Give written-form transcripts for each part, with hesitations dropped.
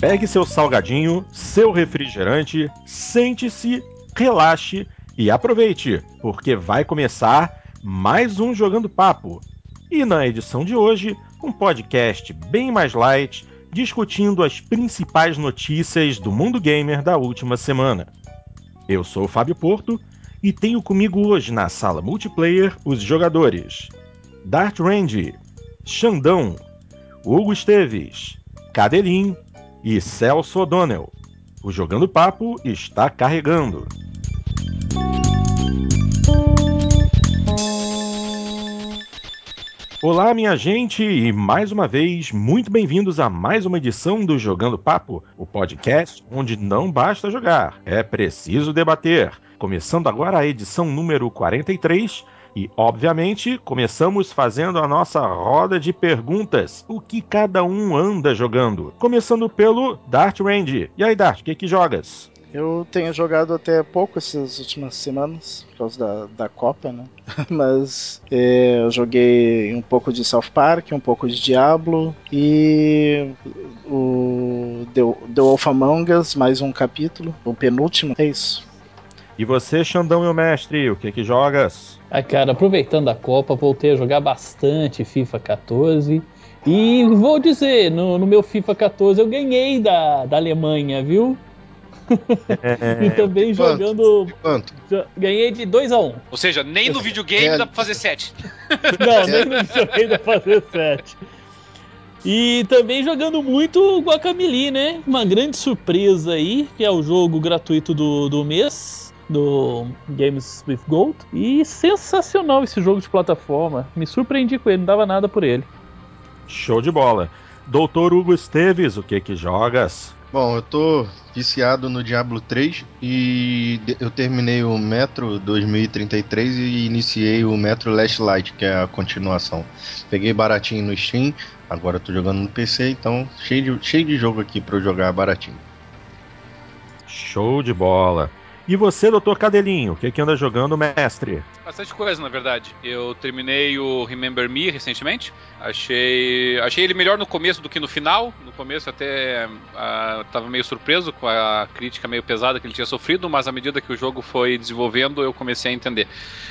Pegue seu salgadinho, seu refrigerante, sente-se, relaxe e aproveite, porque vai começar mais um Jogando Papo. E na edição de hoje, um podcast bem mais light, discutindo as principais notícias do mundo gamer da última semana. Eu sou o Fábio Porto e tenho comigo hoje na sala multiplayer os jogadores Dart Range, Xandão, Hugo Esteves, Cadelin e Celso O'Donnell. O Jogando Papo está carregando. Olá, minha gente, e mais uma vez, muito bem-vindos a mais uma edição do Jogando Papo, o podcast onde não basta jogar, é preciso debater. Começando agora a edição número 43 e, obviamente, começamos fazendo a nossa roda de perguntas, o que cada um anda jogando. Começando pelo Dart Range. E aí, Dart, o que jogas? Eu tenho jogado até pouco essas últimas semanas, por causa da Copa, né? Mas eu joguei um pouco de South Park, um pouco de Diablo e o The Wolf Among Us, mais um capítulo, o penúltimo, é isso. E você, Xandão, meu mestre, o que jogas? Cara, aproveitando a Copa, voltei a jogar bastante FIFA 14 e vou dizer, no meu FIFA 14 eu ganhei da Alemanha, viu? E também jogando. Quanto? Ganhei de 2-1. Ou seja, nem no videogame dá pra fazer 7. Não, nem no videogame dá pra fazer 7. E também jogando muito Guacamelee, né? Uma grande surpresa aí, que é o jogo gratuito do mês, do Games with Gold. E sensacional esse jogo de plataforma. Me surpreendi com ele, não dava nada por ele. Show de bola. Doutor Hugo Esteves, o que jogas? Bom, eu tô viciado no Diablo 3 e eu terminei o Metro 2033 e iniciei o Metro Last Light, que é a continuação. Peguei baratinho no Steam, agora eu tô jogando no PC, então cheio de jogo aqui pra eu jogar baratinho. Show de bola. E você, doutor Cadelinho, o que anda jogando, mestre? Bastante coisa, na verdade. Eu terminei o Remember Me recentemente. Achei ele melhor no começo do que no final. No começo até tava meio surpreso com a crítica meio pesada que ele tinha sofrido, mas à medida que o jogo foi desenvolvendo, eu comecei a entender.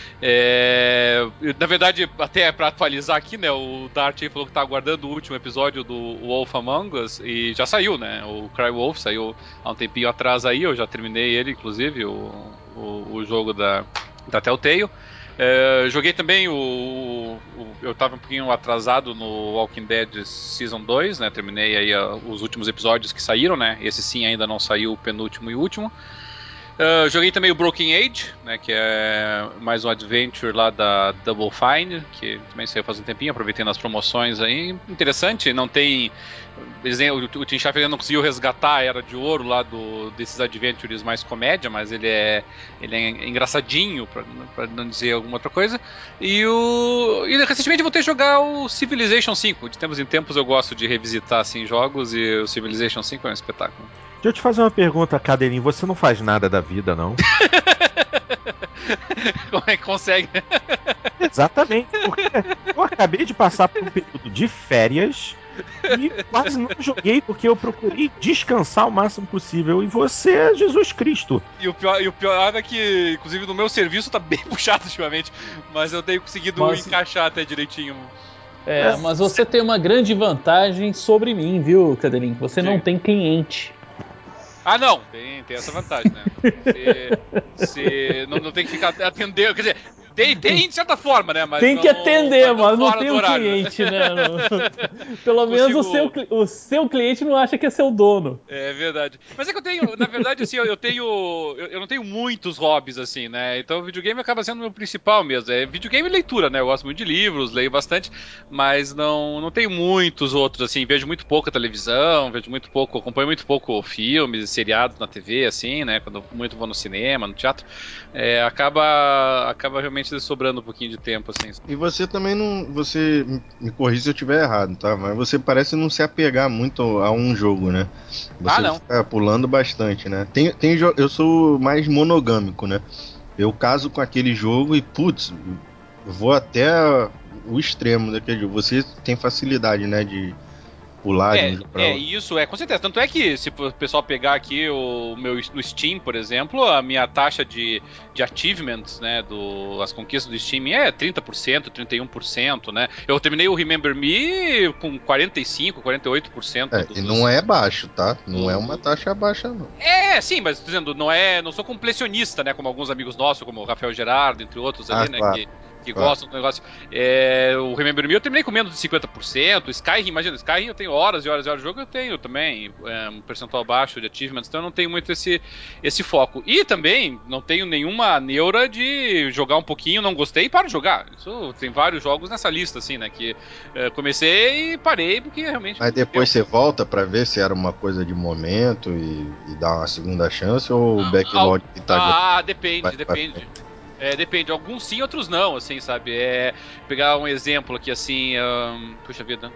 Na verdade, até para atualizar aqui, né, o Dart aí falou que tá aguardando o último episódio do Wolf Among Us e já saiu, né? O Cry Wolf saiu há um tempinho atrás aí, eu já terminei ele, inclusive, o jogo da Telltale. Joguei também eu tava um pouquinho atrasado no Walking Dead Season 2, né? Terminei aí os últimos episódios que saíram, né? Esse sim ainda não saiu, o penúltimo e último. Joguei também o Broken Age, né, que é mais um adventure lá da Double Fine, que também saiu faz um tempinho, aproveitando as promoções aí. Interessante, não tem... O Tim Schafer não conseguiu resgatar a Era de Ouro lá desses adventures mais comédia, mas ele é engraçadinho, pra não dizer alguma outra coisa. E recentemente eu voltei a jogar o Civilization 5. De tempos em tempos eu gosto de revisitar assim, jogos, e o Civilization 5 é um espetáculo. Deixa eu te fazer uma pergunta, Cadelinho. Você não faz nada da vida, não? Como é que consegue? Exatamente, porque eu acabei de passar por um período de férias e quase não joguei porque eu procurei descansar o máximo possível. E você é Jesus Cristo. E o pior é que, inclusive, no meu serviço tá bem puxado ultimamente, mas eu tenho conseguido encaixar até direitinho. Mas você tem uma grande vantagem sobre mim, viu, Cadelinho? Você não tem cliente. Ah, não, tem essa vantagem, né? Você não tem que ficar atendendo, quer dizer, tem de certa forma, né? Mas tem que atender, mas não tem o horário, cliente, né? Pelo menos o seu cliente não acha que é seu dono. É verdade. Mas é que eu tenho, na verdade, assim, eu não tenho muitos hobbies, assim, né? Então o videogame acaba sendo o meu principal mesmo. É videogame e leitura, né? Eu gosto muito de livros, leio bastante, mas não tenho muitos outros, assim. Vejo muito pouco a televisão, acompanho muito pouco filmes, seriados na TV, assim, né? Quando muito vou no cinema, no teatro, acaba realmente sobrando um pouquinho de tempo, assim. E você também não... Você me corrija se eu estiver errado, tá? Mas você parece não se apegar muito a um jogo, né? Você não. fica pulando bastante, né? Eu sou mais monogâmico, né? Eu caso com aquele jogo e, putz, vou até o extremo daquele jogo. Você tem facilidade, né? De pular de um jogo pra outro. Isso, com certeza. Tanto é que, se o pessoal pegar aqui o meu no Steam, por exemplo, a minha taxa de achievements, né, as conquistas do Steam é 30%, 31%, né? Eu terminei o Remember Me com 45%, 48%. E não é baixo, tá? Não é uma taxa baixa, não. Sim, mas tô dizendo, não sou completionista, né, como alguns amigos nossos, como o Rafael Gerardo, entre outros ali, né, claro. que gostam do negócio. O Remember Me eu terminei com menos de 50%. Skyrim, imagina, Skyrim eu tenho horas e horas e horas de jogo, eu tenho também um percentual baixo de achievements, então eu não tenho muito esse foco. E também não tenho nenhuma neura de jogar um pouquinho, não gostei e paro de jogar. Isso tem vários jogos nessa lista, assim, né, que comecei e parei porque realmente... Mas depois você volta pra ver se era uma coisa de momento e dá uma segunda chance ou o backlog que tá... Depende. Depende, alguns sim, outros não, assim, sabe? Pegar um exemplo aqui, assim, puxa vida.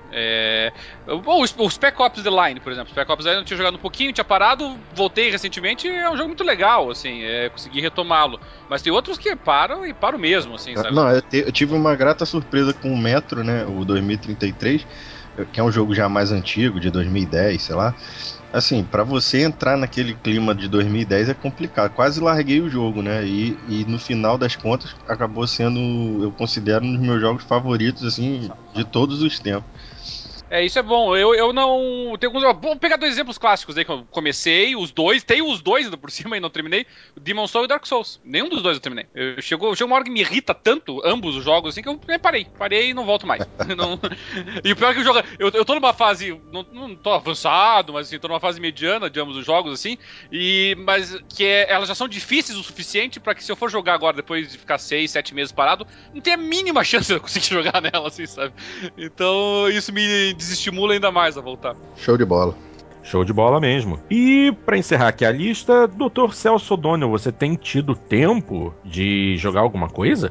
O Spec Ops The Line, por exemplo. Spec Ops The Line eu tinha jogado um pouquinho, tinha parado, voltei recentemente, é um jogo muito legal, assim, consegui retomá-lo. Mas tem outros que param e paro mesmo, assim, sabe? Não, eu tive uma grata surpresa com o Metro, né, o 2033, que é um jogo já mais antigo, de 2010, sei lá. Assim, pra você entrar naquele clima de 2010 é complicado. Quase larguei o jogo, né? E no final das contas acabou sendo, eu considero, um dos meus jogos favoritos, assim, de todos os tempos. Isso é bom. Eu não. Tem alguns. Vou pegar dois exemplos clássicos aí que eu comecei, os dois. Tenho os dois ainda por cima e não terminei. Demon Soul e Dark Souls. Nenhum dos dois eu terminei. Chegou uma hora que me irrita tanto, ambos os jogos, assim, que eu parei. Parei e não volto mais. Não... E o pior é que o jogo. Eu tô numa fase. Não tô avançado, mas assim, tô numa fase mediana de ambos os jogos, assim. Mas que elas já são difíceis o suficiente pra que se eu for jogar agora, depois de ficar 6, 7 meses parado, não tem a mínima chance de eu conseguir jogar nela, assim, sabe? Então, isso me desestimula ainda mais a voltar. Show de bola. Show de bola mesmo. E para encerrar aqui a lista, Dr. Celso O'Donnell, você tem tido tempo de jogar alguma coisa?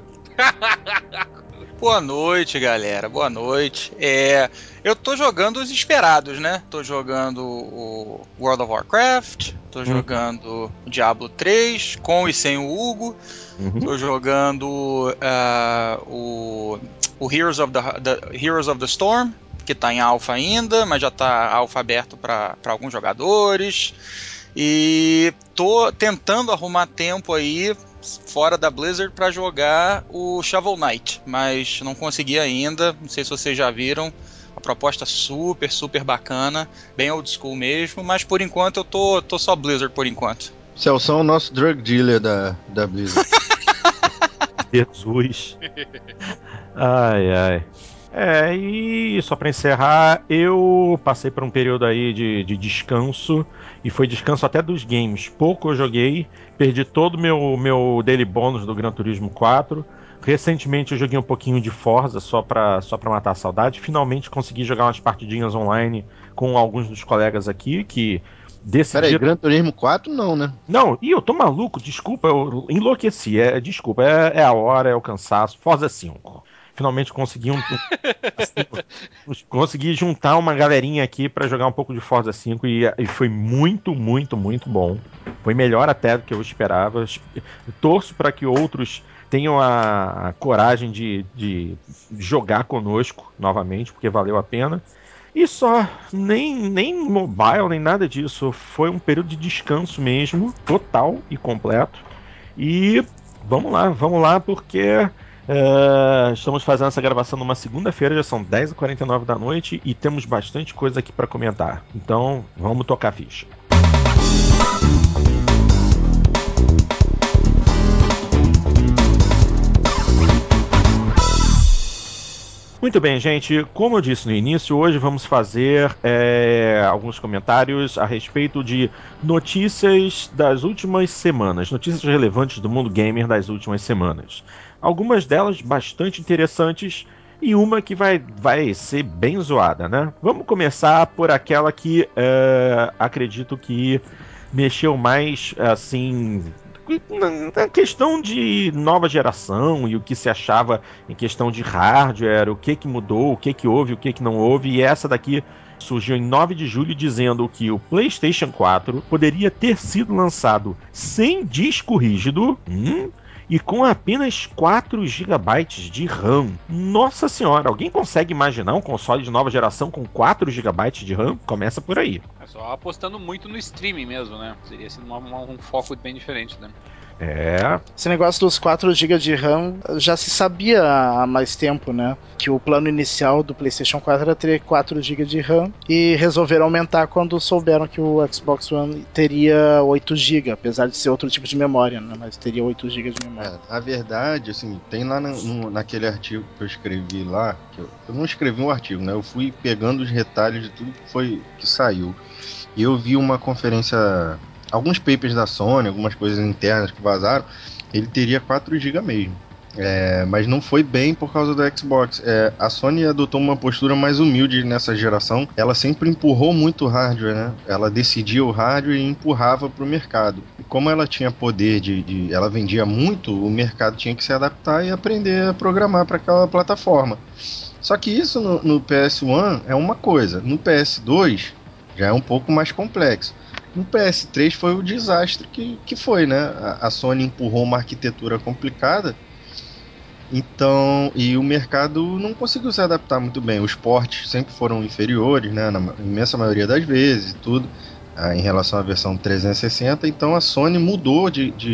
Boa noite, galera. Boa noite. Eu tô jogando os esperados, né? Tô jogando o World of Warcraft, tô jogando o Diablo 3, com e sem o Hugo. Tô jogando o Heroes of the Storm, que tá em alpha ainda, mas já tá alpha aberto para alguns jogadores. E tô tentando arrumar tempo aí fora da Blizzard para jogar o Shovel Knight, mas não consegui ainda. Não sei se vocês já viram. Uma proposta super, super bacana, bem old school mesmo, mas por enquanto eu tô só Blizzard por enquanto. Celso é o nosso drug dealer da Blizzard. Jesus. Ai. E só pra encerrar, eu passei por um período aí de descanso, e foi descanso até dos games. Pouco eu joguei, perdi todo o meu daily bônus do Gran Turismo 4. Recentemente eu joguei um pouquinho de Forza só pra matar a saudade. Finalmente consegui jogar umas partidinhas online com alguns dos colegas aqui que Peraí, decidiram... Gran Turismo 4 não, né? Não, eu tô maluco, desculpa, eu enlouqueci. Desculpa, é a hora, é o cansaço. Forza 5. Finalmente consegui juntar uma galerinha aqui pra jogar um pouco de Forza 5 e foi muito, muito, muito bom. Foi melhor até do que eu esperava. Torço para que outros tenham a coragem de jogar conosco novamente, porque valeu a pena. E só, nem mobile, nem nada disso. Foi um período de descanso mesmo, total e completo. E vamos lá, porque estamos fazendo essa gravação numa segunda-feira, já são 10h49 da noite e temos bastante coisa aqui para comentar. Então, vamos tocar a ficha. Muito bem, gente. Como eu disse no início, hoje vamos fazer alguns comentários a respeito de notícias das últimas semanas, notícias relevantes do mundo gamer das últimas semanas. Algumas delas bastante interessantes e uma que vai ser bem zoada, né? Vamos começar por aquela que acredito que mexeu mais, assim, na questão de nova geração e o que se achava em questão de hardware, o que mudou, o que houve, o que não houve, e essa daqui surgiu em 9 de julho dizendo que o PlayStation 4 poderia ter sido lançado sem disco rígido e com apenas 4 GB de RAM. Nossa senhora, alguém consegue imaginar um console de nova geração com 4 GB de RAM? Começa por aí. É só apostando muito no streaming mesmo, né? Seria assim, um foco bem diferente, né? Esse negócio dos 4 GB de RAM já se sabia há mais tempo, né? Que o plano inicial do PlayStation 4 era ter 4 GB de RAM e resolveram aumentar quando souberam que o Xbox One teria 8 GB, apesar de ser outro tipo de memória, né? Mas teria 8 GB de memória. Na verdade, assim, tem lá naquele artigo que eu escrevi lá, que eu não escrevi um artigo, né? Eu fui pegando os retalhos de tudo que saiu. E eu vi uma conferência, alguns papers da Sony, algumas coisas internas que vazaram, ele teria 4 GB mesmo. Mas não foi bem por causa do Xbox. A Sony adotou uma postura mais humilde nessa geração. Ela sempre empurrou muito o hardware, né? Ela decidia o hardware e empurrava para o mercado. E como ela tinha poder ela vendia muito, o mercado tinha que se adaptar e aprender a programar para aquela plataforma. Só que isso no PS1 é uma coisa. No PS2 já é um pouco mais complexo. No PS3 foi o desastre que foi, né? A Sony empurrou uma arquitetura complicada, então, e o mercado não conseguiu se adaptar muito bem. Os portes sempre foram inferiores, né? Na imensa maioria das vezes, tudo, em relação à versão 360. Então a Sony mudou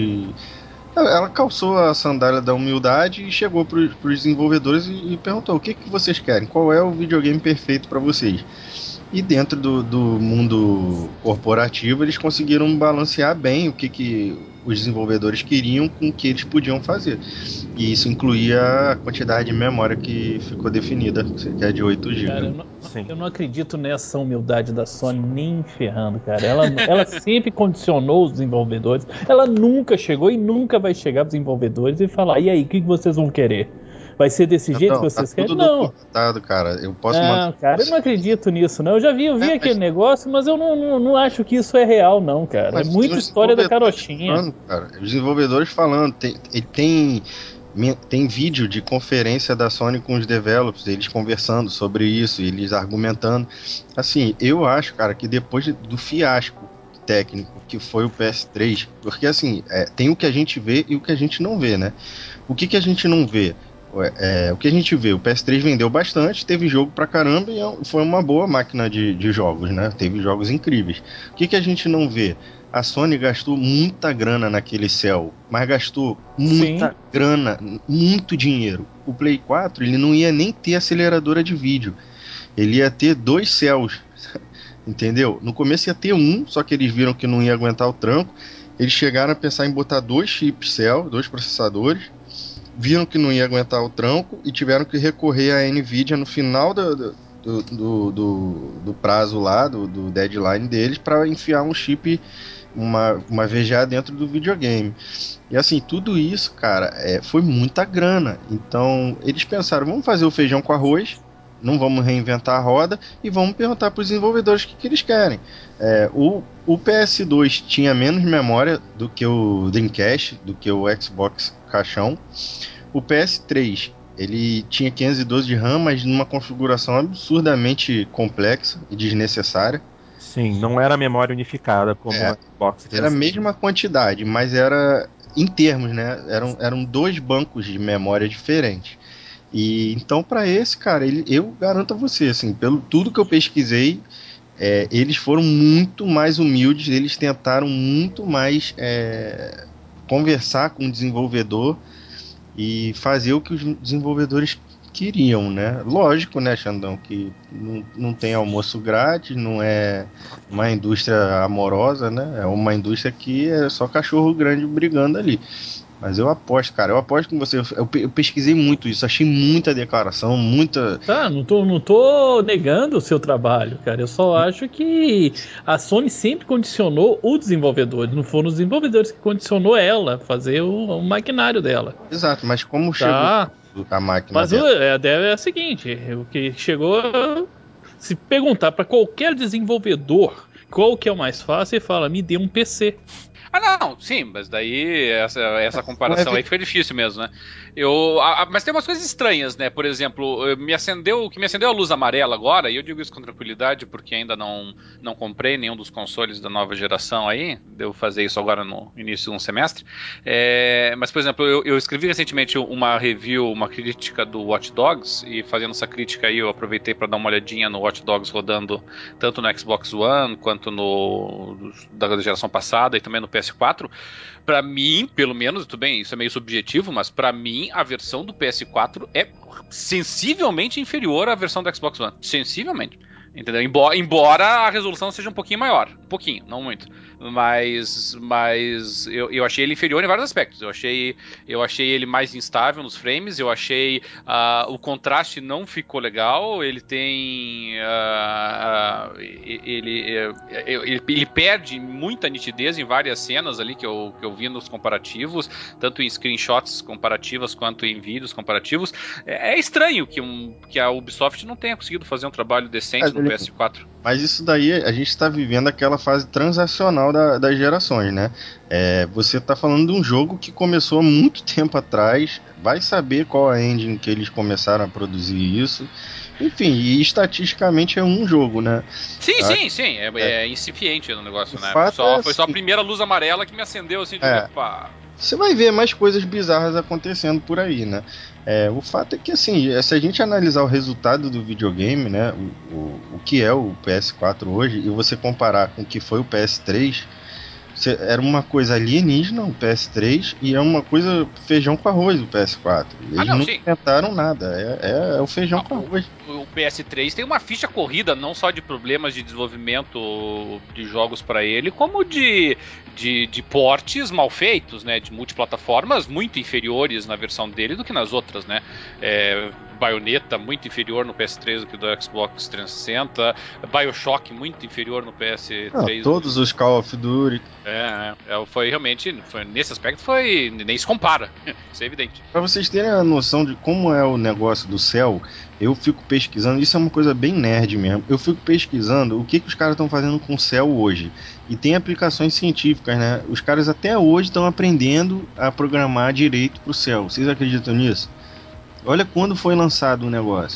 ela calçou a sandália da humildade e chegou para os desenvolvedores e perguntou: o que vocês querem? Qual é o videogame perfeito para vocês? E dentro do mundo corporativo, eles conseguiram balancear bem o que os desenvolvedores queriam com o que eles podiam fazer. E isso incluía a quantidade de memória que ficou definida, que é de 8 Cara, GB. eu não acredito nessa humildade da Sony nem ferrando, cara. Ela sempre condicionou os desenvolvedores. Ela nunca chegou e nunca vai chegar para os desenvolvedores e falar: e aí, o que vocês vão querer? Vai ser desse jeito que Não, tá vocês querem? tudo Não. documentado, cara. Eu posso mandar. Não, cara, eu não acredito nisso, não. Eu vi aquele Mas, negócio, mas eu não acho que isso é real, não, cara. É mas tem muita os história da desenvolvedores carochinha. falando, cara. Os desenvolvedores falando. Tem vídeo de conferência da Sony com os developers, eles conversando sobre isso, eles argumentando. Assim, eu acho, cara, que depois do fiasco técnico que foi o PS3, porque assim, tem o que a gente vê e o que a gente não vê, né? O que a gente não vê? O que a gente vê, o PS3 vendeu bastante, teve jogo pra caramba e foi uma boa máquina de jogos, né? Teve jogos incríveis. O que a gente não vê? A Sony gastou muita grana naquele Cell, mas gastou muita Sim. grana, muito dinheiro. O Play 4 ele não ia nem ter aceleradora de vídeo, ele ia ter 2 Cells, entendeu? No começo ia ter um, só que eles viram que não ia aguentar o tranco. Eles chegaram a pensar em botar 2 chips Cell, 2 processadores, viram que não ia aguentar o tranco e tiveram que recorrer à Nvidia no final do prazo lá, do deadline deles, para enfiar um chip, uma VGA dentro do videogame. E assim, tudo isso, cara, foi muita grana. Então, eles pensaram: vamos fazer o feijão com arroz, não vamos reinventar a roda e vamos perguntar para os desenvolvedores o que eles querem. O PS2 tinha menos memória do que o Dreamcast, do que o Xbox caixão. O PS3 ele tinha 512 de RAM, mas numa configuração absurdamente complexa e desnecessária. Sim, não era memória unificada como o Xbox Era a 360. mesma quantidade, mas era em termos, né? Eram 2 bancos de memória diferentes. E então, para esse, cara, eu garanto a você, assim, pelo tudo que eu pesquisei, eles foram muito mais humildes, eles tentaram muito mais conversar com o desenvolvedor e fazer o que os desenvolvedores queriam, né? Lógico, né, Xandão, que não tem almoço grátis, não é uma indústria amorosa, né? É uma indústria que é só cachorro grande brigando ali. Mas eu aposto, cara, eu aposto com você. Eu pesquisei muito isso, achei muita declaração, muita. Tá, não tô negando o seu trabalho, cara. Eu só acho que a Sony sempre condicionou o desenvolvedor. Não foram os desenvolvedores que condicionou ela a fazer o maquinário dela. Exato, mas como chegou Tá? a máquina Mas dela? a ideia é a seguinte: o que chegou. Se perguntar para qualquer desenvolvedor qual que é o mais fácil, ele fala: me dê um PC. Não, sim, mas daí essa comparação aí fica difícil mesmo, né? Mas tem umas coisas estranhas, né? Por exemplo, o que me acendeu a luz amarela agora, e eu digo isso com tranquilidade porque ainda não comprei nenhum dos consoles da nova geração aí, devo fazer isso agora no início de um semestre. Mas, por exemplo, eu escrevi recentemente uma review, uma crítica do Watch Dogs, e fazendo essa crítica aí eu aproveitei para dar uma olhadinha no Watch Dogs rodando tanto no Xbox One quanto da geração passada e também no PS4. Pra mim, pelo menos, tudo bem, isso é meio subjetivo, mas pra mim a versão do PS4 é sensivelmente inferior à versão do Xbox One. Sensivelmente. Entendeu? Embora a resolução seja um pouquinho maior. Um pouquinho, não muito. Mas eu achei ele inferior em vários aspectos. Eu achei ele mais instável nos frames. Eu achei o contraste não ficou legal. Ele tem. Ele perde muita nitidez em várias cenas ali que eu vi nos comparativos, tanto em screenshots comparativas quanto em vídeos comparativos. É estranho que a Ubisoft não tenha conseguido fazer um trabalho decente no PS4. Mas isso daí, a gente está vivendo aquela fase transacional das gerações, né? Você está falando de um jogo que começou há muito tempo atrás, vai saber qual a engine que eles começaram a produzir isso. Enfim, e estatisticamente é um jogo, né? Sim. É incipiente no negócio, né? Foi só a assim, primeira luz amarela que me acendeu assim de opa. Você vai ver mais coisas bizarras acontecendo por aí, né? O fato é que, assim, se a gente analisar o resultado do videogame, né? O que é o PS4 hoje, e você comparar com o que foi o PS3, era uma coisa alienígena o PS3 e é uma coisa feijão com arroz o PS4. Eles não Sim. inventaram nada, é o feijão com arroz. O PS3 tem uma ficha corrida não só de problemas de desenvolvimento de jogos para ele, como de portes mal feitos, né? De multiplataformas muito inferiores na versão dele do que nas outras, né? Bayonetta muito inferior no PS3 do que do Xbox 360, BioShock muito inferior no PS3. Todos os Call of Duty. Foi realmente, nesse aspecto nem se compara, isso é evidente. Para vocês terem a noção de como é o negócio do céu, eu fico pesquisando, isso é uma coisa bem nerd mesmo, eu fico pesquisando o que os caras estão fazendo com o céu hoje. E tem aplicações científicas, né? Os caras até hoje estão aprendendo a programar direito para o céu. Vocês acreditam nisso? Olha quando foi lançado o negócio.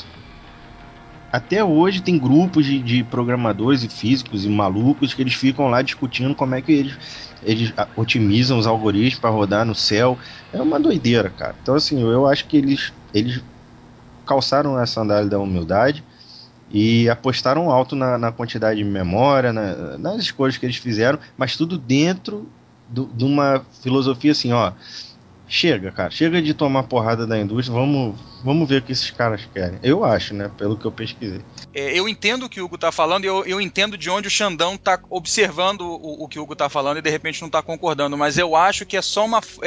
Até hoje tem grupos de programadores e físicos e malucos que eles ficam lá discutindo como é que eles otimizam os algoritmos para rodar no céu. É uma doideira, cara. Então, assim, eu acho que eles calçaram a sandália da humildade e apostaram alto na quantidade de memória, nas escolhas que eles fizeram, mas tudo dentro de uma filosofia assim, ó. Chega, cara. Chega de tomar porrada da indústria. Vamos ver o que esses caras querem. Eu acho, né? Pelo que eu pesquisei. Eu entendo o que o Hugo tá falando e eu entendo de onde o Xandão tá observando o que o Hugo tá falando e de repente não tá concordando, mas eu acho que é só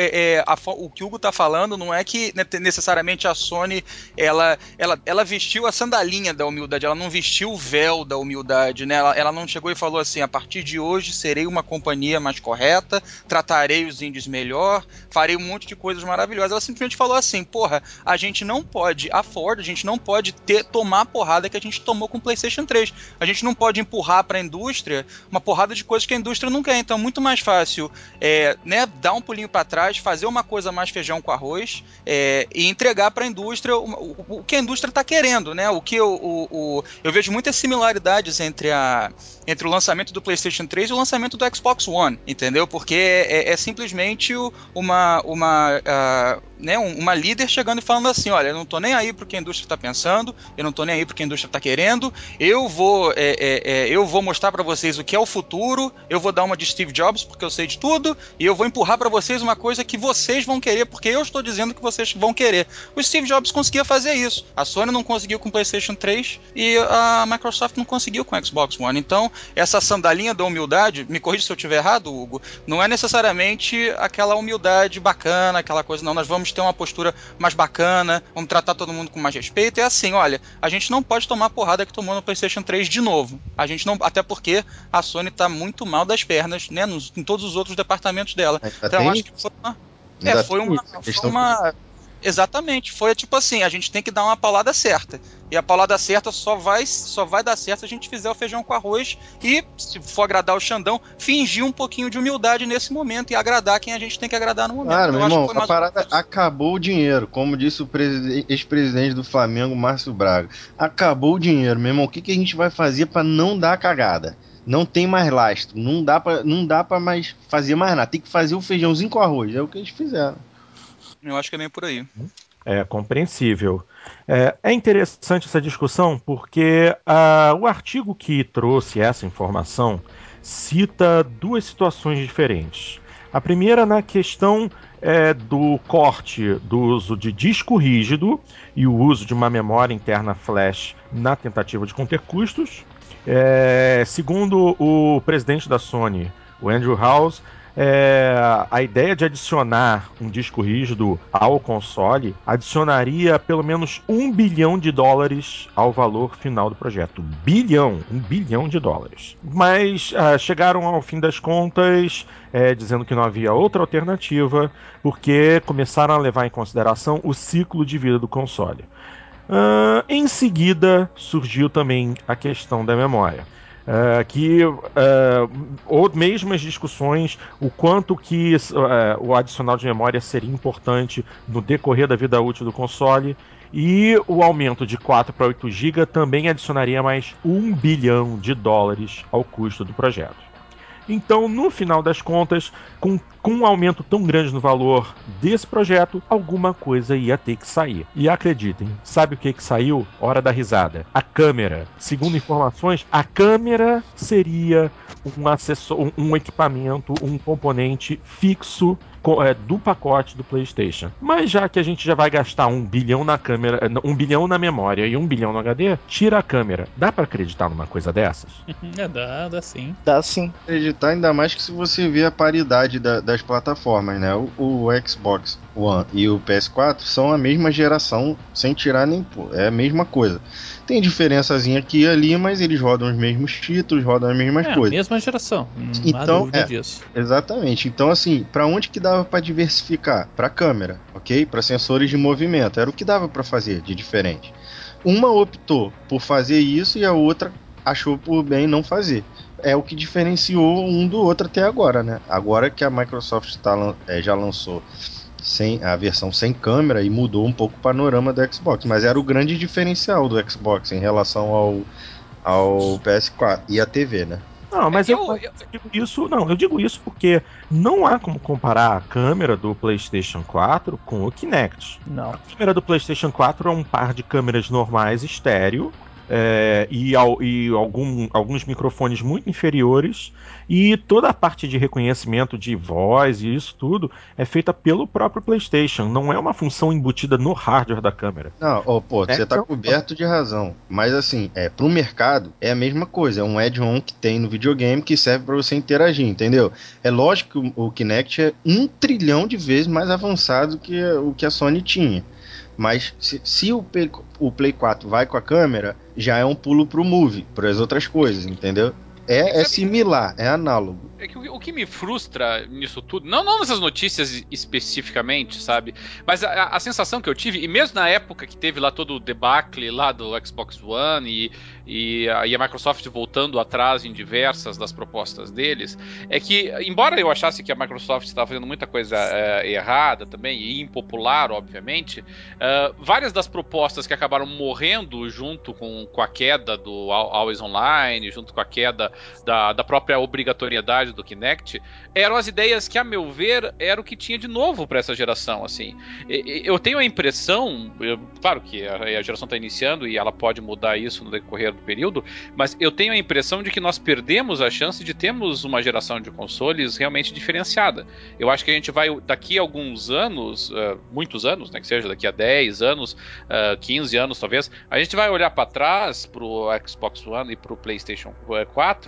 o que o Hugo tá falando não é que necessariamente a Sony ela vestiu a sandalinha da humildade, ela não vestiu o véu da humildade, né? Ela não chegou e falou assim, a partir de hoje serei uma companhia mais correta, tratarei os indies melhor, farei um monte de coisas maravilhosas. Ela simplesmente falou assim, porra, a gente não pode tomar a porrada que a gente tomou com o PlayStation 3. A gente não pode empurrar para a indústria uma porrada de coisas que a indústria não quer. Então é muito mais fácil dar um pulinho para trás, fazer uma coisa mais feijão com arroz e entregar para a indústria o que a indústria está querendo, né? O que eu vejo muitas similaridades entre o lançamento do PlayStation 3 e o lançamento do Xbox One, entendeu? Porque é simplesmente uma líder chegando e falando assim, olha, eu não tô nem aí pro que a indústria está pensando, eu não tô nem aí pro que a indústria está querendo, eu vou mostrar para vocês o que é o futuro, eu vou dar uma de Steve Jobs porque eu sei de tudo, e eu vou empurrar para vocês uma coisa que vocês vão querer, porque eu estou dizendo que vocês vão querer. O Steve Jobs conseguia fazer isso, a Sony não conseguiu com o PlayStation 3 e a Microsoft não conseguiu com o Xbox One. Então, essa sandalinha da humildade, me corrija se eu estiver errado, Hugo, não é necessariamente aquela humildade bacana, aquela coisa, não, nós vamos ter uma postura mais bacana, vamos tratar todo mundo com mais respeito. É assim, olha, a gente não pode tomar a porrada que tomou no PlayStation 3 de novo. A gente não, até porque a Sony tá muito mal das pernas, né, em todos os outros departamentos dela. Então eu acho que foi uma Exatamente. Foi tipo assim, a gente tem que dar uma paulada certa. E a paulada certa só vai dar certo se a gente fizer o feijão com arroz e, se for agradar o Xandão, fingir um pouquinho de humildade nesse momento e agradar quem a gente tem que agradar no momento. Claro, Eu meu acho que irmão, foi a mais ou menos parada isso. acabou o dinheiro, como disse o ex-presidente do Flamengo, Márcio Braga. Acabou o dinheiro, meu irmão. O que que a gente vai fazer pra não dar cagada? Não tem mais lastro, não dá para mais fazer mais nada. Tem que fazer o feijãozinho com arroz, é o que eles fizeram. Eu acho que é bem por aí. É compreensível. É interessante essa discussão porque o artigo que trouxe essa informação cita duas situações diferentes. A primeira na questão do corte do uso de disco rígido e o uso de uma memória interna flash na tentativa de conter custos. Segundo o presidente da Sony, o Andrew House, a ideia de adicionar um disco rígido ao console adicionaria pelo menos $1 bilhão ao valor final do projeto. $1 bilhão. Mas chegaram ao fim das contas dizendo que não havia outra alternativa, porque começaram a levar em consideração o ciclo de vida do console. Em seguida, surgiu também a questão da memória. Ou mesmas discussões, o quanto que o adicional de memória seria importante no decorrer da vida útil do console, e o aumento de 4 para 8 GB também adicionaria mais $1 bilhão ao custo do projeto. Então, no final das contas, com um aumento tão grande no valor desse projeto, alguma coisa ia ter que sair. E acreditem, sabe o que saiu? Hora da risada. A câmera. Segundo informações, a câmera seria um equipamento, um componente fixo do pacote do PlayStation. Mas já que a gente já vai gastar $1 bilhão na câmera, $1 bilhão na memória e $1 bilhão no HD, tira a câmera. Dá pra acreditar numa coisa dessas? Dá sim. Dá sim. Acreditar, ainda mais que se você vê a paridade das plataformas, né? O Xbox One e o PS4 são a mesma geração, sem tirar nem pôr. É a mesma coisa. Tem diferençazinha aqui e ali, mas eles rodam os mesmos títulos, rodam as mesmas coisas. A mesma geração, não há Então, dúvida disso. Exatamente. Então, assim, pra onde que dava pra diversificar? Pra câmera, ok? Pra sensores de movimento. Era o que dava pra fazer de diferente. Uma optou por fazer isso e a outra achou por bem não fazer. É o que diferenciou um do outro até agora, né? Agora que a Microsoft já lançou a versão sem câmera e mudou um pouco o panorama do Xbox. Mas era o grande diferencial do Xbox em relação ao PS4 e a TV, né? Não, mas eu digo isso porque não há como comparar a câmera do PlayStation 4 com o Kinect. Não. A câmera do PlayStation 4 é um par de câmeras normais estéreo, e alguns microfones muito inferiores, e toda a parte de reconhecimento de voz e isso tudo é feita pelo próprio PlayStation, não é uma função embutida no hardware da câmera. Não, você tá coberto de razão. Mas assim, pro mercado é a mesma coisa. É um add-on que tem no videogame que serve para você interagir, entendeu? É lógico que o Kinect é 1 trilhão de vezes mais avançado que o que a Sony tinha. Mas se o Play 4 vai com a câmera, já é um pulo pro Move, para as outras coisas, entendeu? É similar, é análogo. É que o que me frustra nisso tudo, não nessas notícias especificamente, sabe? Mas a sensação que eu tive, e mesmo na época que teve lá todo o debacle lá do Xbox One e a Microsoft voltando atrás em diversas das propostas deles, é que, embora eu achasse que a Microsoft estava fazendo muita coisa errada também, e impopular, obviamente, várias das propostas que acabaram morrendo junto com a queda do Always Online, junto com a queda da própria obrigatoriedade do Kinect, eram as ideias que, a meu ver, era o que tinha de novo para essa geração, assim. Eu tenho a impressão, claro que a geração está iniciando e ela pode mudar isso no decorrer do período, mas eu tenho a impressão de que nós perdemos a chance de termos uma geração de consoles realmente diferenciada. Eu acho que a gente vai, daqui a alguns anos, muitos anos, né, que seja daqui a 10 anos, 15 anos talvez, a gente vai olhar para trás pro Xbox One e pro PlayStation 4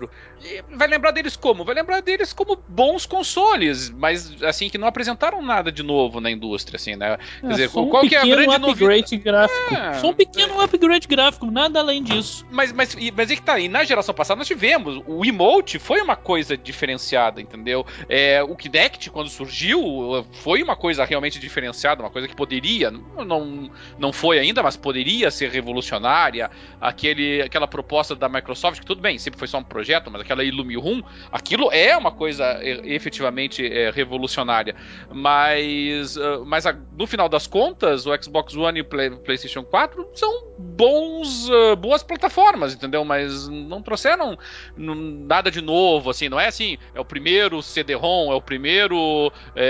4, vai lembrar deles como? Vai lembrar deles como bons consoles, mas assim, que não apresentaram nada de novo na indústria, assim, né? Quer dizer, só um qual que é a grande upgrade gráfico. Só um pequeno É. upgrade gráfico, nada além disso. Mas é que tá, e na geração passada nós tivemos, o emote foi uma coisa diferenciada, entendeu? O Kinect, quando surgiu, foi uma coisa realmente diferenciada, uma coisa que poderia, não foi ainda, mas poderia ser revolucionária. Aquela proposta da Microsoft, que tudo bem, sempre foi só um projeto, mas aquela Illumiroom, aquilo é uma coisa efetivamente revolucionária. Mas no final das contas, o Xbox One e o PlayStation 4 são boas plataformas, entendeu? Mas não trouxeram nada de novo, assim, não é assim, é o primeiro CD-ROM, é o primeiro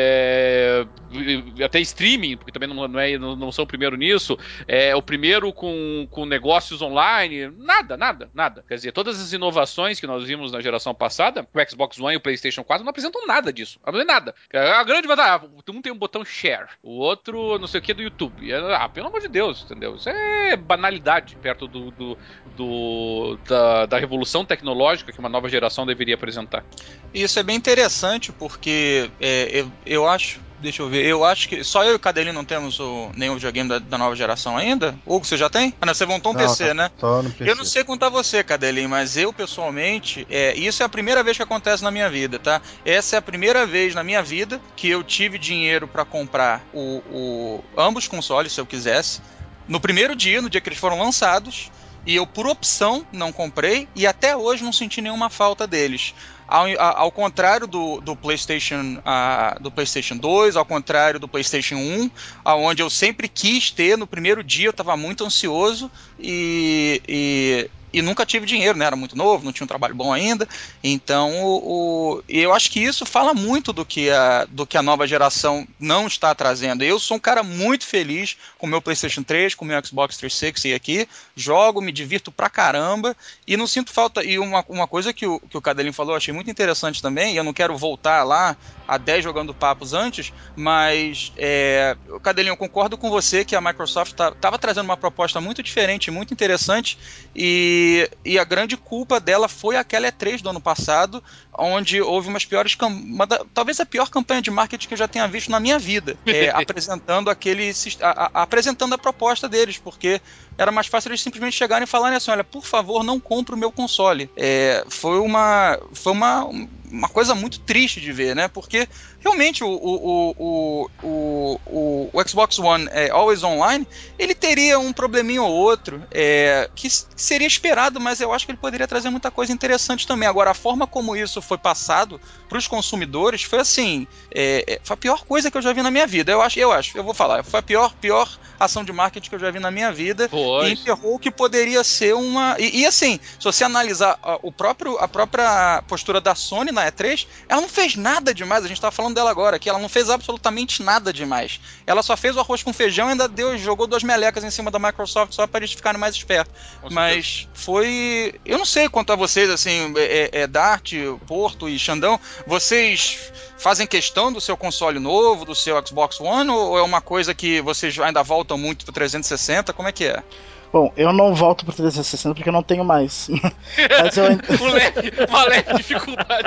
até streaming, porque também não são o primeiro nisso, é o primeiro com negócios online, nada. Quer dizer, todas as inovações que nós vimos na geração passada, o Xbox One e o PlayStation 4 não apresentam nada disso, não nada. A grande vantagem, um tem um botão share, o outro não sei o que do YouTube. Pelo amor de Deus, entendeu? Isso é banalidade perto da revolução tecnológica que uma nova geração deveria apresentar. Isso é bem interessante porque eu acho. Deixa eu ver, eu acho que só eu e o Cadelin não temos nenhum videogame da nova geração ainda. Hugo, você já tem? Ah, não, você montou um PC, né? Só no PC. Eu não sei contar você, Cadelin, mas eu pessoalmente, isso é a primeira vez que acontece na minha vida, tá? Essa é a primeira vez na minha vida que eu tive dinheiro pra comprar ambos consoles, se eu quisesse, no primeiro dia, no dia que eles foram lançados, e eu, por opção, não comprei, e até hoje não senti nenhuma falta deles. Ao contrário do PlayStation 2, ao contrário do PlayStation 1, onde eu sempre quis ter, no primeiro dia eu estava muito ansioso e nunca tive dinheiro, né? Era muito novo, não tinha um trabalho bom ainda. Então, eu acho que isso fala muito do que a nova geração não está trazendo. Eu sou um cara muito feliz com o meu PlayStation 3, com o meu Xbox 360 aqui. Jogo, me divirto pra caramba e não sinto falta. E uma coisa que o Cadelin falou, eu achei muito interessante também, e eu não quero voltar lá a 10 jogando papos antes, mas Cadelin, eu concordo com você que a Microsoft estava trazendo uma proposta muito diferente, muito interessante, e a grande culpa dela foi aquela E3 do ano passado, onde houve talvez a pior campanha de marketing que eu já tenha visto na minha vida, apresentando apresentando a proposta deles, porque era mais fácil eles simplesmente chegarem e falarem assim, olha, por favor, não compre o meu console. Foi uma coisa muito triste de ver, né? Porque realmente o Xbox One Always Online, ele teria um probleminha ou outro que seria esperado, mas eu acho que ele poderia trazer muita coisa interessante também. Agora, a forma como isso foi passado para os consumidores foi assim, foi a pior coisa que eu já vi na minha vida. Eu vou falar, foi a pior ação de marketing que eu já vi na minha vida. E enterrou o que poderia ser uma... E assim, se você analisar a própria postura da Sony na E3, ela não fez nada demais, a gente estava falando dela agora, que ela não fez absolutamente nada demais. Ela só fez o arroz com feijão e ainda jogou 2 melecas em cima da Microsoft só para eles ficarem mais espertos. Mas foi... Eu não sei quanto a vocês, assim, Dart, Porto e Xandão, vocês fazem questão do seu console novo, do seu Xbox One, ou é uma coisa que vocês ainda voltam muito pro 360? Como é que é? Bom, eu não volto pro 360 porque eu não tenho mais. Mas eu ainda... uma leve dificuldade.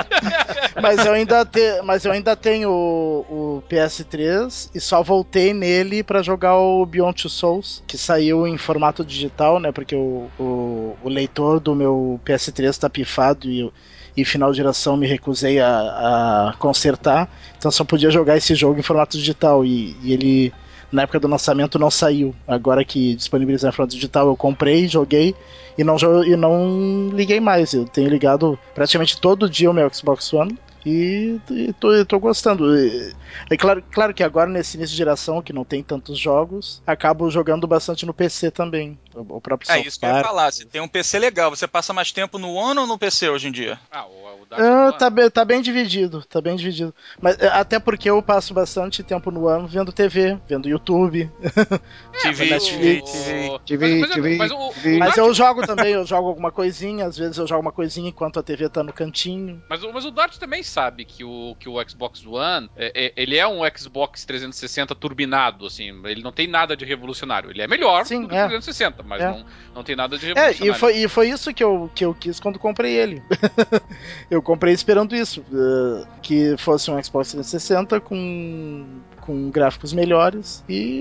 mas eu ainda tenho o PS3 e só voltei nele pra jogar o Beyond Two Souls, que saiu em formato digital, né? Porque o leitor do meu PS3 tá pifado e final de geração me recusei a consertar, então só podia jogar esse jogo em formato digital e ele na época do lançamento não saiu. Agora que disponibilizaram em formato digital, eu comprei, joguei e não liguei mais. Eu tenho ligado praticamente todo dia o meu Xbox One e tô gostando. É claro que agora, nesse início de geração, que não tem tantos jogos, acabo jogando bastante no PC também. O próprio South Isso que eu ia Park. falar. Se tem um PC legal, você passa mais tempo no One ou no PC hoje em dia? Dart do ano. Tá bem dividido, tá bem dividido. Mas até porque eu passo bastante tempo no ano vendo TV, vendo YouTube. TV, Netflix. Mas o Mas Dart, eu jogo também, eu jogo alguma coisinha, às vezes eu jogo uma coisinha enquanto a TV tá no cantinho. mas o Dart também sabe que o Xbox One, ele é um Xbox 360 turbinado, assim, ele não tem nada de revolucionário. Ele é melhor Sim, do que o 360, mas não tem nada de revolucionário. E foi isso que eu quis quando comprei ele. Eu comprei esperando isso, que fosse um Xbox 360 com gráficos melhores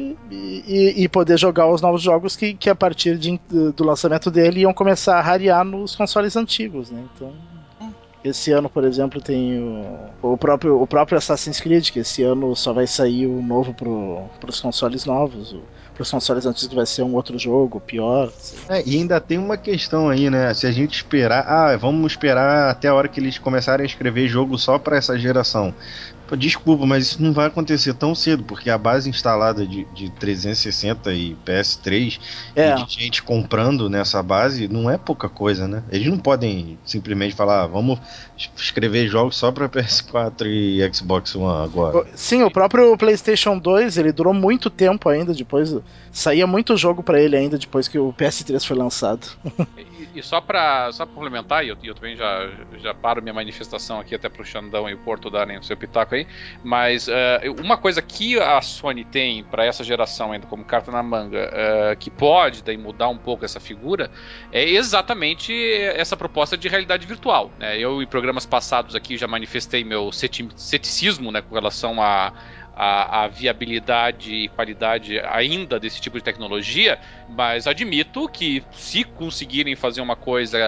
e poder jogar os novos jogos que a partir do lançamento dele iam começar a rarear nos consoles antigos, né? Então, esse ano, por exemplo, tem o próprio Assassin's Creed, que esse ano só vai sair o novo pros consoles novos. Pros consoles antigos vai ser um outro jogo, pior. Assim. E ainda tem uma questão aí, né? Se a gente esperar... vamos esperar até a hora que eles começarem a escrever jogo só pra essa geração. Pô, desculpa, mas isso não vai acontecer tão cedo, porque a base instalada de 360 e PS3 e de gente comprando nessa base não é pouca coisa, né? Eles não podem simplesmente falar, vamos escrever jogos só pra PS4 e Xbox One agora. Sim, o próprio PlayStation 2, ele durou muito tempo ainda depois. Saía muito jogo pra ele ainda depois que o PS3 foi lançado. E só pra complementar, e eu também já paro minha manifestação aqui até pro Xandão e o Porto darem o seu pitaco aí, mas uma coisa que a Sony tem pra essa geração ainda como carta na manga, que pode daí mudar um pouco essa figura, é exatamente essa proposta de realidade virtual, né? Eu em programas passados aqui já manifestei meu ceticismo, né, com relação a viabilidade e qualidade ainda desse tipo de tecnologia, mas admito que se conseguirem fazer uma coisa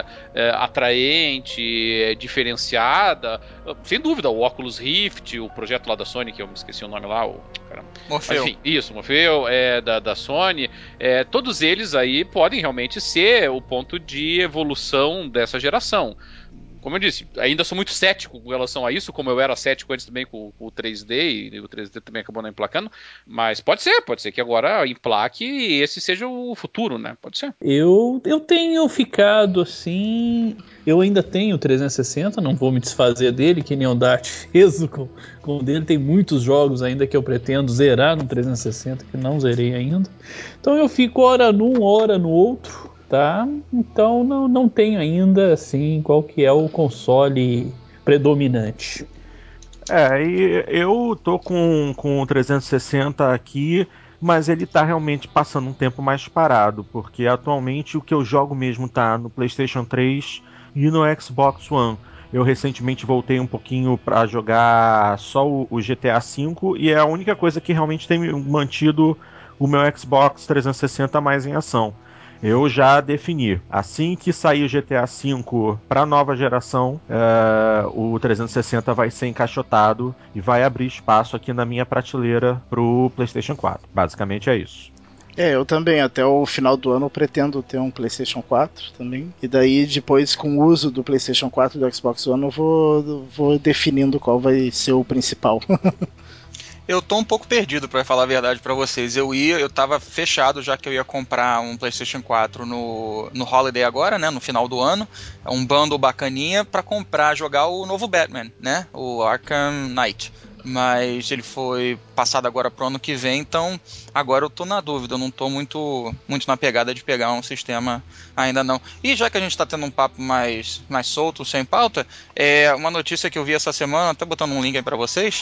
atraente, diferenciada, sem dúvida, o Oculus Rift, o projeto lá da Sony, que eu me esqueci o nome lá, Morfeu. Enfim, isso, Morfeu, da Sony, todos eles aí podem realmente ser o ponto de evolução dessa geração. Como eu disse, ainda sou muito cético com relação a isso, como eu era cético antes também com o 3D, e o 3D também acabou não emplacando, mas pode ser que agora emplaque e esse seja o futuro, né? Pode ser. Eu tenho ficado assim. Eu ainda tenho o 360, não vou me desfazer dele, que nem o Dart fez com o dele. Tem muitos jogos ainda que eu pretendo zerar no 360, que não zerei ainda. Então eu fico hora num, hora no outro. Tá? Então não tenho ainda assim qual que é o console predominante. E eu tô com o 360 aqui, mas ele tá realmente passando um tempo mais parado, porque atualmente o que eu jogo mesmo tá no PlayStation 3 e no Xbox One. Eu recentemente voltei um pouquinho pra jogar só o GTA V e é a única coisa que realmente tem mantido o meu Xbox 360 mais em ação. Eu já defini. Assim que sair o GTA V para nova geração, o 360 vai ser encaixotado e vai abrir espaço aqui na minha prateleira pro PlayStation 4. Basicamente é isso. Eu também, até o final do ano eu pretendo ter um PlayStation 4 também. E daí depois, com o uso do PlayStation 4 e do Xbox One, eu vou definindo qual vai ser o principal. Eu tô um pouco perdido, pra falar a verdade pra vocês. Eu tava fechado já que eu ia comprar um PlayStation 4 no Holiday agora, né, no final do ano, um bundle bacaninha pra comprar, jogar o novo Batman, né, o Arkham Knight. Mas ele foi passado agora pro ano que vem, então agora eu tô na dúvida, eu não tô muito na pegada de pegar um sistema ainda não. E já que a gente tá tendo um papo mais solto, sem pauta, uma notícia que eu vi essa semana, até botando um link aí pra vocês,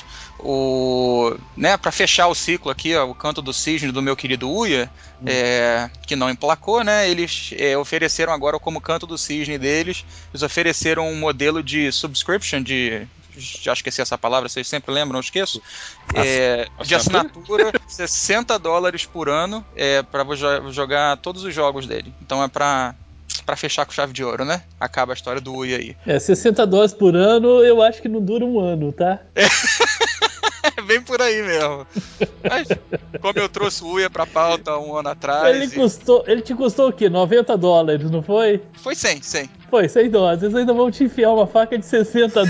pra fechar o ciclo aqui, ó, o Canto do Cisne do meu querido Uia, que não emplacou, né, eles ofereceram agora como Canto do Cisne deles, eles ofereceram um modelo de subscription, já esqueci essa palavra, vocês sempre lembram, eu esqueço, de assinatura, $60 por ano, para jogar todos os jogos dele. Então é pra fechar com chave de ouro, né? Acaba a história do Wii aí. $60 por ano, eu acho que não dura um ano, tá? É bem por aí mesmo. Mas, como eu trouxe o Uia pra pauta um ano atrás... Ele te custou o quê? $90, não foi? Foi 100. Foi, $100. Eles ainda vão te enfiar uma faca de $60.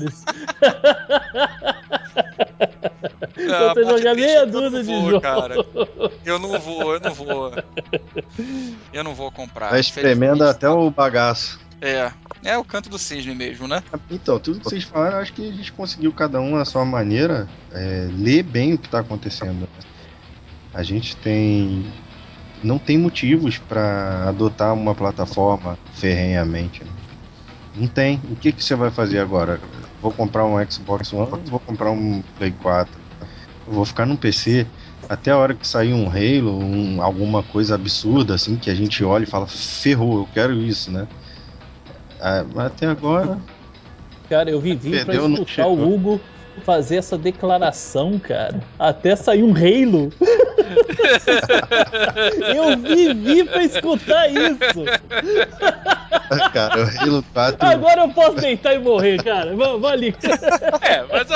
Pra você jogar meia dúzia de jogo. Cara. Eu não vou. Eu não vou comprar. Tá espremendo até o bagaço. É o canto do cisne mesmo, né? Então, tudo que vocês falaram, eu acho que a gente conseguiu, cada um à sua maneira, ler bem o que está acontecendo. A gente não tem motivos para adotar uma plataforma ferrenhamente, né? Não tem. O que você vai fazer agora? Vou comprar um Xbox One, vou comprar um Play 4, eu vou ficar no PC até a hora que sair um Halo, alguma coisa absurda assim, que a gente olha e fala, ferrou, eu quero isso, né? Mas até agora... Cara, eu vivi pra Perdeu, não escutar o chegou. Hugo fazer essa declaração, cara. Até sair um Halo. Eu vivi pra escutar isso. Cara, o Halo 4... Agora eu posso deitar e morrer, cara. Vamos ali. Mas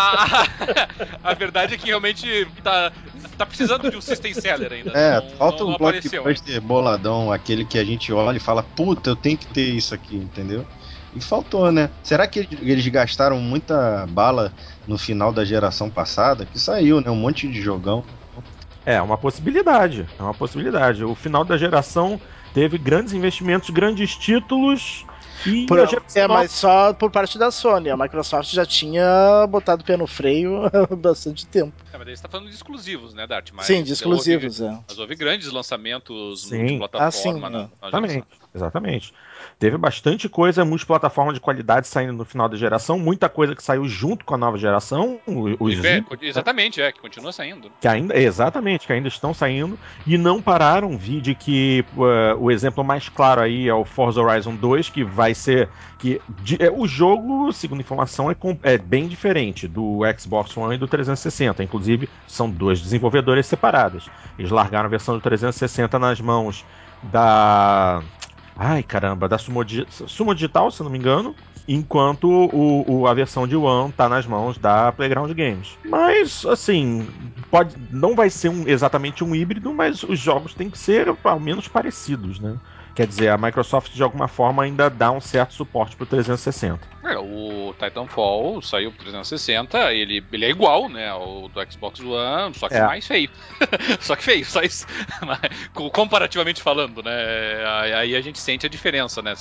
a verdade é que realmente tá precisando de um system seller ainda. Falta não um apareceu. blockbuster boladão, aquele que a gente olha e fala, puta, eu tenho que ter isso aqui, entendeu? E faltou, né? Será que eles gastaram muita bala no final da geração passada? Que saiu, né? Um monte de jogão. É uma possibilidade. O final da geração teve grandes investimentos, grandes títulos e a geração mas só por parte da Sony. A Microsoft já tinha botado o pé no freio há bastante tempo. Mas daí você tá falando de exclusivos, né, Dart? Sim, de exclusivos, Mas houve grandes lançamentos Sim. multiplataforma na geração. Exatamente. Teve bastante coisa multiplataforma de qualidade saindo no final da geração, muita coisa que saiu junto com a nova geração, os Exatamente, que continua saindo. que ainda estão saindo e não pararam. Vi de que o exemplo mais claro aí é o Forza Horizon 2, que vai ser o jogo, segundo informação, é bem diferente do Xbox One e do 360. Inclusive, são duas desenvolvedoras separadas. Eles largaram a versão do 360 nas mãos da Sumo Digital, se não me engano, enquanto a versão de One tá nas mãos da Playground Games. Mas, assim, não vai ser exatamente um híbrido, mas os jogos têm que ser, ao menos, parecidos, né? Quer dizer, a Microsoft, de alguma forma, ainda dá um certo suporte pro 360. O Titanfall saiu pro 360, ele é igual, né, ao do Xbox One, só que mais feio. Só que feio, só isso. Comparativamente falando, né, aí a gente sente a diferença, né,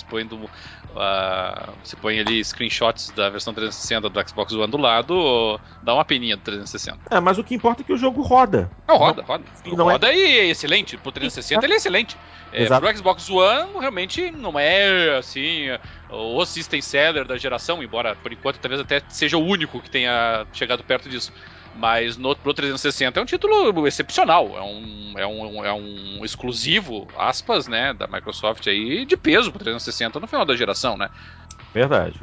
você põe ali screenshots da versão 360 do Xbox One do lado, dá uma peninha do 360. Mas o que importa é que o jogo roda. Roda. Roda E é excelente. Pro 360 ele é excelente. Pro Xbox One, realmente não é assim o system seller da geração, embora por enquanto talvez até seja o único que tenha chegado perto disso. Mas pro 360 é um título excepcional. É um exclusivo, aspas, né, da Microsoft aí, de peso pro 360 no final da geração, né? Verdade.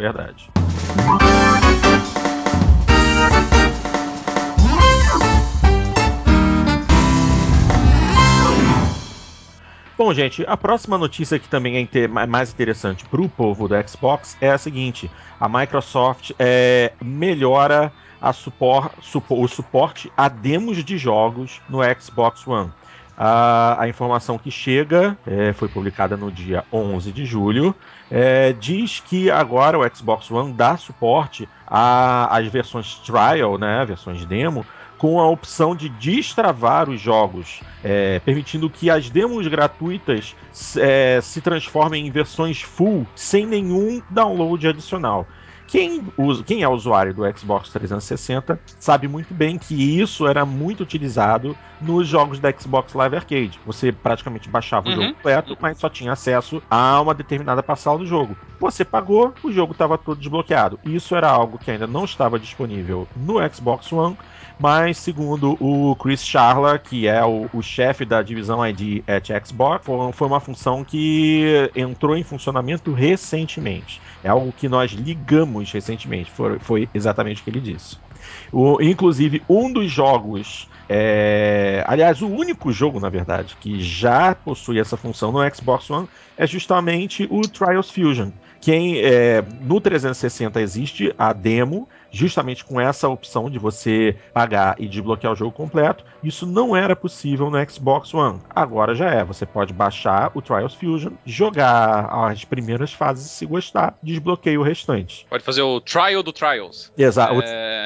Bom, gente, a próxima notícia que também é mais interessante para o povo do Xbox é a seguinte: a Microsoft melhora o suporte a demos de jogos no Xbox One. A informação que chega foi publicada no dia 11 de julho. Diz que agora o Xbox One dá suporte às versões trial, né, versões demo, com a opção de destravar os jogos, permitindo que as demos gratuitas se transformem em versões full, sem nenhum download adicional. Quem é usuário do Xbox 360 sabe muito bem que isso era muito utilizado nos jogos da Xbox Live Arcade. Você praticamente baixava o jogo completo, mas só tinha acesso a uma determinada parcela do jogo. Você pagou, o jogo estava todo desbloqueado. Isso era algo que ainda não estava disponível no Xbox One, mas segundo o Chris Charla, que é o chefe da divisão ID at Xbox, foi uma função que entrou em funcionamento recentemente. É algo que nós ligamos recentemente, foi exatamente o que ele disse. Inclusive, um dos jogos, aliás, o único jogo, na verdade, que já possui essa função no Xbox One é justamente o Trials Fusion. No 360 existe a demo justamente com essa opção de você pagar e desbloquear o jogo completo. Isso não era possível no Xbox One. Agora já é. Você pode baixar o Trials Fusion, jogar as primeiras fases e, se gostar, desbloqueia o restante. Pode fazer o trial do Trials. Exato.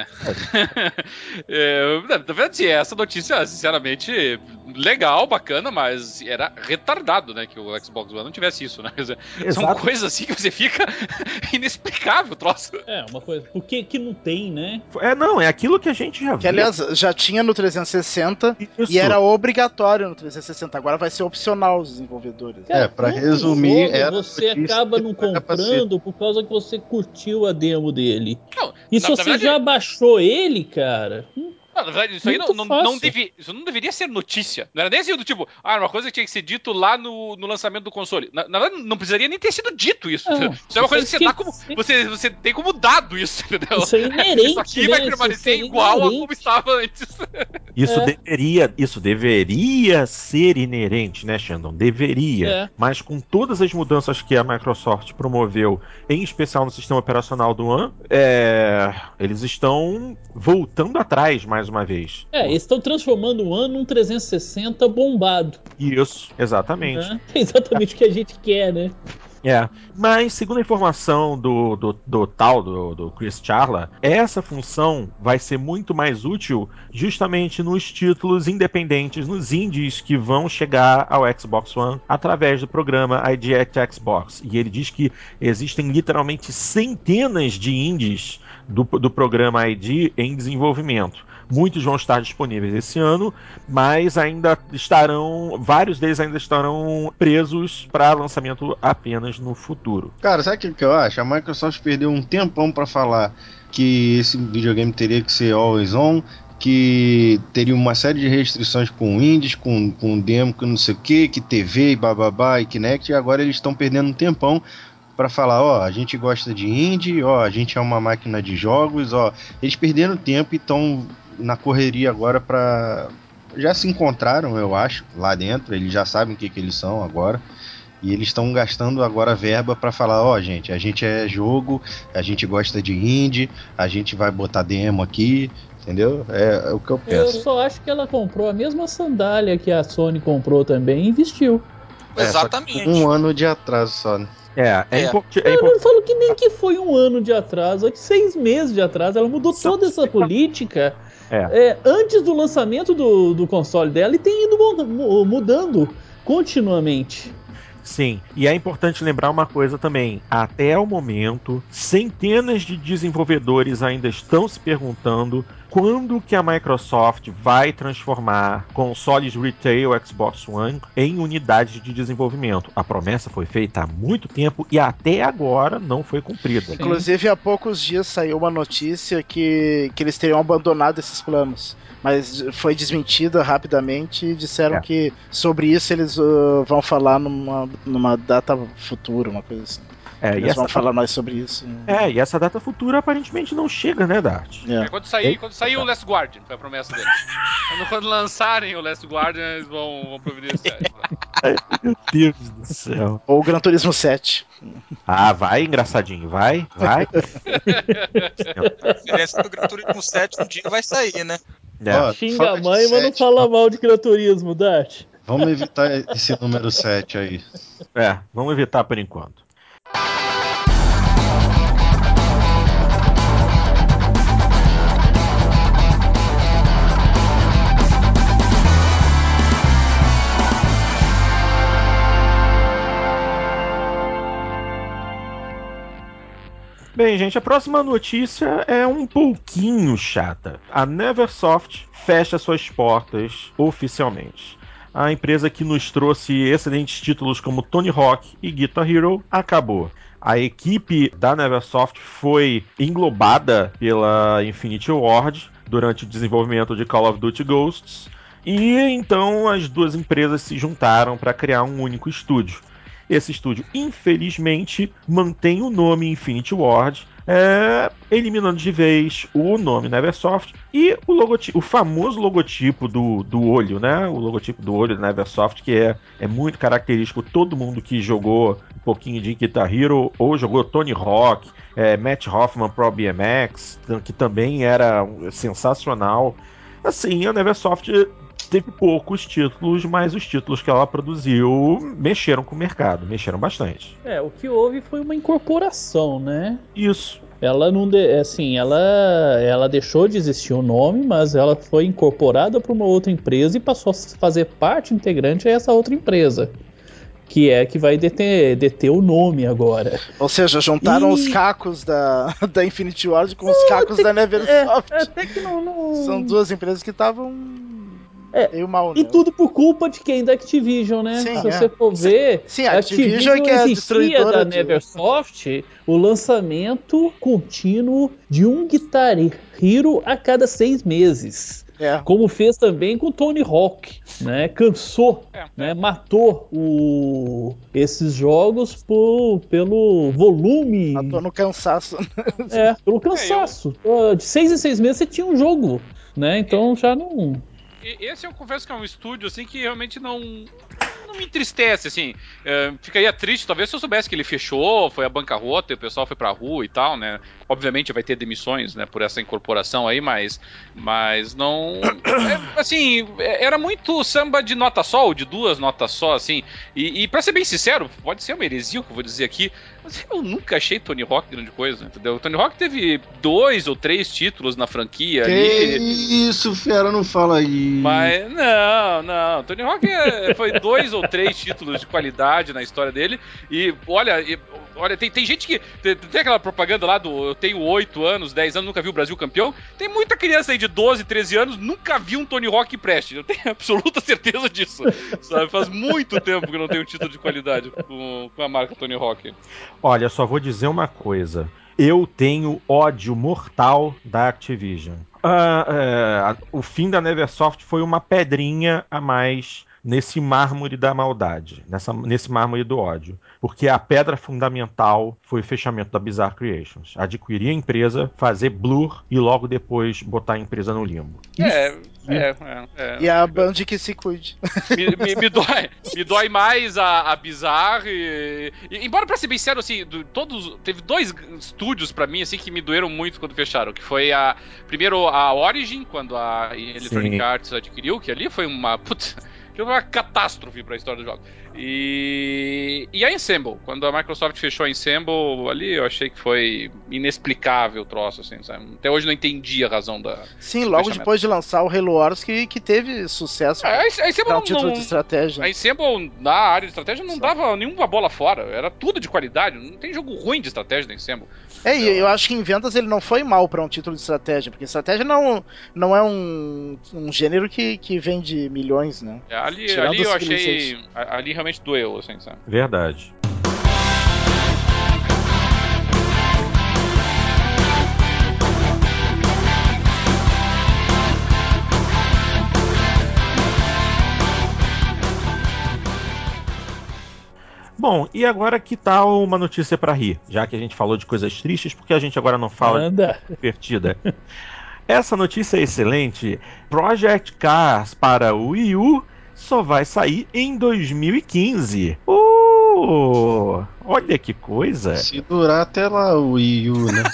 Na verdade, essa notícia, sinceramente, legal, bacana, mas era retardado, né? Que o Xbox One não tivesse isso, né? Quer dizer, são coisas assim que você fica inexplicável o troço. Uma coisa. Por que não tem, né? Não, é aquilo que a gente já viu. Que, aliás, já tinha no 360 e era obrigatório no 360. Agora vai ser opcional os desenvolvedores. Cara, pra resumir, você acaba não comprando por causa que você curtiu a demo dele. Não, e se você verdade, já baixou ele, cara... Na verdade, isso aí isso não deveria ser notícia. Não era nem assim do tipo, uma coisa que tinha que ser dito lá no lançamento do console. Na verdade, não precisaria nem ter sido dito isso. Não, isso é uma coisa que você dá como. Você tem como dado isso, entendeu? Isso é inerente. Isso aqui vai permanecer igual a como estava antes. Isso deveria ser inerente, né, Shandon? Deveria. Mas com todas as mudanças que a Microsoft promoveu, em especial no sistema operacional do One, eles estão voltando atrás mais uma vez. Eles estão transformando o One num 360 bombado. Isso, exatamente. É exatamente o que a gente quer, né? Mas segundo a informação do Chris Charla, essa função vai ser muito mais útil justamente nos títulos independentes, nos indies que vão chegar ao Xbox One através do programa ID at Xbox. E ele diz que existem literalmente centenas de indies do programa ID em desenvolvimento. Muitos vão estar disponíveis esse ano, mas vários deles ainda estarão presos para lançamento apenas no futuro. Cara, sabe o que eu acho? A Microsoft perdeu um tempão para falar que esse videogame teria que ser always on, que teria uma série de restrições com indies, com demo, com não sei o que TV e bababá e Kinect, e agora eles estão perdendo um tempão para falar, a gente gosta de indie, a gente é uma máquina de jogos, eles perderam tempo e estão na correria agora para... Já se encontraram, eu acho, lá dentro, eles já sabem o que eles são agora, e eles estão gastando agora verba para falar, gente, a gente é jogo, a gente gosta de indie, a gente vai botar demo aqui, entendeu? É o que eu penso. Eu só acho que ela comprou a mesma sandália que a Sony comprou também e investiu. Exatamente. Um ano de atraso só, né? Eu não falo que nem que foi um ano de atraso, é de 6 meses de atraso. Ela mudou toda essa política antes do lançamento do console dela e tem ido mudando continuamente. Sim, e é importante lembrar uma coisa também. Até o momento, centenas de desenvolvedores ainda estão se perguntando quando que a Microsoft vai transformar consoles retail Xbox One em unidades de desenvolvimento. A promessa foi feita há muito tempo e até agora não foi cumprida. Inclusive, há poucos dias saiu uma notícia que eles teriam abandonado esses planos. Mas foi desmentida rapidamente e disseram que sobre isso eles vão falar numa data futura, uma coisa assim. Eles vão falar mais sobre isso. E essa data futura aparentemente não chega, né, Dart? Quando sair o Last Guardian, foi a promessa deles. Quando lançarem o Last Guardian, eles vão providenciar isso. Meu Deus do céu. Ou o Gran Turismo 7. Vai, engraçadinho, vai. A diferença do Gran Turismo 7 um dia vai sair, né? Xinga a mãe, mas não fala mal de Gran Turismo, Dart. Vamos evitar esse número 7 aí. Vamos evitar por enquanto. Bem, gente, a próxima notícia é um pouquinho chata. A Neversoft fecha suas portas oficialmente. A empresa que nos trouxe excelentes títulos como Tony Hawk e Guitar Hero acabou. A equipe da Neversoft foi englobada pela Infinity Ward durante o desenvolvimento de Call of Duty Ghosts, e então as duas empresas se juntaram para criar um único estúdio. Esse estúdio, infelizmente, mantém o nome Infinity Ward, eliminando de vez o nome Neversoft e o famoso logotipo do olho, né? O logotipo do olho da Neversoft, que é muito característico. Todo mundo que jogou pouquinho de Guitar Hero ou jogou Tony Hawk, Matt Hoffman Pro BMX, que também era sensacional. Assim, a Neversoft teve poucos títulos, mas os títulos que ela produziu mexeram com o mercado, mexeram bastante. O que houve foi uma incorporação, né? Isso. Ela não ela deixou de existir o nome, mas ela foi incorporada para uma outra empresa e passou a fazer parte integrante a essa outra empresa, que vai deter o nome agora. Ou seja, juntaram os cacos da Infinity Ward com os cacos da Neversoft. Até que não... São duas empresas que estavam meio mal, né? E tudo por culpa de quem? Da Activision, né? Sim, Se você for ver, sim, a Activision é que é a existia destruidora da Neversoft o lançamento contínuo de um Guitar Hero a cada 6 meses. Como fez também com o Tony Hawk, né? Cansou, né? Matou esses jogos pelo volume. Matou no cansaço. Pelo cansaço. De 6 em 6 meses você tinha um jogo, né? Então já não... Esse eu confesso que é um estúdio assim que realmente não me entristece, assim. Ficaria triste, talvez, se eu soubesse que ele fechou, foi a bancarrota e o pessoal foi pra rua e tal, né? Obviamente vai ter demissões, né, por essa incorporação aí, mas não... assim, era muito samba de nota só, ou de 2 notas só, assim. E pra ser bem sincero, pode ser uma heresia o que eu vou dizer aqui, mas eu nunca achei Tony Hawk grande coisa, entendeu? O Tony Hawk teve 2 ou 3 títulos na franquia ali. Isso, fera, não fala aí. Mas, não. Tony Hawk foi 2 ou 3 títulos de qualidade na história dele. E olha, tem gente que. Tem aquela propaganda lá do eu tenho 8 anos, 10 anos, nunca vi o Brasil campeão. Tem muita criança aí de 12, 13 anos, nunca viu um Tony Hawk preste. Eu tenho absoluta certeza disso. Sabe? Faz muito tempo que eu não tenho um título de qualidade com a marca Tony Hawk. Olha, só vou dizer uma coisa. Eu tenho ódio mortal da Activision. O fim da Neversoft foi uma pedrinha a mais nesse mármore da maldade, nesse mármore do ódio. Porque a pedra fundamental foi o fechamento da Bizarre Creations. Adquirir a empresa, fazer Blur e logo depois botar a empresa no limbo. E a Band que se cuide. Me dói mais a Bizarre. Embora, pra ser bem sério, assim, teve 2 estúdios pra mim, assim, que me doeram muito quando fecharam. Que foi primeiro a Origin, quando a Electronic Arts adquiriu, que ali foi uma catástrofe pra história do jogo. E a Ensemble, quando a Microsoft fechou a Ensemble, ali eu achei que foi inexplicável o troço, assim, sabe? Até hoje não entendi a razão da... Sim, logo depois de lançar o Halo Wars, que teve sucesso pra um título de estratégia. A Ensemble, na área de estratégia, não dava nenhuma bola fora, era tudo de qualidade, não tem jogo ruim de estratégia da Ensemble. E eu acho que em vendas ele não foi mal pra um título de estratégia, porque estratégia não é um gênero que vende milhões, né? Ali eu achei... Ali realmente doeu, assim, sabe? Verdade. Bom, e agora que tal uma notícia pra rir? Já que a gente falou de coisas tristes, porque a gente agora não fala de divertida. Essa notícia é excelente. Project Cars para o Wii U só vai sair em 2015. Olha que coisa. Se durar até lá o Wii U, né?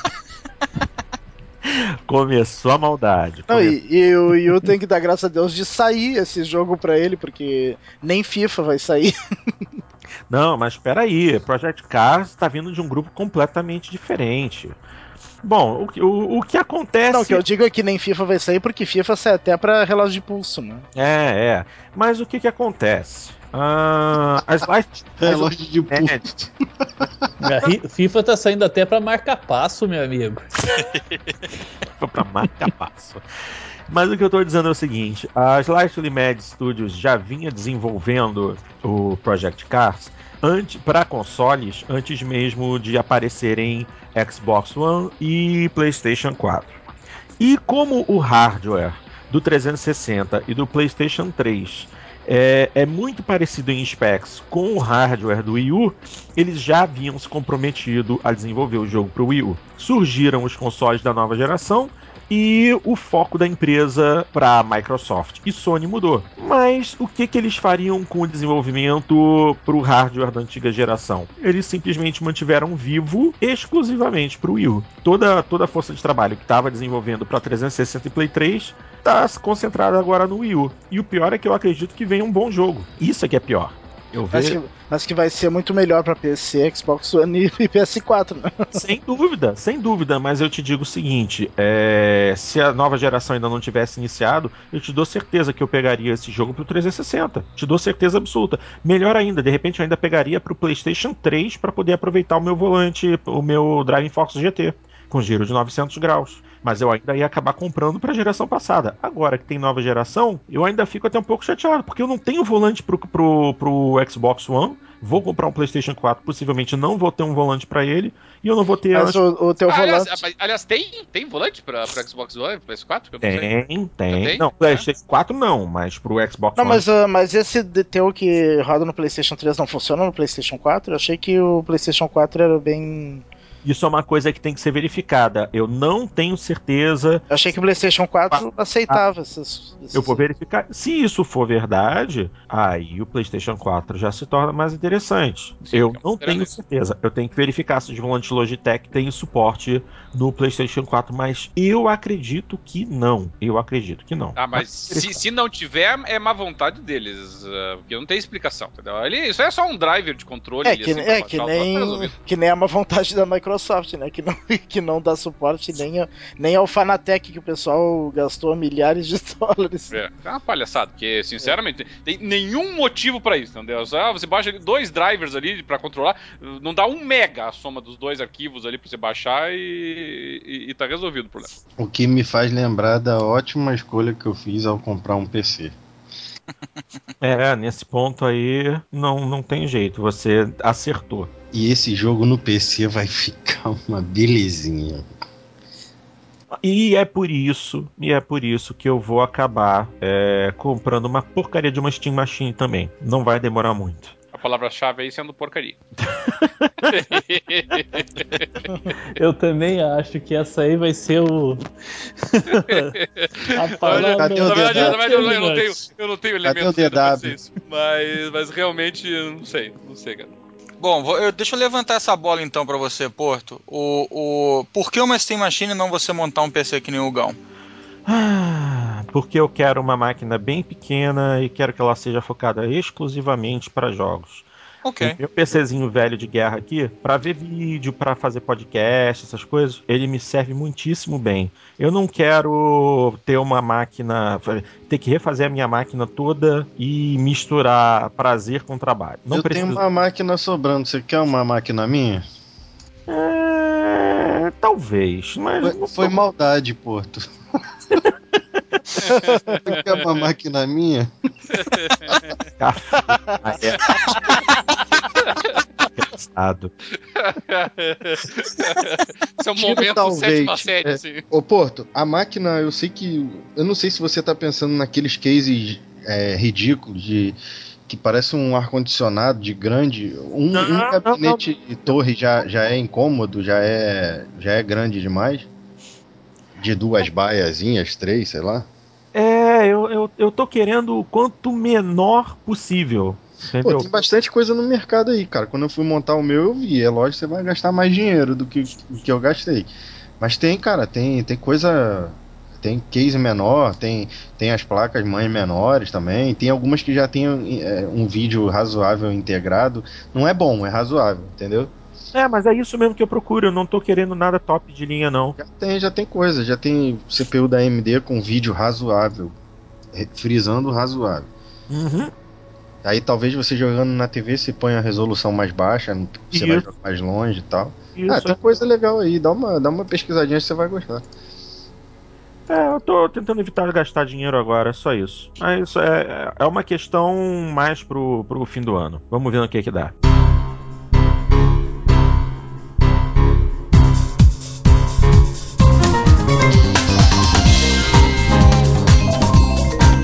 Começou a maldade. E o Wii U tem que dar graças a Deus de sair esse jogo pra ele, porque nem FIFA vai sair. Não, mas espera aí, Project Cars está vindo de um grupo completamente diferente. Bom, o que acontece... Não, o que eu digo é que nem FIFA vai sair, porque FIFA sai até pra relógio de pulso, né? Mas o que acontece? As relógio de pulso. FIFA tá saindo até pra marca-passo, meu amigo. Pra marca-passo. Mas o que eu tô dizendo é o seguinte: a Slightly Mad Studios já vinha desenvolvendo o Project Cars para consoles antes mesmo de aparecerem Xbox One e PlayStation 4. E como o hardware do 360 e do PlayStation 3 é muito parecido em specs com o hardware do Wii U, eles já haviam se comprometido a desenvolver o jogo para o Wii U. Surgiram os consoles da nova geração e o foco da empresa para Microsoft e Sony mudou. Mas o que eles fariam com o desenvolvimento para o hardware da antiga geração? Eles simplesmente mantiveram vivo exclusivamente para o Wii U. Toda a força de trabalho que estava desenvolvendo para 360 e Play 3 está concentrada agora no Wii U. E o pior é que eu acredito que venha um bom jogo. Isso é que é pior. Mas que vai ser muito melhor pra PC, Xbox One e PS4, né? Sem dúvida, mas eu te digo o seguinte, se a nova geração ainda não tivesse iniciado, eu te dou certeza que eu pegaria esse jogo pro 360, te dou certeza absoluta. Melhor ainda, de repente eu ainda pegaria pro PlayStation 3 para poder aproveitar o meu volante, o meu Driving Force GT, com giro de 900 graus. Mas eu ainda ia acabar comprando para a geração passada. Agora que tem nova geração, eu ainda fico até um pouco chateado, porque eu não tenho volante pro Xbox One. Vou comprar um PlayStation 4, possivelmente não vou ter um volante para ele, e eu não vou ter... Mas o teu volante... Aliás, tem volante pra Xbox One, PS4? Que eu não sei. Tem. Não, PlayStation 4 não, mas pro Xbox Não, One... mas esse teu que roda no PlayStation 3 não funciona no PlayStation 4? Eu achei que o PlayStation 4 era bem... Isso é uma coisa que tem que ser verificada. Eu não tenho certeza. Eu achei que o PlayStation 4 aceitava esses... Eu vou verificar. Se isso for verdade, aí o PlayStation 4 já se torna mais interessante. Sim, eu não tenho isso. certeza. Eu tenho que verificar se os volantes Logitech têm suporte no PlayStation 4, mas eu acredito que não. Ah, mas se não tiver, é má vontade deles. Porque não tem explicação, entendeu? Isso é só um driver de controle. Que nem a má vontade da Microsoft, né? Que não dá suporte nem ao Fanatec, que o pessoal gastou milhares de dólares. É uma palhaçada, porque, sinceramente, tem nenhum motivo pra isso, entendeu? Você baixa 2 drivers ali pra controlar, não dá 1 mega a soma dos 2 arquivos ali pra você baixar e tá resolvido o problema. O que me faz lembrar da ótima escolha que eu fiz ao comprar um PC. Nesse ponto aí não tem jeito, você acertou. E esse jogo no PC vai ficar uma belezinha. E é por isso que eu vou acabar comprando uma porcaria de uma Steam Machine também. Não vai demorar muito. A palavra-chave aí sendo porcaria. Eu também acho que essa aí vai ser o... a palavra... Cadê o Na verdade, DW? eu não tenho elementos ainda pra ser isso. Mas realmente, não sei, cara. Bom, deixa eu levantar essa bola então pra você, Porto. Por que uma Steam Machine e não você montar um PC que nem o Gão? Porque eu quero uma máquina bem pequena e quero que ela seja focada exclusivamente para jogos. Ok. O meu PCzinho velho de guerra aqui, para ver vídeo, para fazer podcast, essas coisas, ele me serve muitíssimo bem. Eu não quero ter uma máquina, ter que refazer a minha máquina toda e misturar prazer com trabalho. Não eu preciso. tenho uma máquina sobrando, você quer uma máquina minha? Talvez, mas... Foi maldade, Porto. Você quer uma máquina minha? Engraçado. Esse é um momento sétima série, assim. Ô Porto, a máquina, eu sei que... Eu não sei se você tá pensando naqueles cases ridículos que parece um ar-condicionado de grande. Um gabinete de torre já é incômodo, já é grande demais. De 2 baiazinhas, 3, sei lá. Eu tô querendo o quanto menor possível. Entendeu? Pô, tem bastante coisa no mercado aí, cara. Quando eu fui montar o meu, eu vi. É lógico que você vai gastar mais dinheiro do que eu gastei. Mas tem, cara, tem coisa. Tem case menor, tem as placas mãe menores também. Tem algumas que já tem um vídeo razoável integrado. Não é bom, é razoável, entendeu? Mas é isso mesmo que eu procuro. Eu não tô querendo nada top de linha, não. Já tem coisa. Já tem CPU da AMD com vídeo razoável. Frisando razoável. Uhum. Aí talvez você jogando na TV você põe a resolução mais baixa, você vai jogar mais longe e tal. Tem coisa legal aí, dá uma pesquisadinha que você vai gostar. Eu tô tentando evitar gastar dinheiro agora, só isso. Mas é uma questão mais pro fim do ano. Vamos ver no que dá.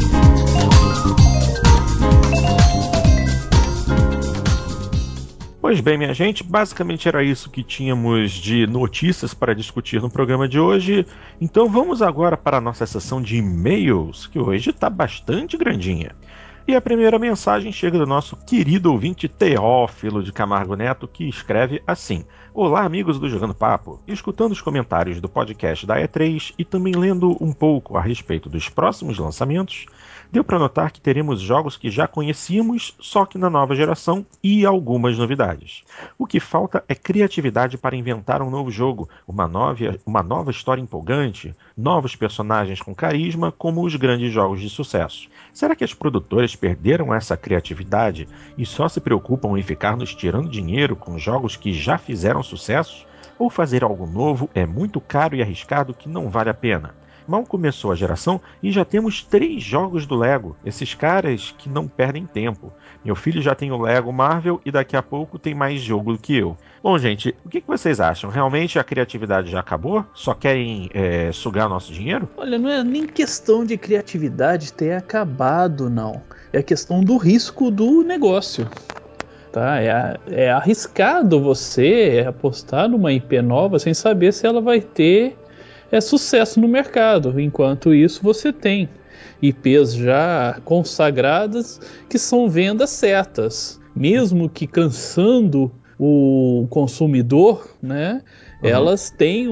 Pois Pois bem, minha gente, basicamente era isso que tínhamos de notícias para discutir no programa de hoje. Então vamos agora para a nossa sessão de e-mails, que hoje está bastante grandinha. E a primeira mensagem chega do nosso querido ouvinte Teófilo de Camargo Neto, que escreve assim: Olá, amigos do Jogando Papo. Escutando os comentários do podcast da E3 e também lendo um pouco a respeito dos próximos lançamentos, deu para notar que teremos jogos que já conhecíamos, só que na nova geração, e algumas novidades. O que falta é criatividade para inventar um novo jogo, uma nova história empolgante, novos personagens com carisma, como os grandes jogos de sucesso. Será que as produtoras perderam essa criatividade e só se preocupam em ficar nos tirando dinheiro com jogos que já fizeram sucesso? Ou fazer algo novo é muito caro e arriscado que não vale a pena? Mal começou a geração e já temos 3 jogos do Lego, esses caras que não perdem tempo. Meu filho já tem o Lego Marvel e daqui a pouco tem mais jogo do que eu. Bom, gente, o que vocês acham? Realmente a criatividade já acabou? Só querem sugar nosso dinheiro? Olha, não é nem questão de criatividade ter acabado, não. É questão do risco do negócio. Tá? É arriscado você apostar numa IP nova sem saber se ela vai ter sucesso no mercado. Enquanto isso, você tem IPs já consagradas que são vendas certas. Mesmo que cansando o consumidor, né? Elas têm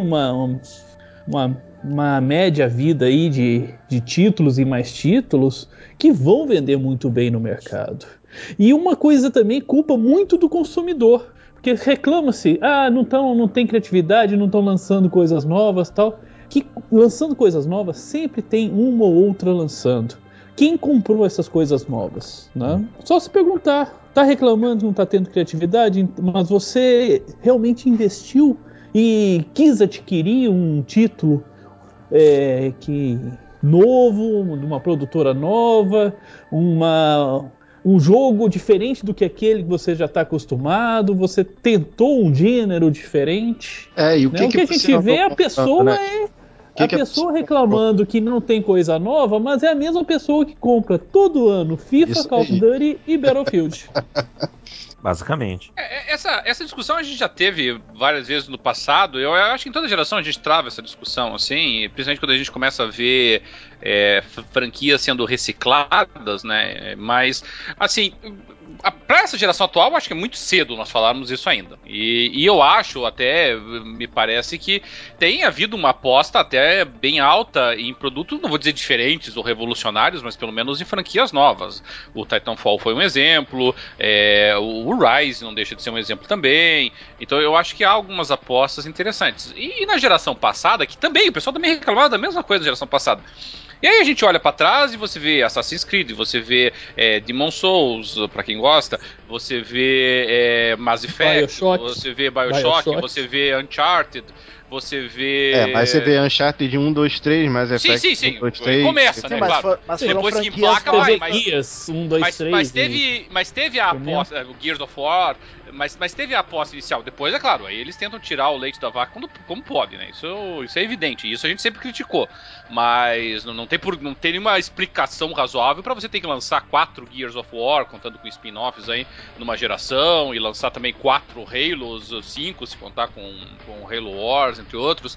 uma média vida aí de títulos e mais títulos que vão vender muito bem no mercado. E uma coisa também culpa muito do consumidor, porque reclama-se, não tem criatividade, não estão lançando coisas novas, tal. Que lançando coisas novas sempre tem uma ou outra lançando. Quem comprou essas coisas novas, né? Só se perguntar, tá reclamando que não tá tendo criatividade, mas você realmente investiu e quis adquirir um título novo, de uma produtora nova, um jogo diferente do que aquele que você já está acostumado, você tentou um gênero diferente. E o que, né? O que a gente vê é a pessoa reclamando que não tem coisa nova, mas é a mesma pessoa que compra todo ano FIFA, Isso Call of aí. Duty e Battlefield. Basicamente. Essa discussão a gente já teve várias vezes no passado. Eu acho que em toda geração a gente trava essa discussão, assim, principalmente quando a gente começa a ver franquias sendo recicladas, né? Mas, assim, para essa geração atual, eu acho que é muito cedo nós falarmos isso ainda. E eu acho, até me parece que tem havido uma aposta até bem alta em produtos, não vou dizer diferentes ou revolucionários, mas pelo menos em franquias novas. O Titanfall foi um exemplo, o Rise não deixa de ser um exemplo também. Então eu acho que há algumas apostas interessantes. E na geração passada, que também, o pessoal também reclamava da mesma coisa da geração passada. E aí a gente olha pra trás e você vê Assassin's Creed, você vê Demon's Souls, pra quem gosta, você vê Mass Effect, BioShock. você vê BioShock, você vê Uncharted, você vê... mas você vê Uncharted 1, 2, 3, Mass Effect Sim. 1, 2, 3... Começa, né, claro. Mas foram Depois que franquias emplaca, vai. Guias 1, 2, 3. Mas teve a aposta, o Gears of War, mas teve a aposta inicial. Depois, é claro, aí eles tentam tirar o leite da vaca como pode, né? Isso é evidente, isso a gente sempre criticou. Mas não tem nenhuma explicação razoável pra você ter que lançar 4 Gears of War, contando com spin-offs aí, numa geração, e lançar também 4 Halos, 5, se contar com Halo Wars, entre outros,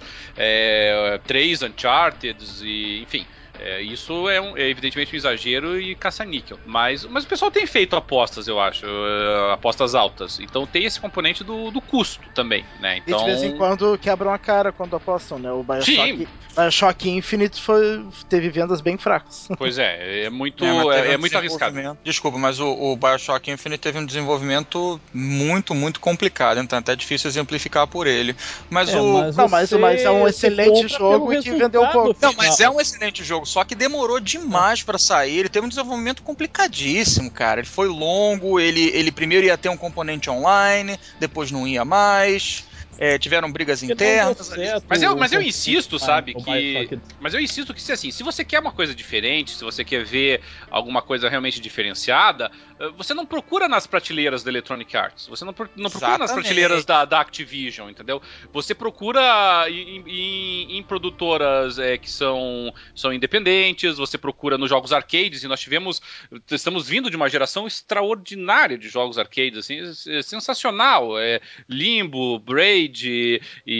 3 Uncharted, e enfim. Isso é evidentemente um exagero e caça-níquel. Mas o pessoal tem feito apostas, eu acho. Apostas altas. Então tem esse componente do custo também, né? Então... E de vez em quando quebram a cara quando apostam, né? O BioShock Infinite teve vendas bem fracas. Pois é muito arriscado. Desculpa, mas o BioShock Infinite teve um desenvolvimento muito, muito complicado, então é até difícil exemplificar por ele. Mas é um excelente jogo e que vendeu pouco. Não, mas é um excelente jogo, só que demorou demais pra sair. Ele teve um desenvolvimento complicadíssimo, cara. Ele foi longo, ele primeiro ia ter um componente online, depois não ia mais. tiveram brigas Porque internas. não deu certo Mas eu o insisto, conflito, sabe, o que... Bioshock. Mas eu insisto que, assim, se você quer uma coisa diferente, se você quer ver alguma coisa realmente diferenciada, você não procura nas prateleiras da Electronic Arts. Você não procura nas Exatamente. prateleiras da Activision, entendeu? Você procura em produtoras que são independentes, você procura nos jogos arcades, e estamos vindo de uma geração extraordinária de jogos arcades, assim, sensacional. Limbo, Braid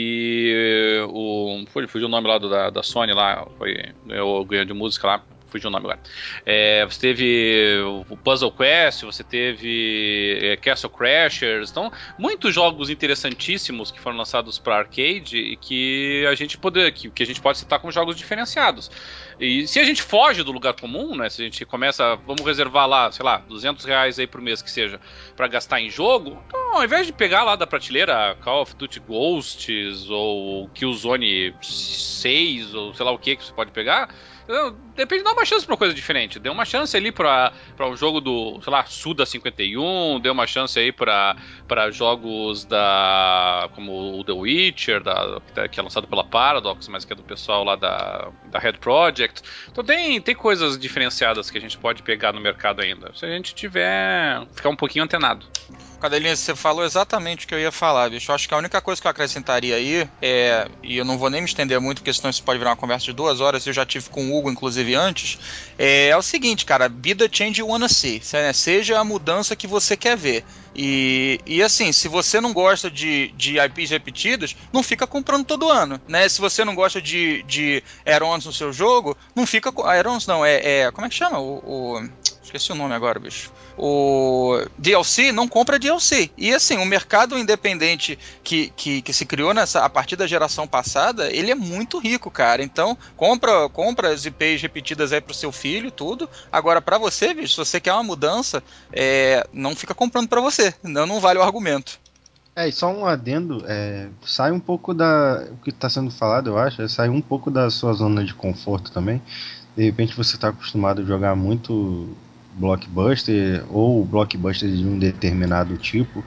e fugiu o nome lá da Sony lá, ganhou de música lá, fugiu o nome agora. Você teve o Puzzle Quest, você teve Castle Crashers, então muitos jogos interessantíssimos que foram lançados para arcade e que a gente pode citar como jogos diferenciados. E se a gente foge do lugar comum, né, se a gente começa, vamos reservar lá, sei lá, R$200 aí por mês que seja, para gastar em jogo, então ao invés de pegar lá da prateleira Call of Duty Ghosts ou Killzone 6 ou sei lá o que você pode pegar, depende, dá uma chance pra uma coisa diferente. Dê uma chance ali pra um jogo do, sei lá, Suda 51, dê uma chance aí pra jogos como o The Witcher, que é lançado pela Paradox, mas que é do pessoal lá da Red Project. Então tem coisas diferenciadas que a gente pode pegar no mercado ainda, se a gente ficar um pouquinho antenado. Cadelinha, você falou exatamente o que eu ia falar, bicho. Eu acho que a única coisa que eu acrescentaria aí e eu não vou nem me estender muito, porque senão isso pode virar uma conversa de 2 horas, eu já tive com o Hugo, inclusive, antes, é o seguinte, cara, be the change you wanna see, né? Seja a mudança que você quer ver. E assim, se você não gosta de IPs repetidos, não fica comprando todo ano, né? Se você não gosta de add-ons no seu jogo, não fica com... Add-ons não, como é que chama? Esqueci o nome agora, bicho. O DLC, não compra DLC. E assim, o mercado independente que se criou a partir da geração passada, ele é muito rico, cara. Então, compra as IPs repetidas aí pro seu filho, tudo. Agora, pra você, bicho, se você quer uma mudança, não fica comprando pra você. Não vale o argumento. E só um adendo, sai um pouco o que está sendo falado, eu acho, sai um pouco da sua zona de conforto também. De repente você está acostumado a jogar muito blockbuster ou blockbuster de um determinado tipo.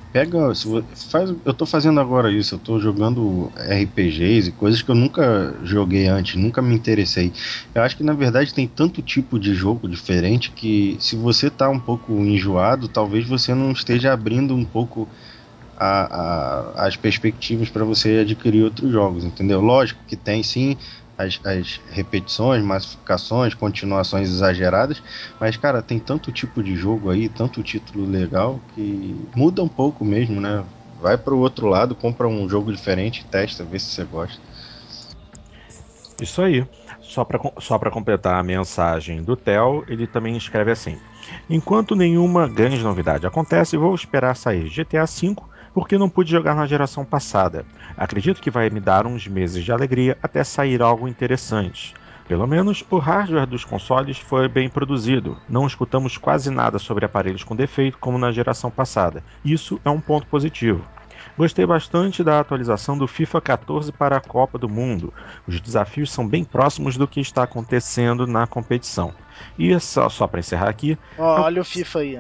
Eu tô fazendo agora isso, eu tô jogando RPGs e coisas que eu nunca joguei antes, nunca me interessei. Eu acho que na verdade tem tanto tipo de jogo diferente que se você tá um pouco enjoado, talvez você não esteja abrindo um pouco as perspectivas para você adquirir outros jogos, entendeu? Lógico que tem sim as repetições, massificações, continuações exageradas, mas cara, tem tanto tipo de jogo aí, tanto título legal que muda um pouco mesmo, né? Vai pro outro lado, compra um jogo diferente, testa, vê se você gosta. Isso aí. Só para completar a mensagem do Theo, ele também escreve assim: enquanto nenhuma grande novidade acontece, vou esperar sair GTA V porque não pude jogar na geração passada. Acredito que vai me dar uns meses de alegria até sair algo interessante. Pelo menos o hardware dos consoles foi bem produzido. Não escutamos quase nada sobre aparelhos com defeito como na geração passada. Isso é um ponto positivo. Gostei bastante da atualização do FIFA 14 para a Copa do Mundo. Os desafios são bem próximos do que está acontecendo na competição. E só para encerrar aqui... Olha o FIFA aí, ó.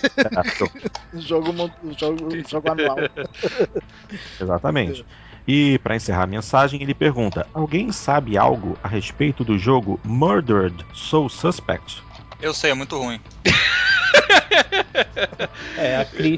jogo anual. Exatamente. E para encerrar a mensagem, ele pergunta: alguém sabe algo a respeito do jogo Murdered Soul Suspect? Eu sei, é muito ruim. A crítica.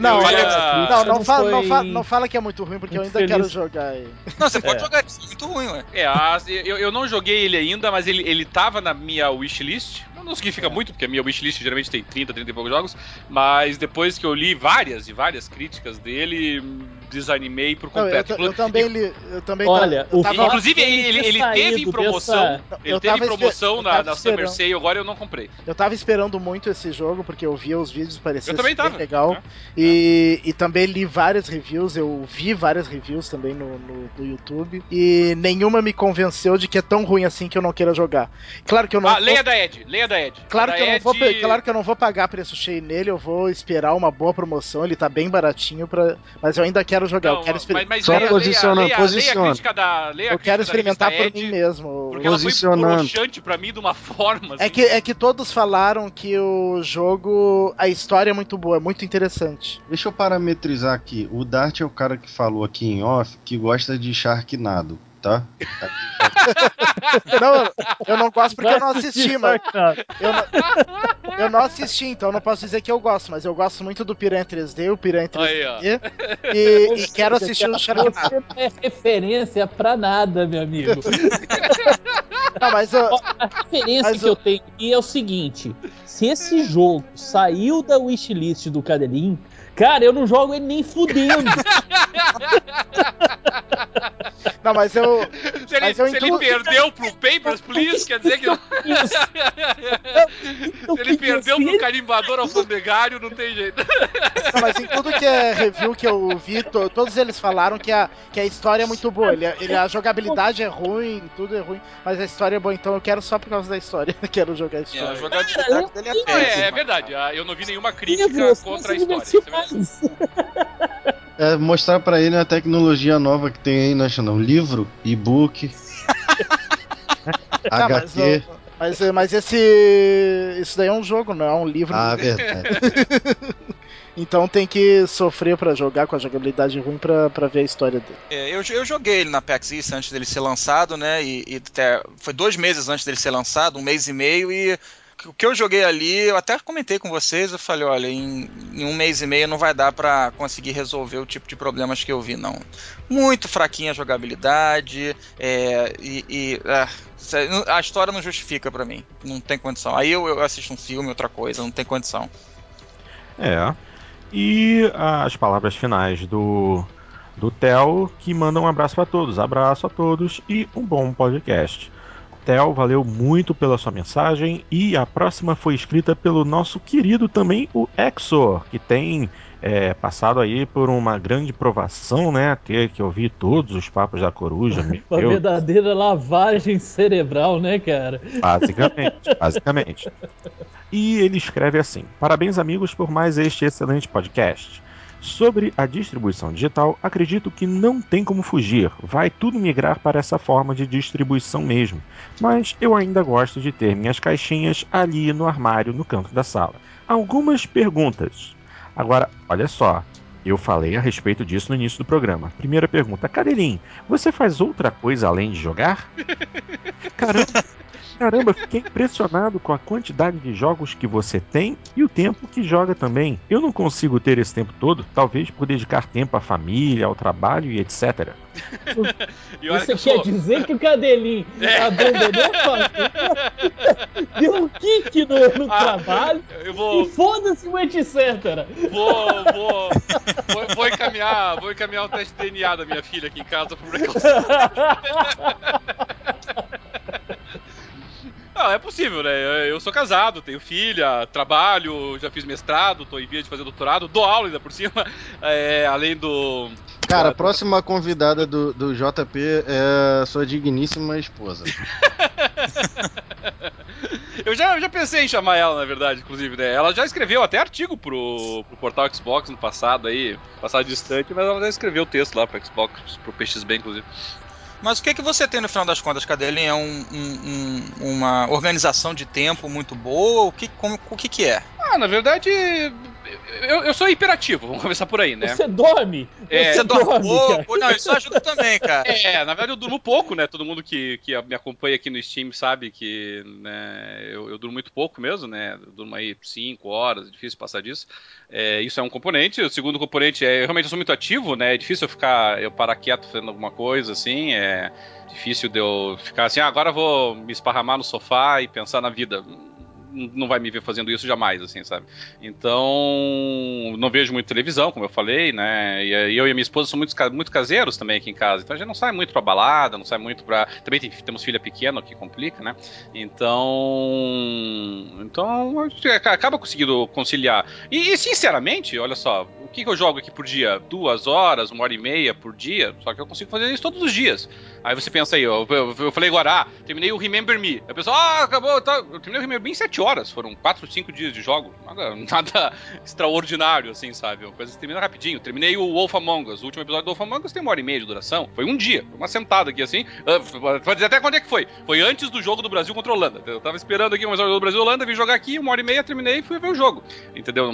Não fala que é muito ruim, porque muito eu ainda quero jogar ele. Não, você pode jogar isso, é muito ruim, ué. Eu não joguei ele ainda, mas ele tava na minha wishlist. Não significa muito, porque a minha wishlist geralmente tem 30 e poucos jogos. Mas depois que eu li várias críticas dele, desanimei por completo. Eu também li. Olha, inclusive, ele teve em promoção. Ele teve em promoção na Summer Sale, agora eu não comprei. Eu tava esperando muito esse jogo, porque eu via os vídeos, parecia bem legal. Né? E também li várias reviews, eu vi várias reviews também no YouTube. E nenhuma me convenceu de que é tão ruim assim que eu não queira jogar. Claro que eu não. Leia da Ed. Claro que eu não vou pagar preço cheio nele, eu vou esperar uma boa promoção, ele tá bem baratinho, mas eu ainda quero jogar, Não, eu quero experimentar. Só posiciona. leia a crítica da Eu quero experimentar por Ed, mim mesmo. porque ela foi Posicionando. broxante pra mim de uma forma. Assim. É que todos falaram que o jogo, a história é muito boa, é muito interessante. Deixa eu parametrizar aqui. O Dart é o cara que falou aqui em off que gosta de Sharknado, tá? Não, eu não gosto porque eu não assisti, mas eu não assisti, então eu não posso dizer que eu gosto, mas eu gosto muito do Piranha 3D, o Piranha 3D, Aí, e quero assistir o Sharknado. Você não é referência pra nada, meu amigo. Não, mas A referência que eu tenho aqui é o seguinte: se esse jogo saiu da wishlist do Cadelinho, cara, eu não jogo ele nem fudendo. não, mas eu Se ele perdeu pro Papers, Please, quer dizer que... Se ele perdeu pro carimbador alfandegário, não tem jeito. Não, mas em tudo que é review que eu vi, todos eles falaram que a história é muito boa. A jogabilidade é ruim, tudo é ruim, mas a história é boa, então eu quero só por causa da história. Eu quero jogar a história. A jogabilidade dele é péssima. É verdade, eu não vi nenhuma crítica contra a história. Isso é verdade. Mostrar pra ele a tecnologia nova que tem aí, não, livro, e-book, Tá, HQ. mas isso daí é um jogo, não é um livro. Ah, verdade. Então tem que sofrer pra jogar com a jogabilidade ruim pra ver a história dele. Eu joguei ele na PAX East antes dele ser lançado, né? E até, foi 2 meses antes dele ser lançado, 1 mês e meio, e o que eu joguei ali, eu até comentei com vocês, eu falei, olha, em 1 mês e meio não vai dar pra conseguir resolver o tipo de problemas que eu vi, não. Muito fraquinha a jogabilidade, a história não justifica pra mim, não tem condição. Aí eu assisto um filme, outra coisa, não tem condição. E as palavras finais do Theo, que manda um abraço para todos. Abraço a todos e um bom podcast. Theo, valeu muito pela sua mensagem. E a próxima foi escrita pelo nosso querido também, o Exor, que tem passado aí por uma grande provação, né? Ter que ouvir todos os papos da coruja. Uma verdadeira lavagem cerebral, né, cara? Basicamente. E ele escreve assim: parabéns, amigos, por mais este excelente podcast. Sobre a distribuição digital, acredito que não tem como fugir, vai tudo migrar para essa forma de distribuição mesmo, mas eu ainda gosto de ter minhas caixinhas ali no armário no canto da sala. Algumas perguntas. Agora, olha só, eu falei a respeito disso no início do programa. Primeira pergunta: Cadelinho, você faz outra coisa além de jogar? Caramba, fiquei impressionado com a quantidade de jogos que você tem e o tempo que joga também. Eu não consigo ter esse tempo todo, talvez por dedicar tempo à família, ao trabalho e etc. Você quer dizer que o Cadelinho abandonou a família, deu um kick no trabalho e foda-se o etc. Vou encaminhar o teste de DNA da minha filha aqui em casa por precaução. Não, é possível, né? Eu sou casado, tenho filha, trabalho, já fiz mestrado, tô em via de fazer doutorado, dou aula ainda por cima, além do... Cara, a próxima convidada do JP é a sua digníssima esposa. Eu já pensei em chamar ela, na verdade, inclusive, né? Ela já escreveu até artigo pro portal Xbox no passado distante, mas ela já escreveu texto lá pro Xbox, pro PXB, inclusive. Mas o que você tem no final das contas, Cadelinho? É uma organização de tempo muito boa? O que é? Na verdade, eu sou hiperativo, vamos começar por aí, né? Você dorme? Você dorme pouco? Não, isso ajuda também, cara. Na verdade eu durmo pouco, né? Todo mundo que me acompanha aqui no Steam sabe que, né, eu durmo muito pouco mesmo, né? Eu durmo aí 5 horas, é difícil passar disso. Isso é um componente. O segundo componente realmente eu sou muito ativo, né? É difícil eu parar quieto fazendo alguma coisa, assim. É difícil de eu ficar assim, agora eu vou me esparramar no sofá e pensar na vida. Não vai me ver fazendo isso jamais, assim, sabe? Então, não vejo muito televisão, como eu falei, né? E eu e a minha esposa somos muito caseiros também aqui em casa. Então a gente não sai muito pra balada, não sai muito pra... Também temos filha pequena, o que complica, né? Então a gente acaba conseguindo conciliar. E sinceramente, olha só, o que eu jogo aqui por dia? 2 horas, 1h30 por dia? Só que eu consigo fazer isso todos os dias. Aí você pensa aí, eu falei agora, terminei o Remember Me. A pessoa, acabou, tá. Eu terminei o Remember Me em 7 horas, foram 4 ou 5 dias de jogo, nada extraordinário, assim, sabe? Uma coisa que termina rapidinho. Terminei o Wolf Among Us, o último episódio do Wolf Among Us tem 1h30 de duração, foi um dia, uma sentada aqui, assim, pode dizer até quando é que foi antes do jogo do Brasil contra a Holanda, eu tava esperando aqui um episódio do Brasil e Holanda, vim jogar aqui, 1h30, terminei e fui ver o jogo, entendeu?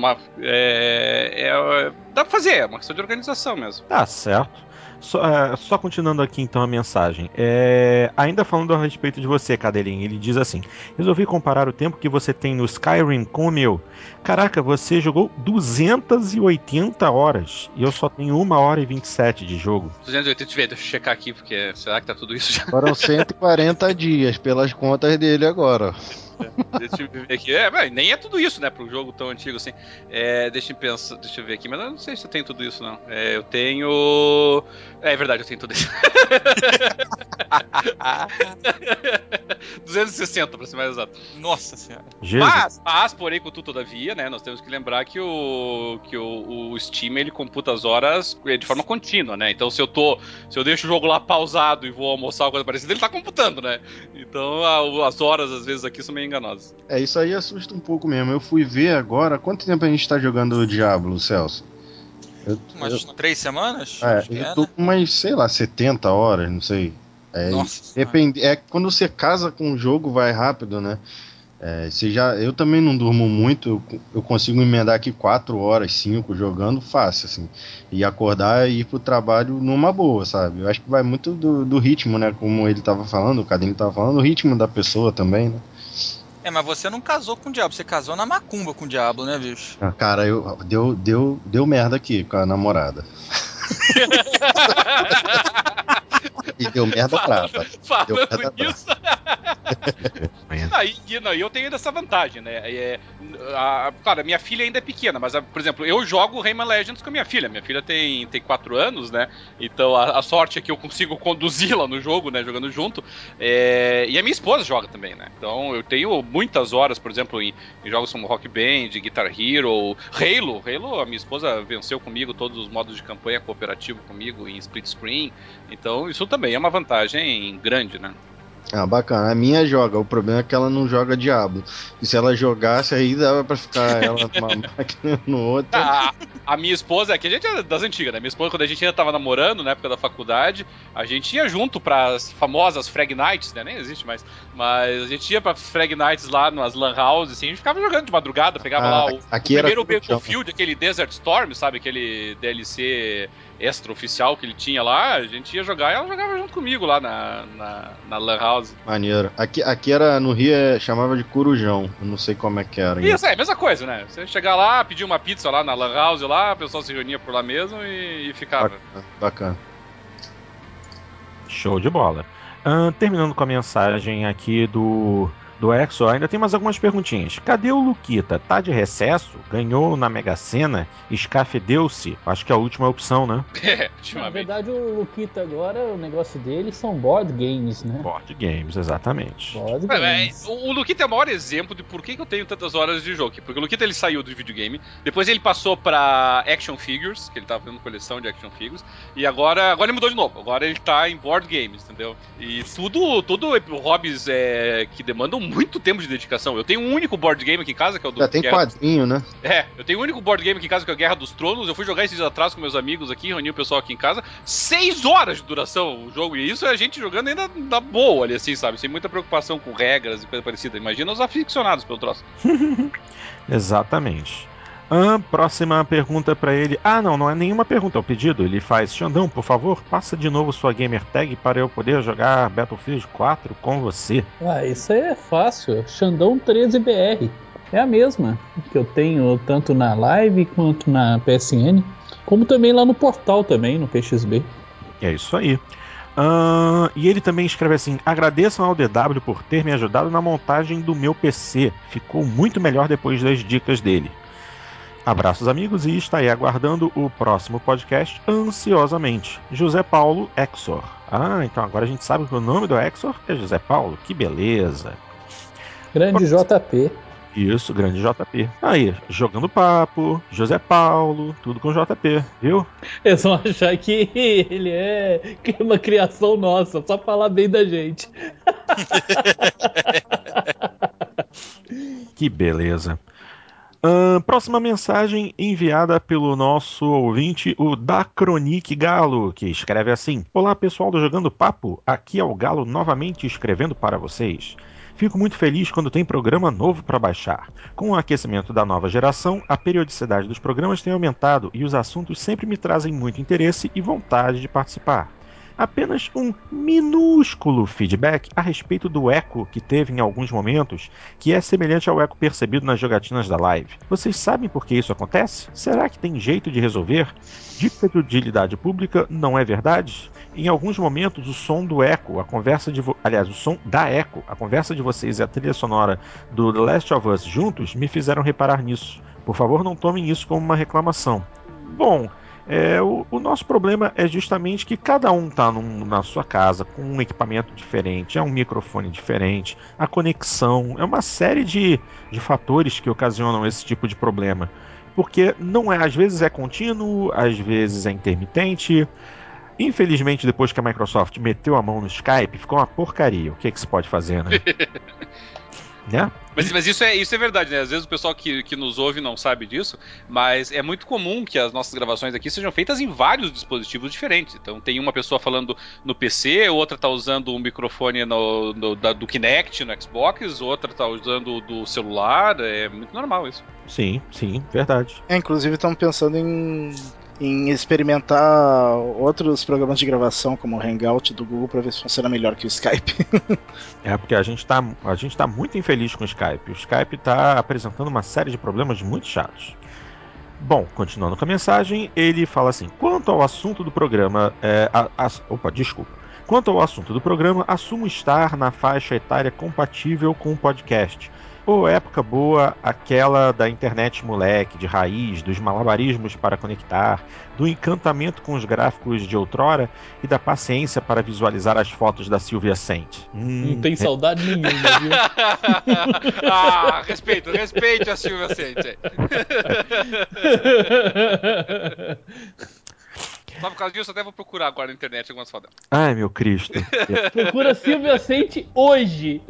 Dá pra fazer, é uma questão de organização mesmo. Tá certo. Só continuando aqui então a mensagem. Ainda falando a respeito de você, Cadelinho, ele diz assim: resolvi comparar o tempo que você tem no Skyrim com o meu. Caraca, você jogou 280 horas e eu só tenho 1h27 de jogo. 280, deixa eu checar aqui, porque será que tá tudo isso já? Foram 140 dias, pelas contas dele agora. Deixa eu ver aqui. Nem é tudo isso, né? Para um jogo tão antigo assim. Deixa eu ver aqui, mas eu não sei se eu tenho tudo isso, não. Eu tenho. É verdade, eu tenho tudo isso. 260, pra ser mais exato. Nossa senhora. Mas, porém, contudo, todavia, né? Nós temos que lembrar que o Steam ele computa as horas de forma contínua, né? Então, se eu deixo o jogo lá pausado e vou almoçar ou coisa parecida, ele tá computando, né? Então, as horas, às vezes, aqui são meio enganosas. Isso aí assusta um pouco mesmo. Eu fui ver agora. Quanto tempo a gente tá jogando o Diablo, Celso? Umas 3 semanas? Eu tô com umas, sei lá, 70 horas, não sei. Nossa. Depende. Quando você casa com o jogo, vai rápido, né? Eu também não durmo muito. Eu consigo emendar aqui 4 horas, 5 jogando fácil, assim. E acordar e ir pro trabalho numa boa, sabe? Eu acho que vai muito do ritmo, né? Como ele tava falando, o Cadinho tava falando, o ritmo da pessoa também, né? Mas você não casou com o Diablo, você casou na macumba com o Diablo, né, bicho? Cara, deu merda aqui com a namorada. E deu merda brava. Falando nisso. E eu tenho ainda essa vantagem, né? Claro, a minha filha ainda é pequena, mas, por exemplo, eu jogo Rayman Legends com a minha filha. Minha filha tem 4 anos, né? Então a sorte é que eu consigo conduzi-la no jogo, né? Jogando junto. E a minha esposa joga também, né? Então eu tenho muitas horas, por exemplo, em jogos como Rock Band, Guitar Hero, Halo, a minha esposa venceu comigo todos os modos de campanha cooperativo comigo em split screen. Então isso também é uma vantagem grande, né? Bacana. A minha joga, o problema é que ela não joga Diablo. E se ela jogasse, aí dava pra ficar ela numa máquina no outro. A minha esposa, que a gente é das antigas, né? Minha esposa, quando a gente ainda tava namorando, na época da faculdade, a gente ia junto pras famosas Frag Nights, né? Nem existe mais. Mas a gente ia pra Frag Nights lá nas Lan House, assim, a gente ficava jogando de madrugada, pegava lá o primeiro Battlefield, aquele Desert Storm, sabe? Aquele DLC extra-oficial que ele tinha lá, a gente ia jogar e ela jogava junto comigo lá na Lan House. Maneiro. Aqui era, no Rio, chamava de Corujão. Eu não sei como é que era. Isso, mesma coisa, né? Você chegar lá, pedir uma pizza lá na Lan House lá, o pessoal se reunia por lá mesmo e ficava. Bacana. Show de bola. Terminando com a mensagem aqui do Exo, ainda tem mais algumas perguntinhas. Cadê o Luquita? Tá de recesso? Ganhou na Mega Sena? Escafedeu-se? Acho que é a última opção, né? Na verdade, o Luquita agora, o negócio dele são board games, né? Board games, exatamente. Board games. O Luquita é o maior exemplo de por que eu tenho tantas horas de jogo. Porque o Luquita ele saiu do videogame, depois ele passou pra action figures, que ele tava fazendo coleção de action figures, e agora ele mudou de novo. Agora ele tá em board games, entendeu? E tudo hobbies que demandam muito tempo de dedicação. Eu tenho um único board game aqui em casa, que é o do... tem quadrinho, né? Eu tenho um único board game aqui em casa, que é a Guerra dos Tronos. Eu fui jogar esses dias atrás com meus amigos aqui, reuni o pessoal aqui em casa. 6 horas de duração o jogo, e isso é a gente jogando ainda na boa ali, assim, sabe? Sem muita preocupação com regras e coisa parecida. Imagina os aficionados pelo troço. Exatamente. Próxima pergunta pra ele. Não é nenhuma pergunta, é um pedido. Ele faz: Xandão, por favor, passa de novo sua gamer tag para eu poder jogar Battlefield 4 com você. Isso aí é fácil. Xandão 13BR. É a mesma que eu tenho tanto na Live quanto na PSN, como também lá no portal também, no PXB. É isso aí. E ele também escreve assim: agradeçam ao DW por ter me ajudado na montagem do meu PC. Ficou muito melhor depois das dicas dele. Abraços, amigos, e está aí aguardando o próximo podcast ansiosamente. José Paulo Exor. Então agora a gente sabe que o nome do Exor é José Paulo. Que beleza. Grande JP. Isso, grande JP. Aí, jogando papo, José Paulo, tudo com JP, viu? Eles vão achar que ele é uma criação nossa, só falar bem da gente. Que beleza. Próxima mensagem enviada pelo nosso ouvinte, o Dacronique Galo, que escreve assim: Olá pessoal do Jogando Papo, aqui é o Galo novamente escrevendo para vocês. Fico muito feliz quando tem programa novo para baixar. Com o aquecimento da nova geração, a periodicidade dos programas tem aumentado e os assuntos sempre me trazem muito interesse e vontade de participar. Apenas um minúsculo feedback a respeito do eco que teve em alguns momentos, que é semelhante ao eco percebido nas jogatinas da live. Vocês sabem por que isso acontece? Será que tem jeito de resolver? Dica de utilidade pública, não é verdade? Em alguns momentos, o som do eco, o som da eco, a conversa de vocês e a trilha sonora do The Last of Us juntos me fizeram reparar nisso. Por favor, não tomem isso como uma reclamação. Bom, o nosso problema é justamente que cada um está na sua casa com um equipamento diferente, é um microfone diferente, a conexão, é uma série de fatores que ocasionam esse tipo de problema. Porque não é, às vezes é contínuo, às vezes é intermitente. Infelizmente, depois que a Microsoft meteu a mão no Skype, ficou uma porcaria. O que se pode fazer, né? Né? Mas isso é verdade, né? Às vezes o pessoal que nos ouve não sabe disso, mas é muito comum que as nossas gravações aqui sejam feitas em vários dispositivos diferentes. Então tem uma pessoa falando no PC, outra tá usando um microfone do Kinect no Xbox, outra tá usando do celular. É muito normal isso. Sim, verdade. Inclusive estamos pensando em experimentar outros programas de gravação, como o Hangout do Google, para ver se funciona melhor que o Skype. Porque a gente tá muito infeliz com o Skype. O Skype tá apresentando uma série de problemas muito chatos. Bom, continuando com a mensagem, ele fala assim: quanto ao assunto do programa, Quanto ao assunto do programa, assumo estar na faixa etária compatível com o podcast. Ou época boa, aquela da internet moleque, de raiz, dos malabarismos para conectar, do encantamento com os gráficos de outrora e da paciência para visualizar as fotos da Silvia Saint. Não tem saudade nenhuma, viu? Respeite a Silvia Saint. Só por causa disso, eu até vou procurar agora na internet algumas fotos. Ai, meu Cristo. Procura Silvia Saint hoje.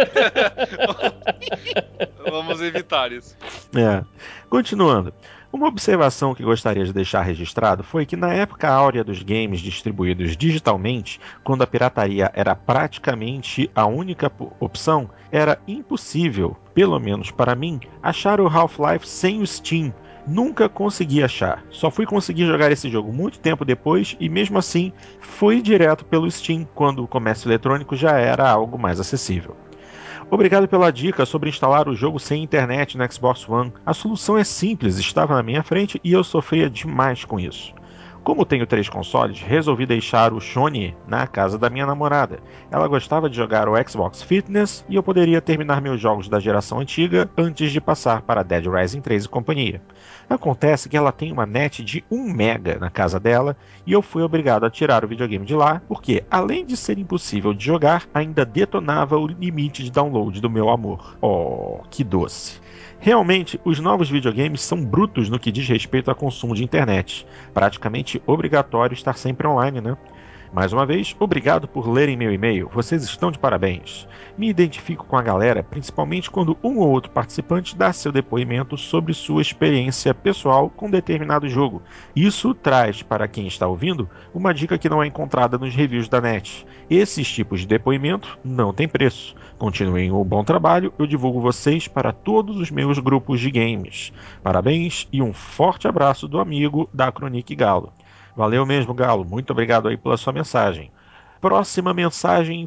Vamos evitar isso. Continuando. Uma observação que gostaria de deixar registrado foi que na época áurea dos games distribuídos digitalmente, quando a pirataria era praticamente a única opção, era impossível, pelo menos para mim, achar o Half-Life sem o Steam. Nunca consegui achar. Só fui conseguir jogar esse jogo muito tempo depois e mesmo assim fui direto pelo Steam, quando o comércio eletrônico já era algo mais acessível. Obrigado pela dica sobre instalar o jogo sem internet no Xbox One. A solução é simples, estava na minha frente e eu sofria demais com isso. Como tenho 3 consoles, resolvi deixar o Sony na casa da minha namorada. Ela gostava de jogar o Xbox Fitness e eu poderia terminar meus jogos da geração antiga antes de passar para Dead Rising 3 e companhia. Acontece que ela tem uma net de 1 mega na casa dela e eu fui obrigado a tirar o videogame de lá porque, além de ser impossível de jogar, ainda detonava o limite de download do meu amor. Oh, que doce! Realmente, os novos videogames são brutos no que diz respeito a consumo de internet. Praticamente obrigatório estar sempre online, né? Mais uma vez, obrigado por lerem meu e-mail. Vocês estão de parabéns. Me identifico com a galera, principalmente quando um ou outro participante dá seu depoimento sobre sua experiência pessoal com determinado jogo. Isso traz, para quem está ouvindo, uma dica que não é encontrada nos reviews da net. Esses tipos de depoimento não têm preço. Continuem o bom trabalho, eu divulgo vocês para todos os meus grupos de games. Parabéns e um forte abraço do amigo Dacronique Galo. Valeu mesmo, Galo. Muito obrigado aí pela sua mensagem. Próxima mensagem,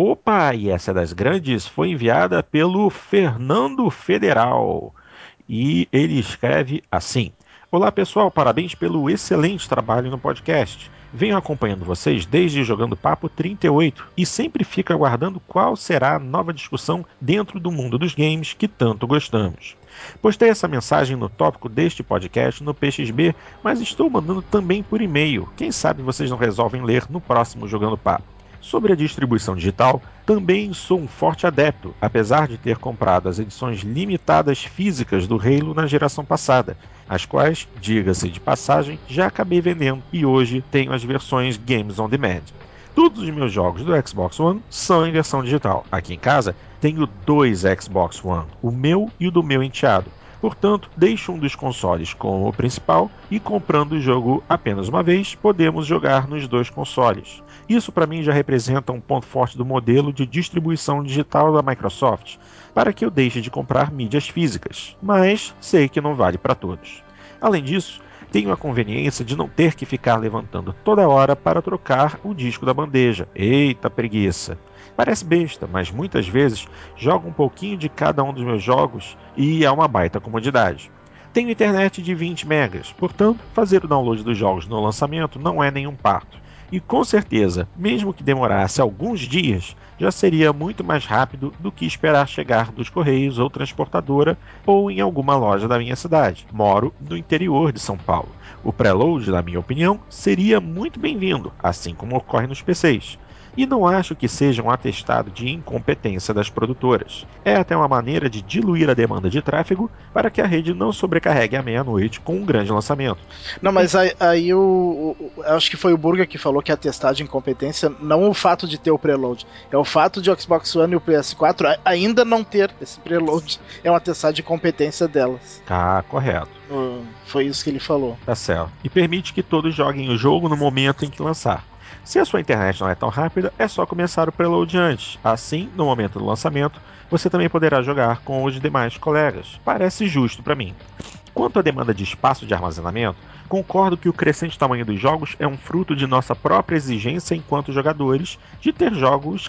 e essa é das grandes, foi enviada pelo Fernando Federal. E ele escreve assim: Olá pessoal, parabéns pelo excelente trabalho no podcast. Venho acompanhando vocês desde Jogando Papo 38 e sempre fico aguardando qual será a nova discussão dentro do mundo dos games que tanto gostamos. Postei essa mensagem no tópico deste podcast no PXB, mas estou mandando também por e-mail. Quem sabe vocês não resolvem ler no próximo Jogando Papo. Sobre a distribuição digital, também sou um forte adepto, apesar de ter comprado as edições limitadas físicas do Halo na geração passada, as quais, diga-se de passagem, já acabei vendendo e hoje tenho as versões Games on Demand. Todos os meus jogos do Xbox One são em versão digital. Aqui em casa, Tenho 2 Xbox One, o meu e o do meu enteado. Portanto, deixo um dos consoles como o principal e, comprando o jogo apenas uma vez, podemos jogar nos 2 consoles. Isso para mim já representa um ponto forte do modelo de distribuição digital da Microsoft, para que eu deixe de comprar mídias físicas, mas sei que não vale para todos. Além disso, tenho a conveniência de não ter que ficar levantando toda hora para trocar o disco da bandeja. Eita preguiça! Parece besta, mas muitas vezes jogo um pouquinho de cada um dos meus jogos e é uma baita comodidade. Tenho internet de 20 megas, portanto, fazer o download dos jogos no lançamento não é nenhum parto. E com certeza, mesmo que demorasse alguns dias, já seria muito mais rápido do que esperar chegar dos Correios ou transportadora ou em alguma loja da minha cidade. Moro no interior de São Paulo. O preload, na minha opinião, seria muito bem-vindo, assim como ocorre nos PCs. E não acho que seja um atestado de incompetência das produtoras. É até uma maneira de diluir a demanda de tráfego para que a rede não sobrecarregue à meia-noite com um grande lançamento. Não, mas aí eu acho que foi o Burger que falou que é atestado de incompetência, não o fato de ter o preload, é o fato de o Xbox One e o PS4 ainda não ter esse preload. É um atestado de competência delas. Tá, correto. Foi isso que ele falou. Tá certo. E permite que todos joguem o jogo no momento em que lançar. Se a sua internet não é tão rápida, é só começar o preload antes. Assim, no momento do lançamento, você também poderá jogar com os demais colegas. Parece justo para mim. Quanto à demanda de espaço de armazenamento, concordo que o crescente tamanho dos jogos é um fruto de nossa própria exigência enquanto jogadores de ter jogos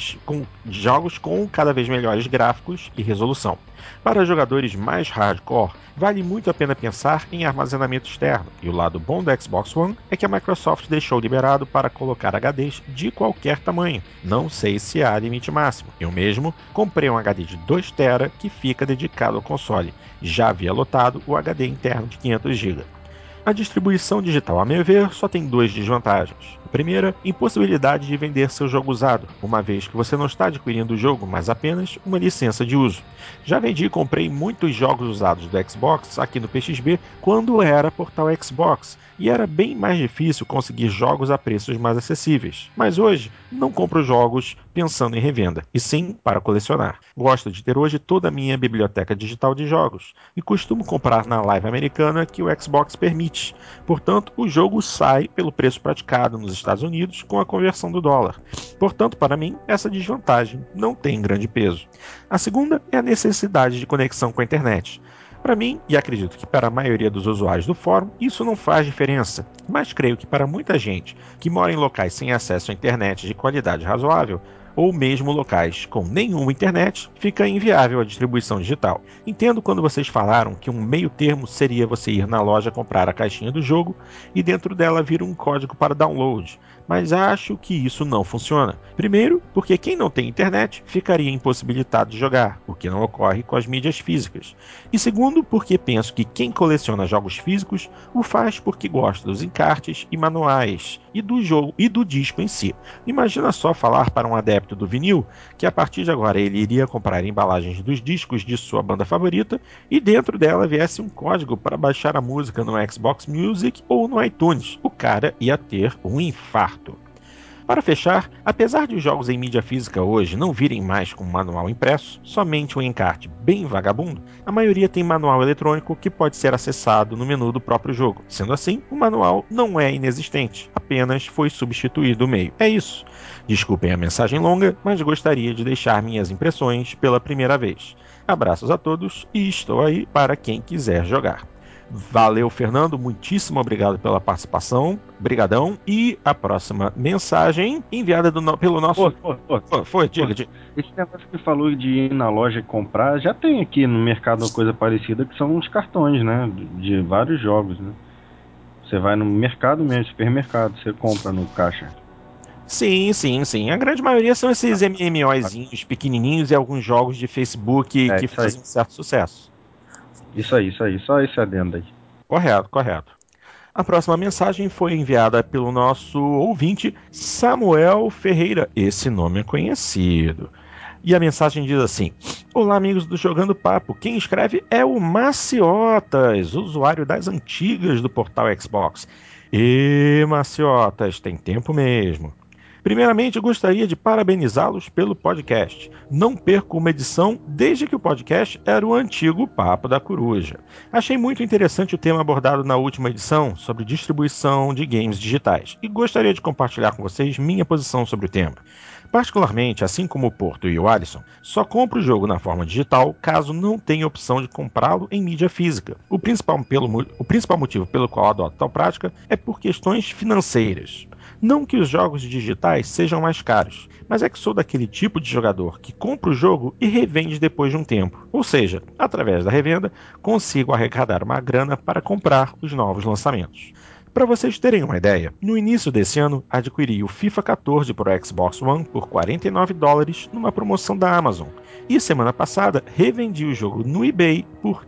com cada vez melhores gráficos e resolução. Para jogadores mais hardcore, vale muito a pena pensar em armazenamento externo, e o lado bom do Xbox One é que a Microsoft deixou liberado para colocar HDs de qualquer tamanho. Não sei se há limite máximo. Eu mesmo comprei um HD de 2 TB que fica dedicado ao console. Já havia lotado o HD interno de 500 GB. A distribuição digital, a meu ver, só tem 2 desvantagens. A primeira, impossibilidade de vender seu jogo usado, uma vez que você não está adquirindo o jogo, mas apenas uma licença de uso. Já vendi e comprei muitos jogos usados do Xbox aqui no PXB quando era portal Xbox, e era bem mais difícil conseguir jogos a preços mais acessíveis. Mas hoje, não compro jogos pensando em revenda, e sim para colecionar. Gosto de ter hoje toda a minha biblioteca digital de jogos, e costumo comprar na Live americana que o Xbox permite. Portanto, o jogo sai pelo preço praticado nos Estados Unidos com a conversão do dólar. Portanto, para mim, essa desvantagem não tem grande peso. A segunda é a necessidade de conexão com a internet. Para mim, e acredito que para a maioria dos usuários do fórum, isso não faz diferença, mas creio que para muita gente que mora em locais sem acesso à internet de qualidade razoável, ou mesmo locais com nenhuma internet, fica inviável a distribuição digital. Entendo quando vocês falaram que um meio termo seria você ir na loja comprar a caixinha do jogo e dentro dela vir um código para download, mas acho que isso não funciona. Primeiro, porque quem não tem internet ficaria impossibilitado de jogar, o que não ocorre com as mídias físicas. E segundo, porque penso que quem coleciona jogos físicos o faz porque gosta dos encartes e manuais, e do jogo e do disco em si. Imagina só falar para um adepto do vinil que a partir de agora ele iria comprar embalagens dos discos de sua banda favorita e dentro dela viesse um código para baixar a música no Xbox Music ou no iTunes. O cara ia ter um infarto. Para fechar, apesar de os jogos em mídia física hoje não virem mais com manual impresso, somente um encarte bem vagabundo, a maioria tem manual eletrônico que pode ser acessado no menu do próprio jogo. Sendo assim, o manual não é inexistente, apenas foi substituído o meio. É isso. Desculpem a mensagem longa, mas gostaria de deixar minhas impressões pela primeira vez. Abraços a todos e estou aí para quem quiser jogar. Valeu, Fernando, muitíssimo obrigado pela participação, brigadão, e a próxima mensagem enviada pelo nosso... Diga. Esse negócio que falou de ir na loja e comprar, já tem aqui no mercado uma coisa parecida, que são uns cartões, né, de vários jogos, né. Você vai no mercado mesmo, supermercado, você compra no caixa. Sim. A grande maioria são esses MMOzinhos pequenininhos e alguns jogos de Facebook que fazem um certo sucesso. Isso aí, só esse adendo aí. Correto. A próxima mensagem foi enviada pelo nosso ouvinte Samuel Ferreira. Esse nome é conhecido. E a mensagem diz assim: olá, amigos do Jogando Papo. Quem escreve é o Maciotas, usuário das antigas do portal Xbox. E Maciotas, tem tempo mesmo. Primeiramente, gostaria de parabenizá-los pelo podcast. Não perco uma edição desde que o podcast era o antigo Papo da Coruja. Achei muito interessante o tema abordado na última edição sobre distribuição de games digitais e gostaria de compartilhar com vocês minha posição sobre o tema. Particularmente, assim como o Porto e o Alisson, só compro o jogo na forma digital caso não tenha opção de comprá-lo em mídia física. O principal motivo pelo qual adoto tal prática é por questões financeiras. Não que os jogos digitais sejam mais caros, mas é que sou daquele tipo de jogador que compra o jogo e revende depois de um tempo. Ou seja, através da revenda, consigo arrecadar uma grana para comprar os novos lançamentos. Para vocês terem uma ideia, no início desse ano adquiri o FIFA 14 para o Xbox One por $49 numa promoção da Amazon. E semana passada revendi o jogo no eBay por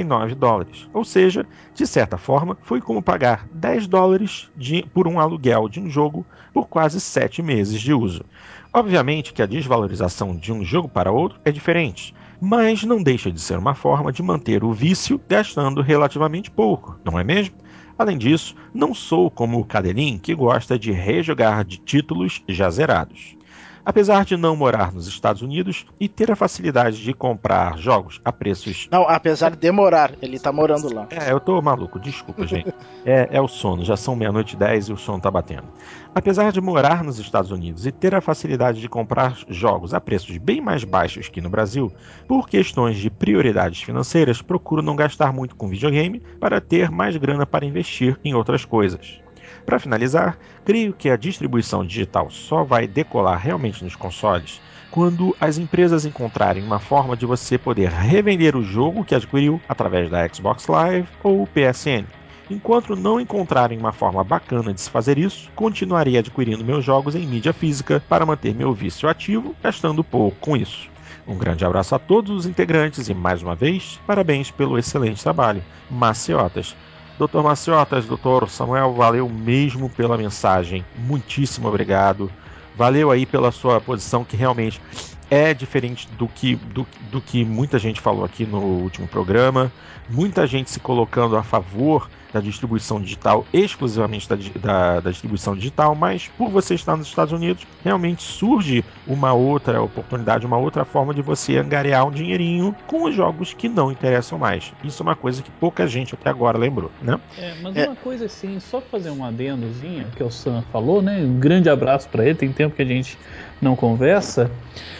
$39. Ou seja, de certa forma, foi como pagar $10 por um aluguel de um jogo por quase 7 meses de uso. Obviamente que a desvalorização de um jogo para outro é diferente, mas não deixa de ser uma forma de manter o vício gastando relativamente pouco, não é mesmo? Além disso, não sou como o Cadelin, que gosta de rejogar de títulos já zerados. Apesar de não morar nos Estados Unidos e ter a facilidade de comprar jogos a preços... Não, apesar de demorar, ele tá morando lá. Eu tô maluco, desculpa, gente. É o sono, já são 00:10 e o sono tá batendo. Apesar de morar nos Estados Unidos e ter a facilidade de comprar jogos a preços bem mais baixos que no Brasil, por questões de prioridades financeiras, procuro não gastar muito com videogame para ter mais grana para investir em outras coisas. Para finalizar, creio que a distribuição digital só vai decolar realmente nos consoles quando as empresas encontrarem uma forma de você poder revender o jogo que adquiriu através da Xbox Live ou PSN. Enquanto não encontrarem uma forma bacana de se fazer isso, continuarei adquirindo meus jogos em mídia física para manter meu vício ativo, gastando pouco com isso. Um grande abraço a todos os integrantes e, mais uma vez, parabéns pelo excelente trabalho. Maciotas. Dr. Maciotas, Dr. Samuel, valeu mesmo pela mensagem. Muitíssimo obrigado. Valeu aí pela sua posição, que realmente é diferente do que muita gente falou aqui no último programa. Muita gente se colocando a favor da distribuição digital, exclusivamente da distribuição digital, mas por você estar nos Estados Unidos, realmente surge uma outra oportunidade, uma outra forma de você angariar um dinheirinho com os jogos que não interessam mais. Isso é uma coisa que pouca gente até agora lembrou, né? Mas uma coisa assim, só fazer um adendozinho, que o Sam falou, né? Um grande abraço para ele, tem tempo que a gente não conversa.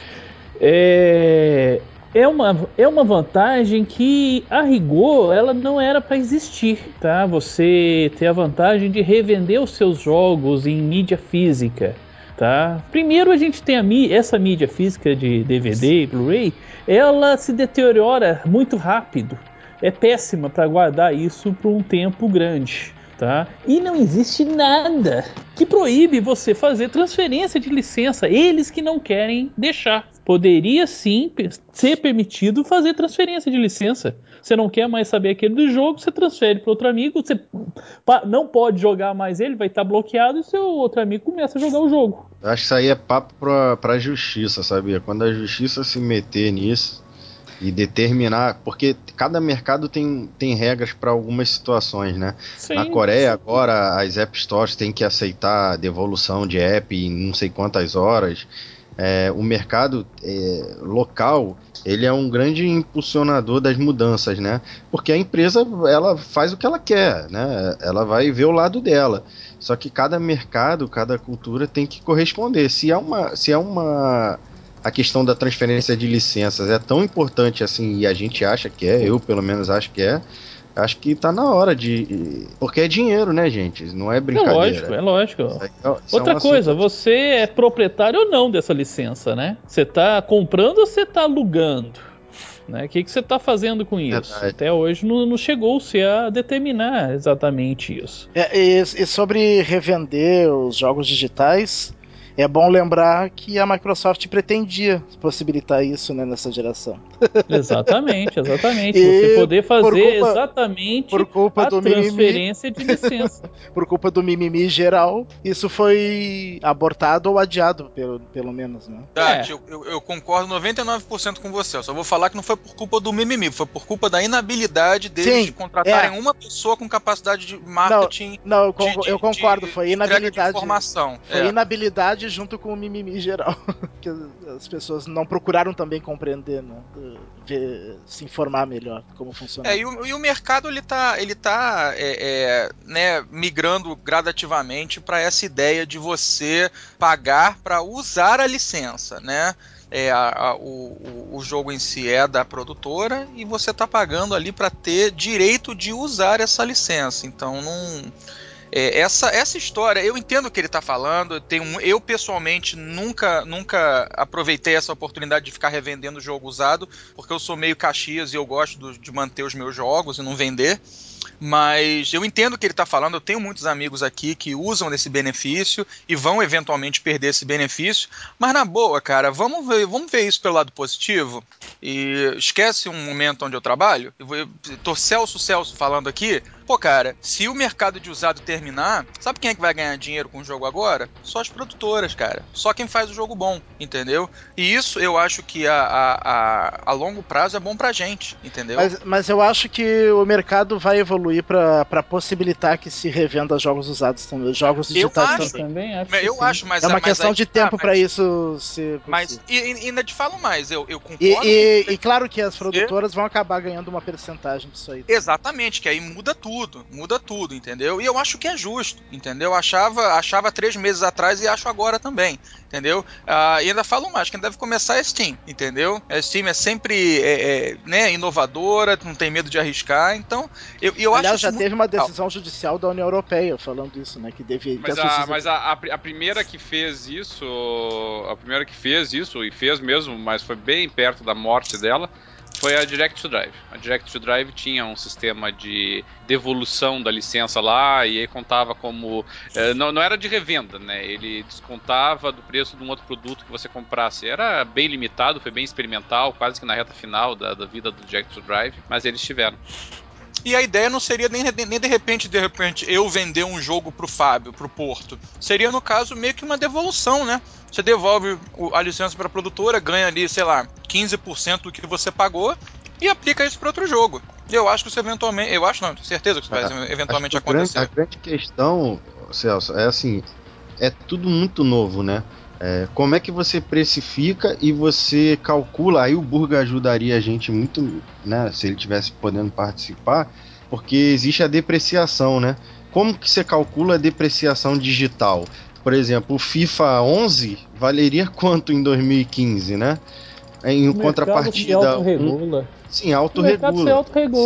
É uma vantagem que, a rigor, ela não era para existir, tá? Você ter a vantagem de revender os seus jogos em mídia física, tá? Primeiro, a gente tem essa mídia física de DVD e Blu-ray, ela se deteriora muito rápido. É péssima para guardar isso por um tempo grande. Tá? E não existe nada que proíbe você fazer transferência de licença. Eles que não querem deixar. Poderia sim ser permitido fazer transferência de licença. Você não quer mais saber aquele do jogo, você transfere para outro amigo. Você não pode jogar mais ele, vai estar bloqueado e seu outro amigo começa a jogar o jogo. Eu acho que isso aí é papo pra justiça, sabia? Quando a justiça se meter nisso e determinar, porque cada mercado tem regras para algumas situações, né? Sim, na Coreia agora as App Stores têm que aceitar devolução de app em não sei quantas horas. O mercado local, ele é um grande impulsionador das mudanças, né? Porque a empresa, ela faz o que ela quer, né? Ela vai ver o lado dela. Só que cada mercado, cada cultura tem que corresponder. Se a questão da transferência de licenças é tão importante assim, e a gente acha que eu pelo menos acho que tá na hora porque é dinheiro, né, gente? Não é brincadeira. É lógico. Isso Outra coisa, você é proprietário ou não dessa licença, né? Você tá comprando ou você tá alugando? Né? O que você tá fazendo com isso? Verdade. Até hoje não chegou-se a determinar exatamente isso. E sobre revender os jogos digitais, é bom lembrar que a Microsoft pretendia possibilitar isso, né, nessa geração. Exatamente. E você poder fazer exatamente por culpa a do transferência de licença. Por culpa do mimimi geral, isso foi abortado ou adiado, pelo menos, né? Eu concordo 99% com você. Eu só vou falar que não foi por culpa do mimimi, foi por culpa da inabilidade deles de contratarem uma pessoa com capacidade de marketing. Não, eu concordo, foi inabilidade. De informação. Foi inabilidade novidade junto com o mimimi geral. Que as pessoas não procuraram também compreender, né? Se informar melhor como funciona. E o mercado ele tá né, migrando gradativamente para essa ideia de você pagar para usar a licença, né? O jogo em si é da produtora e você está pagando ali para ter direito de usar essa licença. Então não. Essa história, eu entendo o que ele está falando. Eu pessoalmente nunca aproveitei essa oportunidade de ficar revendendo jogo usado, porque eu sou meio Caxias e eu gosto de manter os meus jogos e não vender. Mas eu entendo o que ele está falando. Eu tenho muitos amigos aqui que usam desse benefício e vão eventualmente perder esse benefício. Mas na boa, cara, vamos ver isso pelo lado positivo. E esquece um momento onde eu trabalho. Tô Celso falando aqui. Pô, cara, se o mercado de usado terminar, sabe quem é que vai ganhar dinheiro com o jogo agora? Só as produtoras, cara. Só quem faz o jogo bom, entendeu? E isso eu acho que a longo prazo é bom pra gente, entendeu? Mas eu acho que o mercado vai evoluir pra possibilitar que se revenda jogos usados também, jogos digitais também. Eu acho, mas é uma questão de tempo pra isso ser possível. Mas ainda te falo mais, eu concordo. E claro que as produtoras vão acabar ganhando uma percentagem disso aí. Exatamente, que aí muda tudo, entendeu? E eu acho que é justo, entendeu? Achava 3 meses atrás e acho agora também, entendeu? E ainda falo mais, quem deve começar é a Steam, entendeu? A Steam é sempre né, inovadora, não tem medo de arriscar, então eu Aliás, acho já teve uma decisão judicial da União Europeia falando isso, né? Que deveria. Mas a primeira que fez isso, e fez mesmo, mas foi bem perto da morte dela, foi a Direct to Drive. A Direct to Drive tinha um sistema de devolução da licença lá, e aí contava como... Não era de revenda, né? Ele descontava do preço de um outro produto que você comprasse. Era bem limitado, foi bem experimental, quase que na reta final da vida do Direct to Drive, mas eles tiveram. E a ideia não seria nem de repente eu vender um jogo pro Fábio, pro Porto. Seria, no caso, meio que uma devolução, né? Você devolve a licença pra produtora, ganha ali, sei lá, 15% do que você pagou e aplica isso para outro jogo. E eu acho que isso eventualmente... Eu acho, não, tenho certeza que isso vai eventualmente acontecer. A grande questão, Celso, é assim, é tudo muito novo, né? Como é que você precifica e você calcula? Aí o Burga ajudaria a gente muito, né? Se ele tivesse podendo participar, porque existe a depreciação, né? Como que você calcula a depreciação digital? Por exemplo, o FIFA 11 valeria quanto em 2015, né? Em contrapartida, sim, autorregula.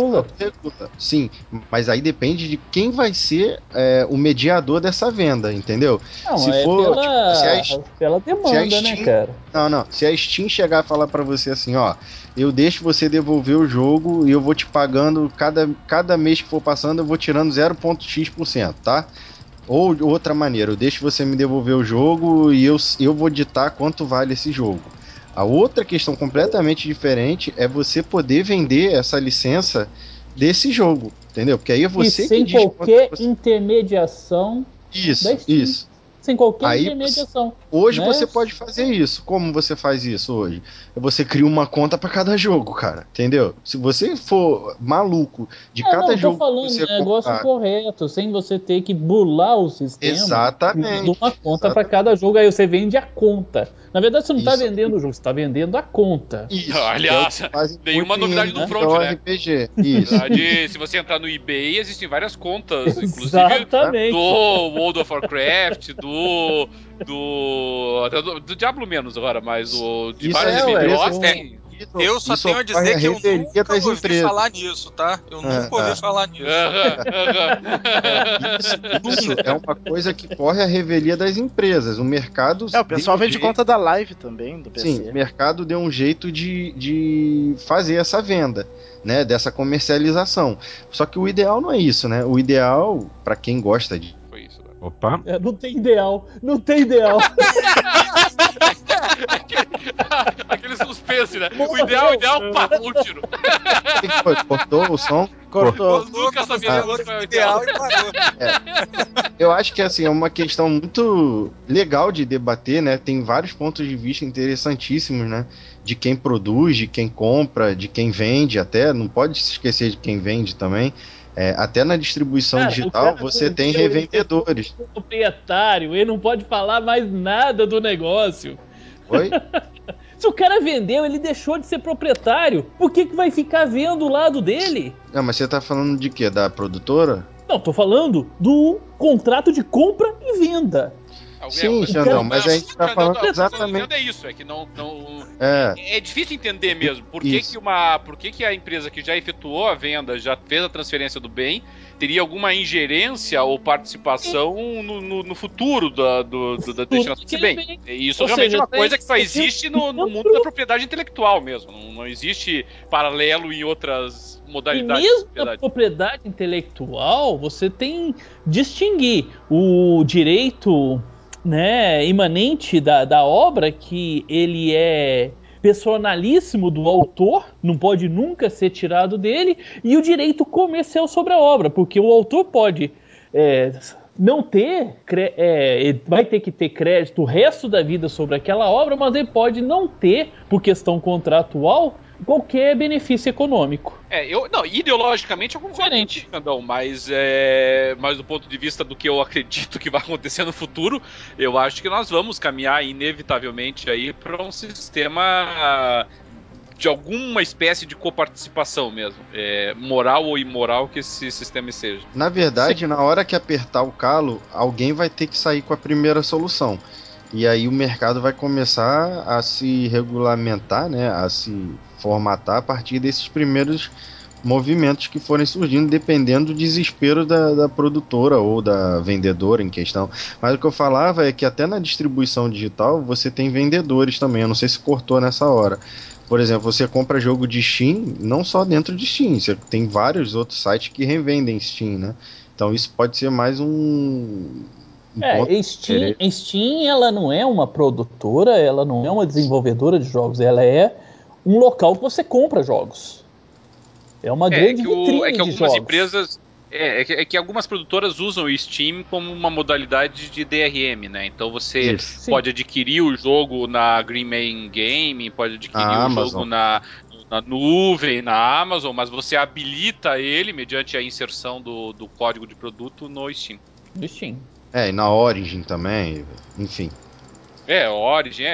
Sim, mas aí depende de quem vai ser o mediador dessa venda, entendeu? Não, se for pela demanda, Steam, né, cara? Não. Se a Steam chegar a falar pra você assim, ó, eu deixo você devolver o jogo e eu vou te pagando cada mês que for passando, eu vou tirando 0,x%, tá? Ou outra maneira, eu deixo você me devolver o jogo e eu vou ditar quanto vale esse jogo. A outra questão completamente diferente é você poder vender essa licença desse jogo, entendeu? Porque aí é você que diz qualquer intermediação. Isso. Sem qualquer intermediação. Hoje você pode fazer isso. Como você faz isso hoje? Você cria uma conta para cada jogo, cara. Entendeu? Se você for maluco de cada jogo. Eu tô falando o negócio correto, sem você ter que burlar o sistema. Exatamente. De uma conta para cada jogo, aí você vende a conta. Na verdade, você não tá vendendo o jogo, você tá vendendo a conta. Isso. Aliás, nenhuma novidade no front, né? RPG. Isso. Verdade, se você entrar no eBay, existem várias contas, inclusive Exatamente. do World of Warcraft, do Diablo menos agora, mas de vários MMOs tem. Eu só tenho a dizer que eu nunca ouvi falar nisso, tá? Eu nunca ouvi falar nisso. Isso é uma coisa que corre a revelia das empresas. O mercado... o pessoal vende conta da Live também, do PC. Sim, o mercado deu um jeito de fazer essa venda, né? Dessa comercialização. Só que o ideal não é isso, né? O ideal, pra quem gosta de... Foi isso, né? Opa. Não tem ideal. Não tem ideal. Aquele suspense, né? O ideal, pá, um tiro. Foi? Cortou o som? Cortou. Nunca sabia que foi o ideal e parou. Eu acho que assim, é uma questão muito legal de debater, né? Tem vários pontos de vista interessantíssimos, né? De quem produz, de quem compra, de quem vende até. Não pode se esquecer de quem vende também. Até na distribuição Cara, digital o cara você tem vendeu, ele revendedores. é proprietário, ele não pode falar mais nada do negócio. Oi? Se o cara vendeu, ele deixou de ser proprietário. Por que vai ficar vendo o lado dele? Não, mas você tá falando de quê? Da produtora? Não, tô falando do contrato de compra e venda. Sim, Xandão, mas a gente tá falando exatamente. É isso, é que não É. é difícil entender mesmo. Por Isso. que a empresa que já efetuou a venda, já fez a transferência do bem, teria alguma ingerência ou participação no futuro da destinação desse bem? Isso Ou realmente seja, é uma coisa que só tem- existe no mundo da propriedade intelectual mesmo. Não existe paralelo em outras E modalidades mesmo de na propriedade intelectual, você tem distinguir o direito, né, imanente da obra, que ele é personalíssimo do autor, não pode nunca ser tirado dele, e o direito comercial sobre a obra, porque o autor pode não ter, vai ter que ter crédito o resto da vida sobre aquela obra, mas ele pode não ter, por questão contratual, qualquer benefício econômico. Ideologicamente eu concordo Diferente. com o Xandão, mas do ponto de vista do que eu acredito que vai acontecer no futuro, eu acho que nós vamos caminhar inevitavelmente aí para um sistema de alguma espécie de coparticipação mesmo, moral ou imoral que esse sistema seja. Na verdade, na hora que apertar o calo, alguém vai ter que sair com a primeira solução. E aí o mercado vai começar a se regulamentar, né, a se formatar a partir desses primeiros movimentos que forem surgindo, dependendo do desespero da produtora ou da vendedora em questão. Mas o que eu falava é que até na distribuição digital você tem vendedores também. Eu não sei se cortou nessa hora. Por exemplo, você compra jogo de Steam, não só dentro de Steam, você tem vários outros sites que revendem Steam, né? Então isso pode ser mais um ponto. Steam, ela não é uma produtora, ela não é uma desenvolvedora de jogos, ela é um local que você compra jogos. É uma grande vitrine que de algumas jogos. empresas. Que algumas produtoras usam o Steam como uma modalidade de DRM, né? Então você pode adquirir o jogo na Green Man Game, pode adquirir o jogo na nuvem, na Amazon, mas você habilita ele mediante a inserção do código de produto no Steam. No Steam. E na Origin também, enfim. Origin,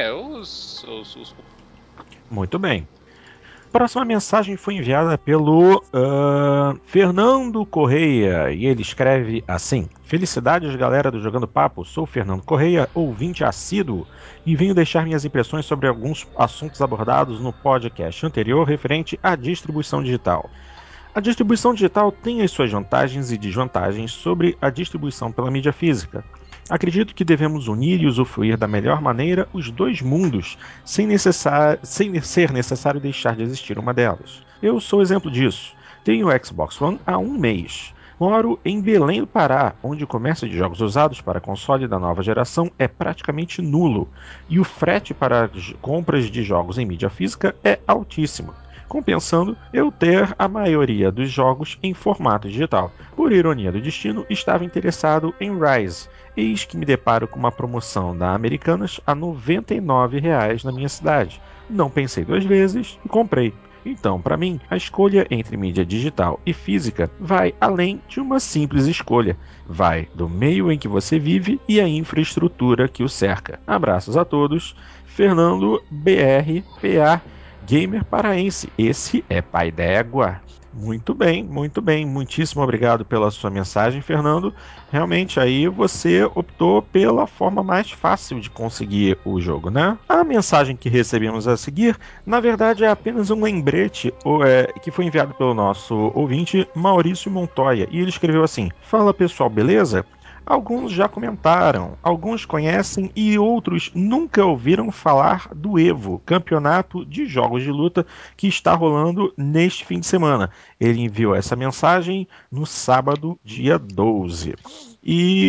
Muito bem. Próxima mensagem foi enviada pelo Fernando Correia e ele escreve assim: Felicidades, galera do Jogando Papo. Sou Fernando Correia, ouvinte assíduo, e venho deixar minhas impressões sobre alguns assuntos abordados no podcast anterior referente à distribuição digital. A distribuição digital tem as suas vantagens e desvantagens sobre a distribuição pela mídia física. Acredito que devemos unir e usufruir da melhor maneira os dois mundos, sem ser necessário deixar de existir uma delas. Eu sou exemplo disso. Tenho o Xbox One há um mês. Moro em Belém do Pará, onde o comércio de jogos usados para console da nova geração é praticamente nulo, e o frete para compras de jogos em mídia física é altíssimo, compensando eu ter a maioria dos jogos em formato digital. Por ironia do destino, estava interessado em Rise. Eis que me deparo com uma promoção da Americanas a R$ 99,00 na minha cidade. Não pensei duas vezes e comprei. Então, para mim, a escolha entre mídia digital e física vai além de uma simples escolha. Vai do meio em que você vive e a infraestrutura que o cerca. Abraços a todos. Fernando BRPA, gamer paraense. Esse é pai d'égua. Muito bem, muito bem. Muitíssimo obrigado pela sua mensagem, Fernando. Realmente, aí você optou pela forma mais fácil de conseguir o jogo, né? A mensagem que recebemos a seguir, na verdade, é apenas um lembrete que foi enviado pelo nosso ouvinte, Maurício Montoya. E ele escreveu assim: Fala pessoal, beleza? Alguns já comentaram, alguns conhecem e outros nunca ouviram falar do EVO, campeonato de jogos de luta que está rolando neste fim de semana. Ele enviou essa mensagem no sábado, dia 12. E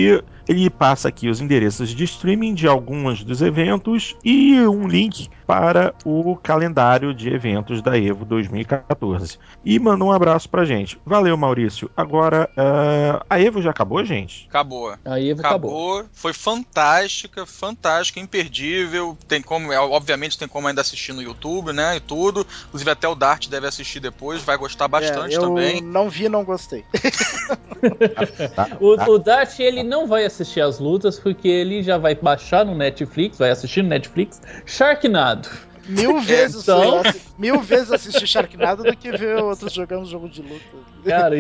ele passa aqui os endereços de streaming de alguns dos eventos e um link para o calendário de eventos da EVO 2014. E manda um abraço pra gente. Valeu, Maurício. Agora, a EVO já acabou, gente? Acabou. A EVO acabou. Foi fantástica, imperdível. Tem como, obviamente tem como ainda assistir no YouTube, né, e tudo. Inclusive até o Dart deve assistir depois, vai gostar bastante também. Eu não vi, não gostei. O Dart, ele não vai assistir as lutas porque ele já vai baixar no Netflix, vai assistir no Netflix Sharknado. Mil vezes então... assistir Sharknado do que ver outros jogando jogo de luta. Cara,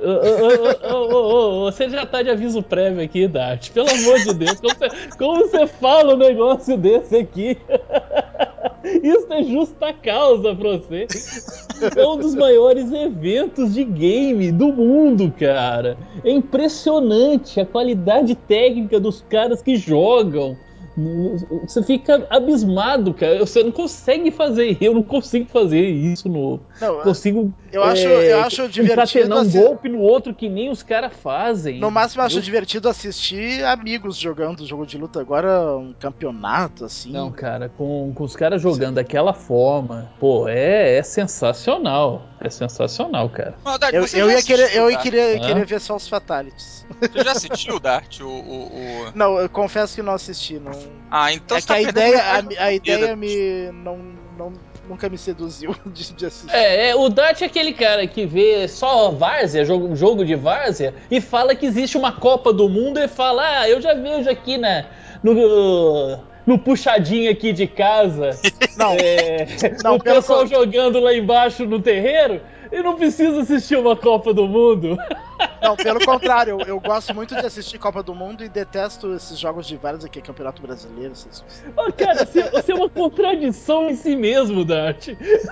você já tá de aviso prévio aqui, Dart. Pelo amor de Deus, como você fala um negócio desse aqui? Isso é justa causa pra você. É um dos maiores eventos de game do mundo, cara. É impressionante a qualidade técnica dos caras que jogam. Você fica abismado, cara. Você não consegue fazer. Eu não consigo fazer isso no. Não, consigo. Eu acho divertido um golpe no outro que nem os caras fazem. No máximo eu acho divertido assistir amigos jogando jogo de luta. Agora um campeonato assim. Não, cara, com os caras jogando daquela forma, pô, é sensacional. É sensacional, cara. Eu queria ver só os Fatalities. Você já assistiu, Dart? Não, eu confesso que não assisti. Não... Ah, então é você que a ideia nunca me seduziu de assistir. O Dart é aquele cara que vê só várzea, jogo de várzea, e fala que existe uma Copa do Mundo e fala, eu já vejo aqui no puxadinho aqui de casa. O pessoal jogando lá embaixo no terreiro e não precisa assistir uma Copa do Mundo. Não, pelo contrário, eu gosto muito de assistir Copa do Mundo e detesto esses jogos de vários aqui, Campeonato Brasileiro. Cara, você é uma contradição em si mesmo, Dart.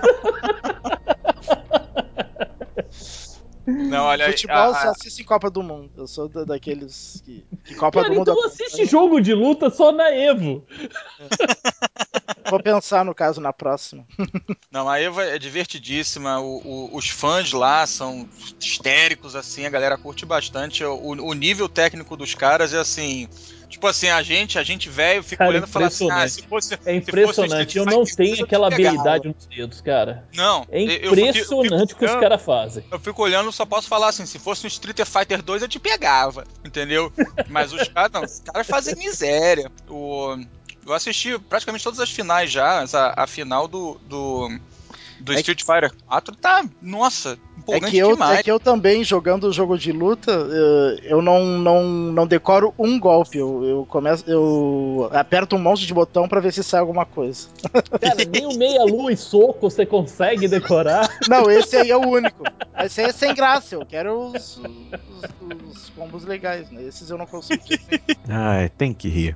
Não, olha, futebol só assiste em Copa do Mundo. Eu sou daqueles que Copa do Mundo. Então assiste jogo de luta só na EVO. Vou pensar, no caso, na próxima. Não, a EVO é divertidíssima. Os fãs lá são histéricos, assim, a galera curte bastante. O nível técnico dos caras é assim. Tipo assim, a gente velho fica olhando e fala assim, se fosse. É impressionante, eu não tenho aquela habilidade nos dedos, cara. Não, é impressionante o que os caras fazem. Eu fico olhando, só posso falar assim, se fosse um Street Fighter 2 eu te pegava, entendeu? Mas os caras fazem miséria. Eu assisti praticamente todas as finais já, a final do Street Fighter 4 tá, nossa, empolgante demais. É que eu também, jogando o jogo de luta, eu não decoro um golpe. Eu aperto um monte de botão pra ver se sai alguma coisa. Cara, nem o meia-lua e soco você consegue decorar. Não, esse aí é o único. Esse aí é sem graça. Eu quero os combos legais, né? Esses eu não consigo. Ai, tem que rir.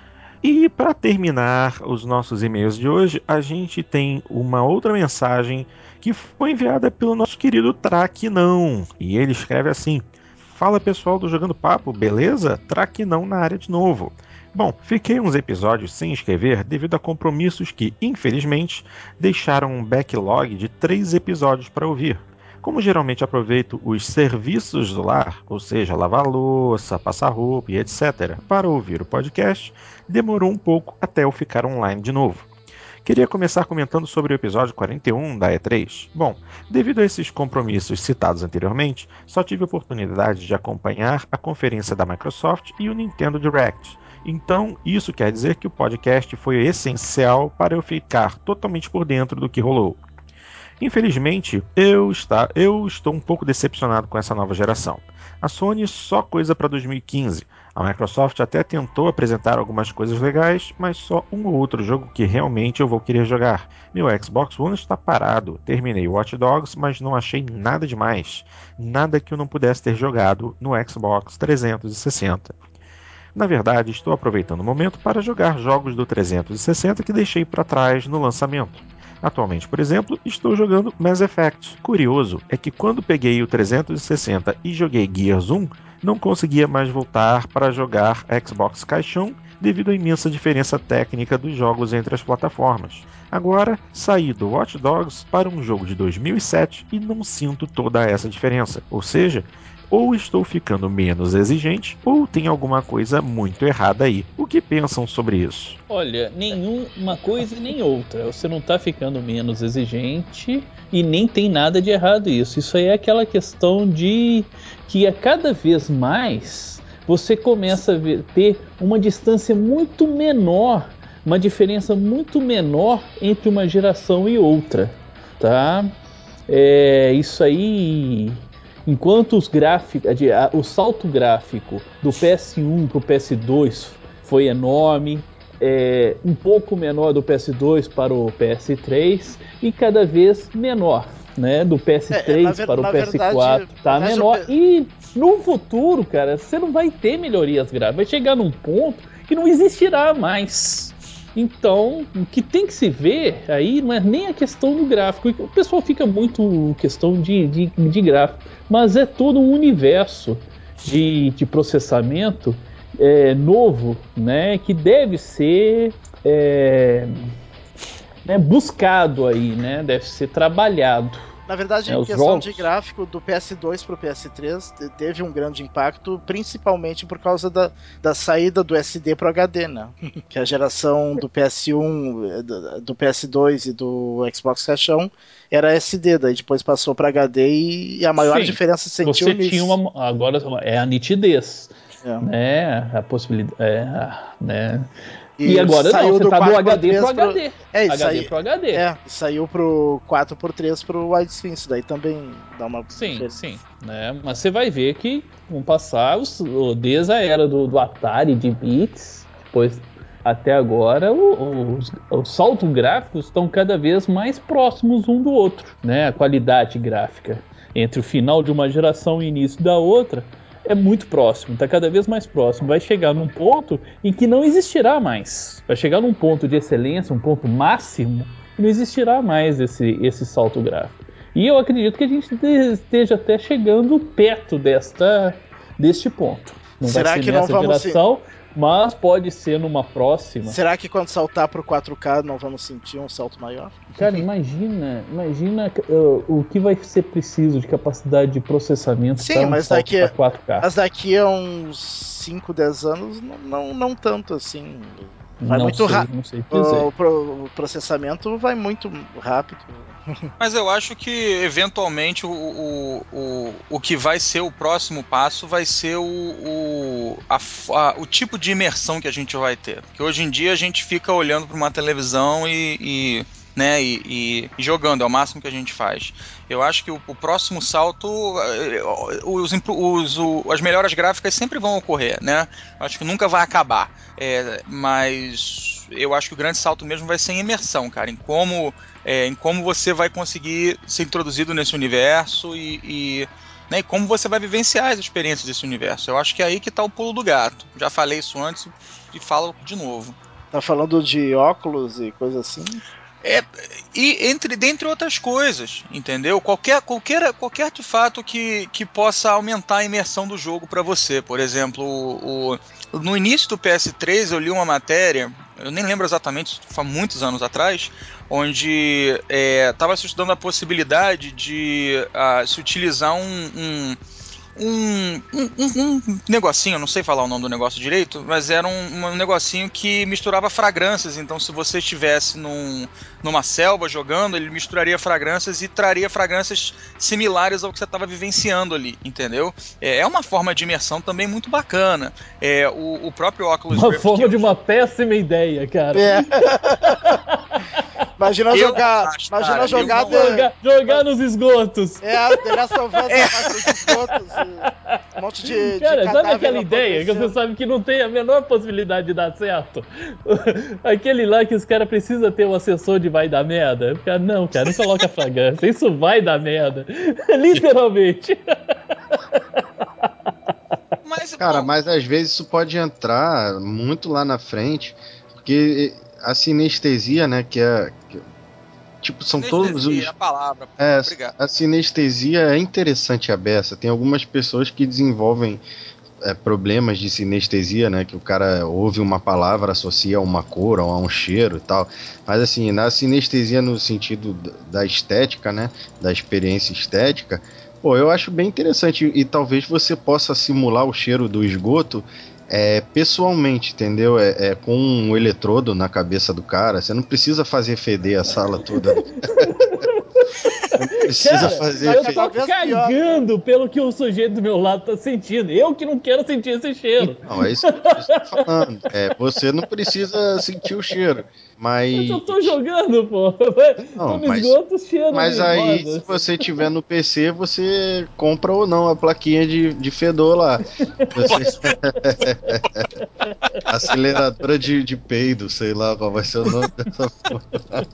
E para terminar os nossos e-mails de hoje, a gente tem uma outra mensagem que foi enviada pelo nosso querido Traquinão. E ele escreve assim: fala pessoal do Jogando Papo, beleza? Traquinão na área de novo. Bom, fiquei uns episódios sem escrever devido a compromissos que, infelizmente, deixaram um backlog de 3 episódios para ouvir. Como geralmente aproveito os serviços do lar, ou seja, lavar louça, passar roupa e etc., para ouvir o podcast, demorou um pouco até eu ficar online de novo. Queria começar comentando sobre o episódio 41 da E3. Bom, devido a esses compromissos citados anteriormente, só tive a oportunidade de acompanhar a conferência da Microsoft e o Nintendo Direct. Então, isso quer dizer que o podcast foi essencial para eu ficar totalmente por dentro do que rolou. Infelizmente, eu estou um pouco decepcionado com essa nova geração. A Sony só coisa para 2015. A Microsoft até tentou apresentar algumas coisas legais, mas só um ou outro jogo que realmente eu vou querer jogar. Meu Xbox One está parado. Terminei Watch Dogs, mas não achei nada demais. Nada que eu não pudesse ter jogado no Xbox 360. Na verdade, estou aproveitando o momento para jogar jogos do 360 que deixei para trás no lançamento. Atualmente, por exemplo, estou jogando Mass Effect. Curioso é que quando peguei o 360 e joguei Gears 1, não conseguia mais voltar para jogar Xbox Caixão devido à imensa diferença técnica dos jogos entre as plataformas. Agora, saí do Watch Dogs para um jogo de 2007 e não sinto toda essa diferença. Ou seja, ou estou ficando menos exigente, ou tem alguma coisa muito errada aí. O que pensam sobre isso? Olha, nenhuma coisa e nem outra. Você não tá ficando menos exigente e nem tem nada de errado isso. Isso aí é aquela questão de que a cada vez mais você começa a ter uma distância muito menor, uma diferença muito menor entre uma geração e outra, tá? Isso aí... Enquanto o salto gráfico do PS1 para o PS2 foi enorme, um pouco menor do PS2 para o PS3 e cada vez menor, né? Do PS3 para o PS4 tá menor. E no futuro, cara, você não vai ter melhorias gráficas. Vai chegar num ponto que não existirá mais. Então, o que tem que se ver aí não é nem a questão do gráfico. O pessoal fica muito questão de gráfico, mas é todo um universo de processamento novo, né, que deve ser buscado aí, né, deve ser trabalhado. Na verdade, a questão de gráfico do PS2 para o PS3 teve um grande impacto, principalmente por causa da saída do SD para o HD, né? Que a geração do PS1, do PS2 e do Xbox Caixão era SD, daí depois passou para HD e a maior diferença se sentiu nisso. Agora é a nitidez, né? A possibilidade, né? E agora saiu você do tá do HD pro HD. HD pro HD. Saiu pro 4x3 pro widescreen, isso daí também dá uma diferença. Sim, né? Mas você vai ver que vão passar desde a era do Atari de bits, depois até agora os saltos gráficos estão cada vez mais próximos um do outro, né? A qualidade gráfica entre o final de uma geração e o início da outra é muito próximo, está cada vez mais próximo. Vai chegar num ponto em que não existirá mais. Vai chegar num ponto de excelência, um ponto máximo, e não existirá mais esse salto gráfico. E eu acredito que a gente esteja até chegando perto deste ponto. Não Será vai ser que nessa geração, mas pode ser numa próxima. Será que quando saltar pro 4K não vamos sentir um salto maior? Cara, imagina o que vai ser preciso de capacidade de processamento para um salto para 4K. Mas daqui a uns 5, 10 anos, não tanto assim. Vai muito rápido. Não sei dizer. O processamento vai muito rápido. Mas eu acho que, eventualmente, o que vai ser o próximo passo vai ser o tipo de imersão que a gente vai ter. Porque hoje em dia a gente fica olhando para uma televisão e jogando, é o máximo que a gente faz. Eu acho que o próximo salto, as melhoras gráficas sempre vão ocorrer, né? Acho que nunca vai acabar. Mas eu acho que o grande salto mesmo vai ser em imersão, cara, em como você vai conseguir ser introduzido nesse universo e como você vai vivenciar as experiências desse universo. Eu acho que é aí que tá o pulo do gato. Já falei isso antes e falo de novo. Tá falando de óculos e coisa assim? Dentre outras coisas, entendeu? Qualquer artefato que possa aumentar a imersão do jogo para você. Por exemplo, no início do PS3 eu li uma matéria, eu nem lembro exatamente, foi muitos anos atrás, onde estava se estudando a possibilidade de se utilizar um negocinho, eu não sei falar o nome do negócio direito, mas era um negocinho que misturava fragrâncias. Então, se você estivesse numa selva jogando, ele misturaria fragrâncias e traria fragrâncias similares ao que você estava vivenciando ali, entendeu? É uma forma de imersão também muito bacana. O próprio Oculus Rift... Uma forma de uma péssima ideia, cara. Imagina jogar nos esgotos. The Last of Us nos esgotos. Um monte de cara, sabe aquela ideia que você sabe que não tem a menor possibilidade de dar certo? Aquele lá que os caras precisam ter um assessor de vai dar merda. Cara, não coloca fragrância. Isso vai dar merda. Literalmente. Mas às vezes isso pode entrar muito lá na frente, porque a sinestesia, né, tipo, são todos os... a palavra. A sinestesia é interessante a beça. Tem algumas pessoas que desenvolvem problemas de sinestesia, né? Que o cara ouve uma palavra, associa a uma cor ou a um cheiro e tal. Mas assim, na sinestesia no sentido da estética, né? Da experiência estética, pô, eu acho bem interessante. E talvez você possa simular o cheiro do esgoto pessoalmente, entendeu? Com um eletrodo na cabeça do cara. Você não precisa fazer feder a sala toda. Não precisa fazer eu tô cagando pelo que o sujeito do meu lado tá sentindo. Eu que não quero sentir esse cheiro. Não, é isso que eu estou falando. Você não precisa sentir o cheiro, mas... Eu tô jogando, pô. Não, Tô no esgoto, cheiro mas de aí, rosa. se você tiver no PC, você compra ou não a plaquinha de fedor lá. Aceleradora de peido, sei lá qual vai ser o nome dessa porra.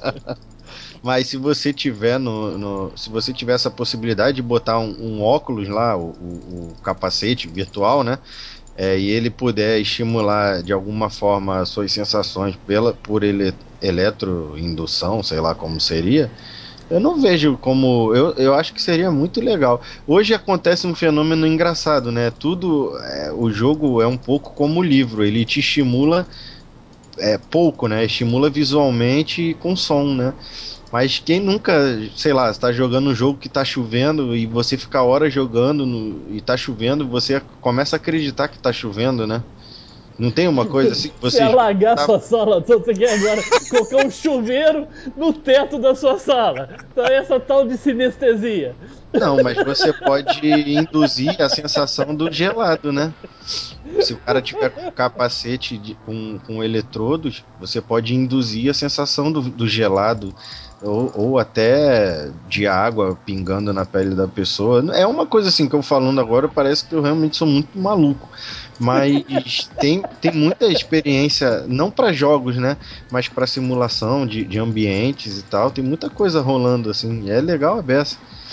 Mas se você tiver se você tiver essa possibilidade de botar um óculos lá, o capacete virtual, né? E ele puder estimular de alguma forma as suas sensações por eletroindução, sei lá como seria, eu não vejo como. Eu acho que seria muito legal. Hoje acontece um fenômeno engraçado, né? O jogo é um pouco como o livro, ele te estimula pouco, né? Estimula visualmente e com som, né? Mas quem nunca, sei lá, está jogando um jogo que tá chovendo e você fica horas jogando e tá chovendo, você começa a acreditar que tá chovendo, né? Não tem uma coisa assim que Você alagar sua sala toda, você quer agora colocar um chuveiro no teto da sua sala. Então é essa tal de sinestesia. Não, mas você pode induzir a sensação do gelado, né? Se o cara tiver com capacete com eletrodos, você pode induzir a sensação do gelado ou até de água pingando na pele da pessoa. É uma coisa assim que eu falando agora, parece que eu realmente sou muito maluco. Mas tem muita experiência, não para jogos, né? Mas para simulação de ambientes e tal. Tem muita coisa rolando assim. É legal a beça.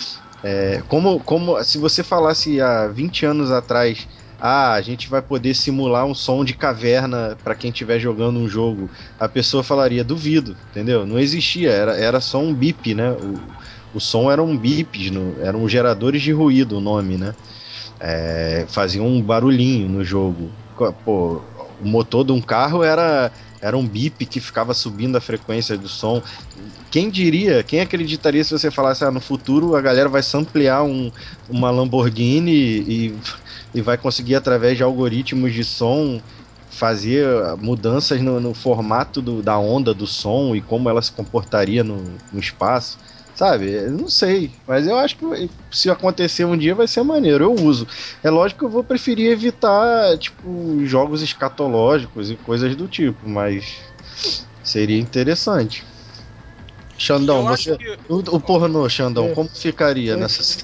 Como se você falasse há 20 anos atrás, a gente vai poder simular um som de caverna para quem estiver jogando um jogo, a pessoa falaria, duvido, entendeu? Não existia, era só um bip, né? O som eram bips, eram geradores de ruído o nome, né? Faziam um barulhinho no jogo. Pô, o motor de um carro era um bip que ficava subindo a frequência do som. Quem acreditaria se você falasse, no futuro a galera vai samplear uma Lamborghini e vai conseguir, através de algoritmos de som, fazer mudanças no formato da onda do som e como ela se comportaria no espaço. Sabe? Eu não sei, mas eu acho que se acontecer um dia vai ser maneiro. Eu uso. É lógico que eu vou preferir evitar, tipo, jogos escatológicos e coisas do tipo, mas seria interessante. Xandão, Eu acho você. que- O pornô, Xandão, como ficaria nessa.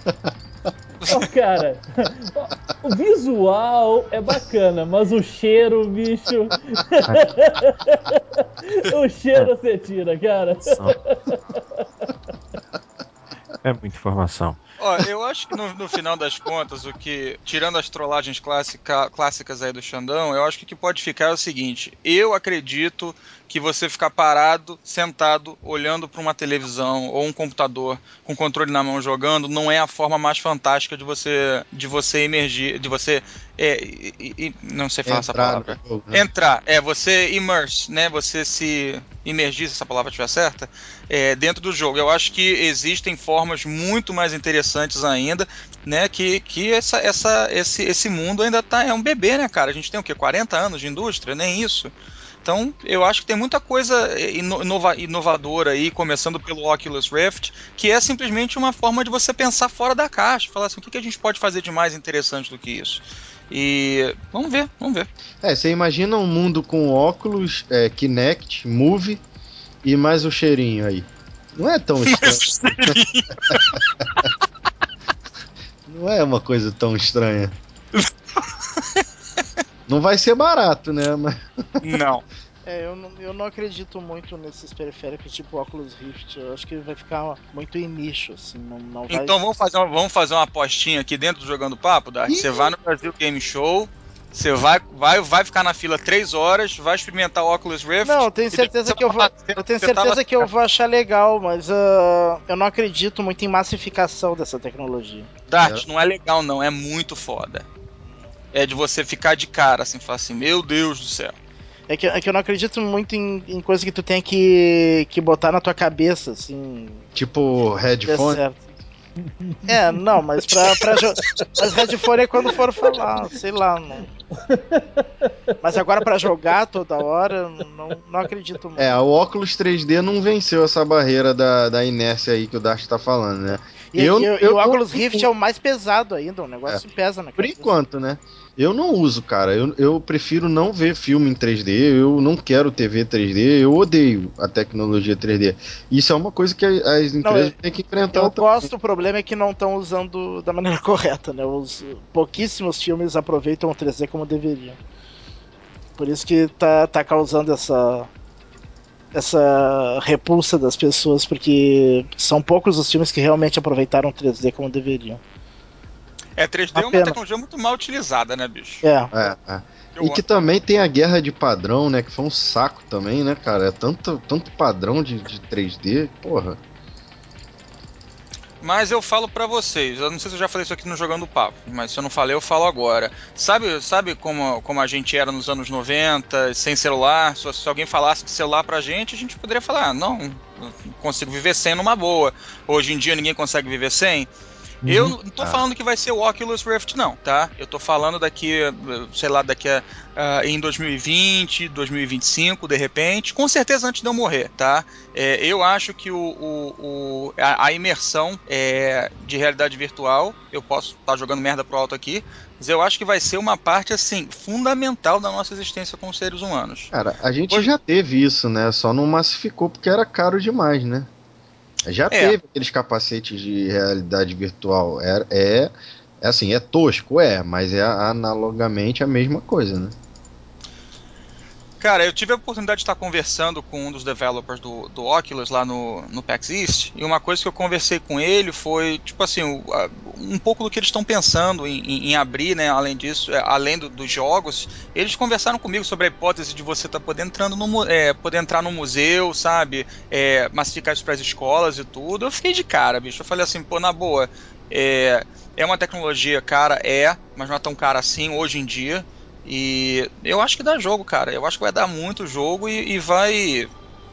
Cara, o visual é bacana, mas o cheiro, bicho. O cheiro você tira, cara. É muita informação. Ó, eu acho que no final das contas, tirando as trollagens clássicas aí do Xandão, eu acho que o que pode ficar é o seguinte: eu acredito que você ficar parado, sentado, olhando para uma televisão ou um computador com o controle na mão jogando, não é a forma mais fantástica de você emergir, de você não sei falar essa palavra. No jogo, né? Entrar, você immerse, né? Você se imergir, se essa palavra estiver certa, dentro do jogo. Eu acho que existem formas muito mais interessantes ainda, né? Que esse mundo ainda é um bebê, né, cara? A gente tem o quê? 40 anos de indústria? Nem isso. Então, eu acho que tem muita coisa inovadora aí, começando pelo Oculus Rift, que é simplesmente uma forma de você pensar fora da caixa, falar assim, o que a gente pode fazer de mais interessante do que isso? E vamos ver. Você imagina um mundo com óculos, Kinect, Move e mais o cheirinho aí. Não é tão estranho. Não é uma coisa tão estranha. Não vai ser barato, né? Mas... Não. Eu não acredito muito nesses periféricos tipo Oculus Rift. Eu acho que vai ficar muito em nicho, assim. Não vai... Então vamos fazer uma apostinha aqui dentro do Jogando Papo, Dart. Você vai no Brasil Game Show, você vai ficar na fila 3 horas, vai experimentar o Oculus Rift. Não, eu tenho certeza que eu vou achar legal, mas eu não acredito muito em massificação dessa tecnologia. Dart, não é legal não, é muito foda. É de você ficar de cara, assim, falar assim, meu Deus do céu. É que eu não acredito muito em coisa que tu tem que botar na tua cabeça, assim. Tipo, Dê headphone. certo. Não, mas mas headphone é quando for falar, sei lá. Não. Mas agora pra jogar toda hora, não acredito muito. O óculos 3D não venceu essa barreira da inércia aí que o Dart tá falando, né? E o não Oculus Rift é o mais pesado ainda, o negócio pesa na Por cabeça. enquanto, né? Eu não uso, cara. Eu prefiro não ver filme em 3D. Eu não quero TV 3D. Eu odeio a tecnologia 3D. Isso é uma coisa que as empresas têm que enfrentar Eu também. gosto, o problema é que não estão usando da maneira correta, né? Pouquíssimos filmes aproveitam o 3D como deveriam. Por isso que tá causando essa repulsa das pessoas, porque são poucos os filmes que realmente aproveitaram o 3D como deveriam. 3D é uma tecnologia muito mal utilizada, né, bicho? E que também tem a guerra de padrão, né? Que foi um saco também, né, cara? É tanto padrão de 3D, porra. Mas eu falo pra vocês, eu não sei se eu já falei isso aqui no Jogando Papo, mas se eu não falei, eu falo agora. Sabe como a gente era nos anos 90, sem celular? Se alguém falasse de celular pra gente, a gente poderia falar, não consigo viver sem numa boa. Hoje em dia ninguém consegue viver sem. Eu não tô falando que vai ser o Oculus Rift, não, tá? Eu tô falando daqui em 2020, 2025, de repente, com certeza antes de eu morrer, tá? Eu acho que a imersão de realidade virtual, eu posso estar jogando merda pro alto aqui, mas eu acho que vai ser uma parte, assim, fundamental da nossa existência como seres humanos. Cara, a gente já teve isso, né? Só não massificou porque era caro demais, né? Já teve aqueles capacetes de realidade virtual. Assim, é tosco, mas é analogamente a mesma coisa, né? Cara, eu tive a oportunidade de estar conversando com um dos developers do Oculus lá no PAX East, e uma coisa que eu conversei com ele foi, tipo assim, um pouco do que eles estão pensando em abrir, né, além disso, além dos jogos. Eles conversaram comigo sobre a hipótese de você estar podendo poder entrar no museu, sabe, massificar isso para as escolas e tudo. Eu fiquei de cara, bicho, eu falei assim, pô, na boa, é uma tecnologia cara, mas não é tão cara assim hoje em dia. E eu acho que dá jogo, cara. Eu acho que vai dar muito jogo e vai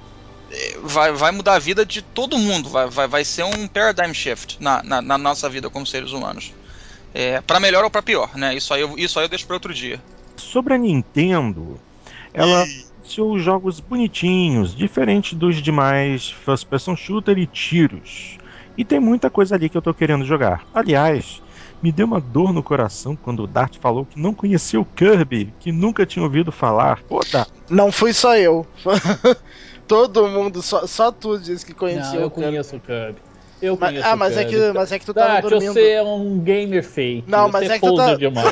mudar a vida de todo mundo. Vai ser um paradigm shift na nossa vida como seres humanos. Pra melhor ou pra pior, né? Isso aí eu deixo pra outro dia. Sobre a Nintendo, ela anunciou jogos bonitinhos, diferentes dos demais first person shooter e tiros. E tem muita coisa ali que eu tô querendo jogar. Aliás, me deu uma dor no coração quando o Dart falou que não conhecia o Kirby, que nunca tinha ouvido falar. Pô, Dart. Não fui só eu. Todo mundo, só tu disse que conhecia eu o Kirby. conheço o Kirby. Eu conheço o mas Kirby. mas é que tu tava dormindo. Você é um gamer fake. Não, você mas é que poser demais.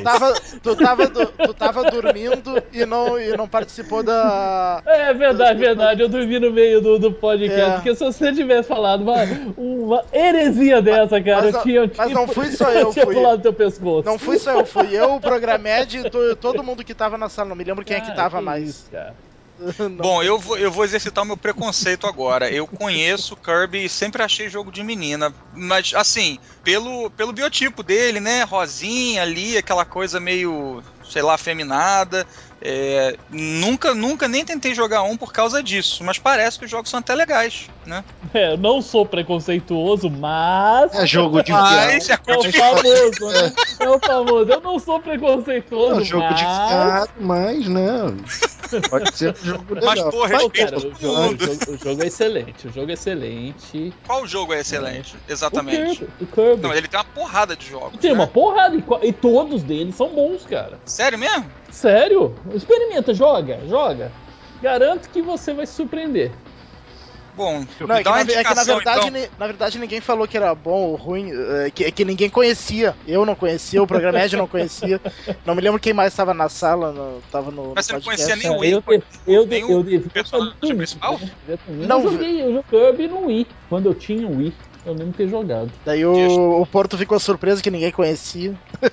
tu tava dormindo e não participou da... É verdade. Eu dormi no meio do podcast. Porque se você tivesse falado uma heresia dessa, cara, mas não fui só eu, tinha pulado teu pescoço. Não fui só eu, fui eu, o Programed e todo mundo que tava na sala. Não me lembro quem é que tava mais. Isso, cara. Bom, eu vou exercitar o meu preconceito agora. Eu conheço Kirby e sempre achei jogo de menina. Mas, assim, pelo biotipo dele, né? Rosinha ali, aquela coisa meio, sei lá, afeminada. Nunca nem tentei jogar um por causa disso. Mas parece que os jogos são até legais, né? Eu não sou preconceituoso, mas... É jogo de viado. É o famoso, né? É o famoso. Eu não sou preconceituoso, jogo de viado, mas, né? Pode ser um jogo legal. Mas, pô, respeito cara, todo mundo. O jogo é excelente. O jogo é excelente. Qual jogo é excelente? Exatamente. O Kirby. Não, ele tem uma porrada de jogos. Tem né? uma porrada e todos deles são bons, cara. Sério mesmo? Sério? Experimenta, joga. Garanto que você vai se surpreender. Bom, não, dá uma indicação, então. Na verdade, ninguém falou que era bom ou ruim, que ninguém conhecia. Eu não conhecia, o Programed não conhecia. Não me lembro quem mais estava na sala, tava no Mas você não conhecia nem o eu o personagem principal? Eu joguei o Kirby no Wii, quando eu tinha um Wii. Eu lembro de ter jogado. Daí o Porto ficou surpreso que ninguém conhecia.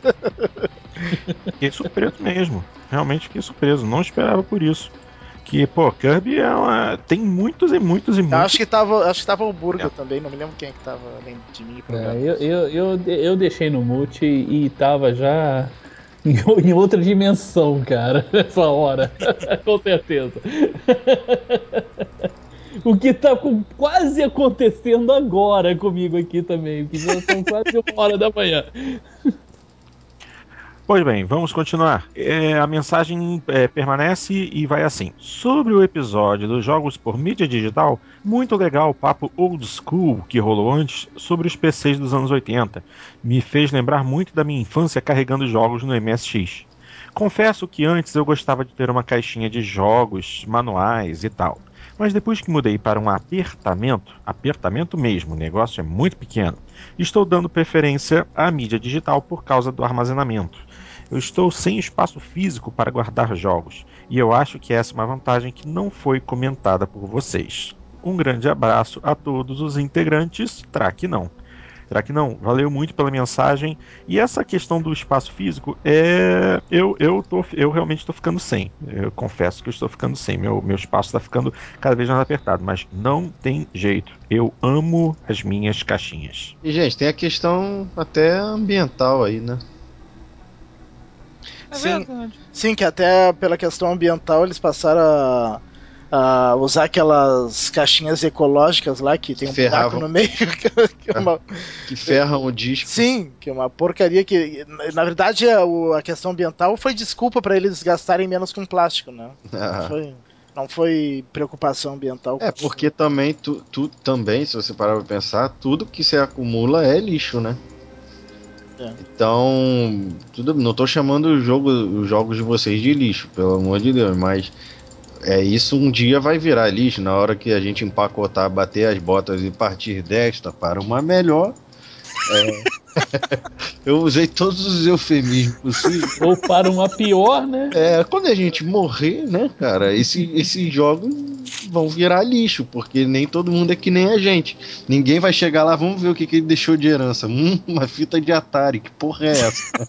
Fiquei surpreso mesmo. Realmente fiquei surpreso. Não esperava por isso. Que, pô, Kirby tem muitos e muitos. Acho que tava o Burga também, não me lembro quem é que tava além de mim. Eu deixei no mute e tava já Em outra dimensão, cara, nessa hora. Com certeza. O que tá quase acontecendo agora comigo aqui também, que já são quase 1h da manhã. Pois bem, vamos continuar. A mensagem permanece e vai assim. Sobre o episódio dos jogos por mídia digital, muito legal o papo old school que rolou antes sobre os PCs dos anos 80. Me fez lembrar muito da minha infância carregando jogos no MSX. Confesso que antes eu gostava de ter uma caixinha de jogos, manuais e tal. Mas depois que mudei para um apertamento mesmo, o negócio é muito pequeno, estou dando preferência à mídia digital por causa do armazenamento. Eu estou sem espaço físico para guardar jogos, e eu acho que essa é uma vantagem que não foi comentada por vocês. Um grande abraço a todos os integrantes, Track não. Track não, valeu muito pela mensagem. E essa questão do espaço físico, eu realmente estou ficando sem. Eu confesso que eu estou ficando sem. Meu espaço está ficando cada vez mais apertado, mas não tem jeito. Eu amo as minhas caixinhas. E, gente, tem a questão até ambiental aí, né? É Sim, verdade. sim, que até pela questão ambiental eles passaram a usar aquelas caixinhas ecológicas lá que tem um buraco no meio. Que é uma, Que ferram o disco. sim, que é uma porcaria que, na verdade, a questão ambiental foi desculpa para eles gastarem menos com plástico, né? Não foi preocupação ambiental. É, porque também, também, se você parar pra pensar, tudo que se acumula é lixo, né? É. Então, não tô chamando os jogos de vocês de lixo, pelo amor de Deus, mas isso um dia vai virar lixo, na hora que a gente empacotar, bater as botas e partir desta para uma melhor. Eu usei todos os eufemismos possíveis. Ou para uma pior, né? Quando a gente morrer, né, cara, esses jogos vão virar lixo, porque nem todo mundo é que nem a gente. Ninguém vai chegar lá, vamos ver o que ele deixou de herança. Uma fita de Atari, que porra é essa?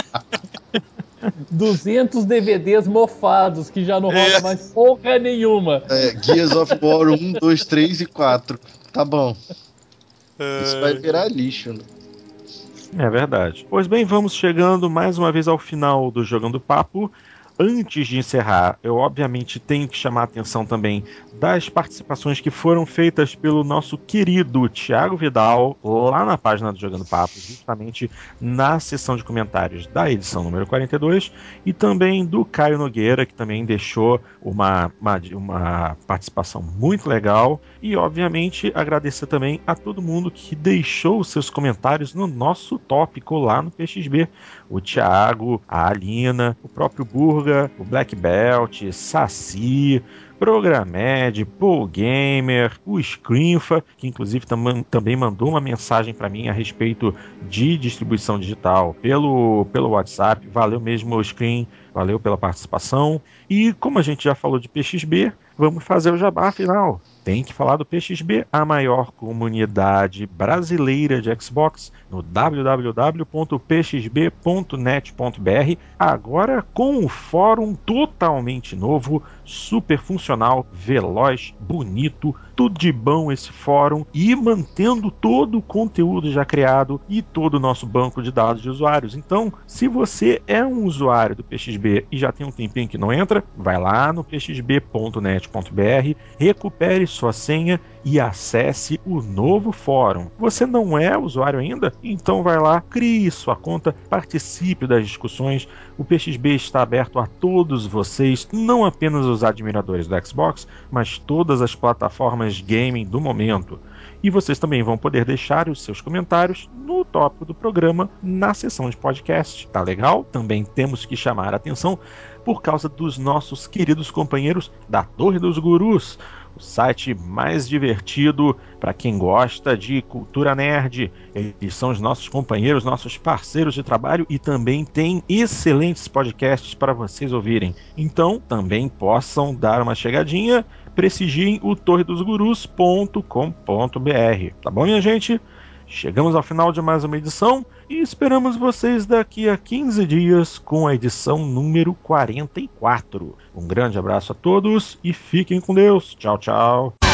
200 DVDs mofados que já não roda mais porra nenhuma. Gears of War 1, 2, 3 e 4. Tá bom. Isso vai virar lixo, né? É verdade. Pois bem, vamos chegando mais uma vez ao final do Jogando Papo. Antes de encerrar, eu obviamente tenho que chamar a atenção também das participações que foram feitas pelo nosso querido Thiago Vidal, lá na página do Jogando Papo, justamente na seção de comentários da edição número 42, e também do Caio Nogueira, que também deixou uma participação muito legal, e obviamente agradecer também a todo mundo que deixou os seus comentários no nosso tópico lá no PXB. O Thiago, a Alina, o próprio Burga, o Black Belt, Saci, Programed, Paul Gamer, o Screenfa, que inclusive também mandou uma mensagem para mim a respeito de distribuição digital pelo WhatsApp. Valeu mesmo, Screen, valeu pela participação. E como a gente já falou de PXB, vamos fazer o jabá final. Tem que falar do PXB, a maior comunidade brasileira de Xbox, no www.pxb.net.br, agora com o fórum totalmente novo, super funcional, veloz, bonito, tudo de bom esse fórum, e mantendo todo o conteúdo já criado e todo o nosso banco de dados de usuários. Então, se você é um usuário do PXB e já tem um tempinho que não entra, vai lá no pxb.net.br, recupere sua senha e acesse o novo fórum. Você não é usuário ainda? Então vai lá, crie sua conta, participe das discussões. O PXB está aberto a todos vocês, não apenas os admiradores do Xbox, mas todas as plataformas gaming do momento. E vocês também vão poder deixar os seus comentários no tópico do programa na seção de podcast. Tá legal? Também temos que chamar a atenção por causa dos nossos queridos companheiros da Torre dos Gurus, o site mais divertido para quem gosta de cultura nerd. Eles são os nossos companheiros, nossos parceiros de trabalho e também tem excelentes podcasts para vocês ouvirem. Então, também possam dar uma chegadinha, prestigiem o torredosgurus.com.br. Tá bom, minha gente? Chegamos ao final de mais uma edição e esperamos vocês daqui a 15 dias com a edição número 44. Um grande abraço a todos e fiquem com Deus. Tchau, tchau.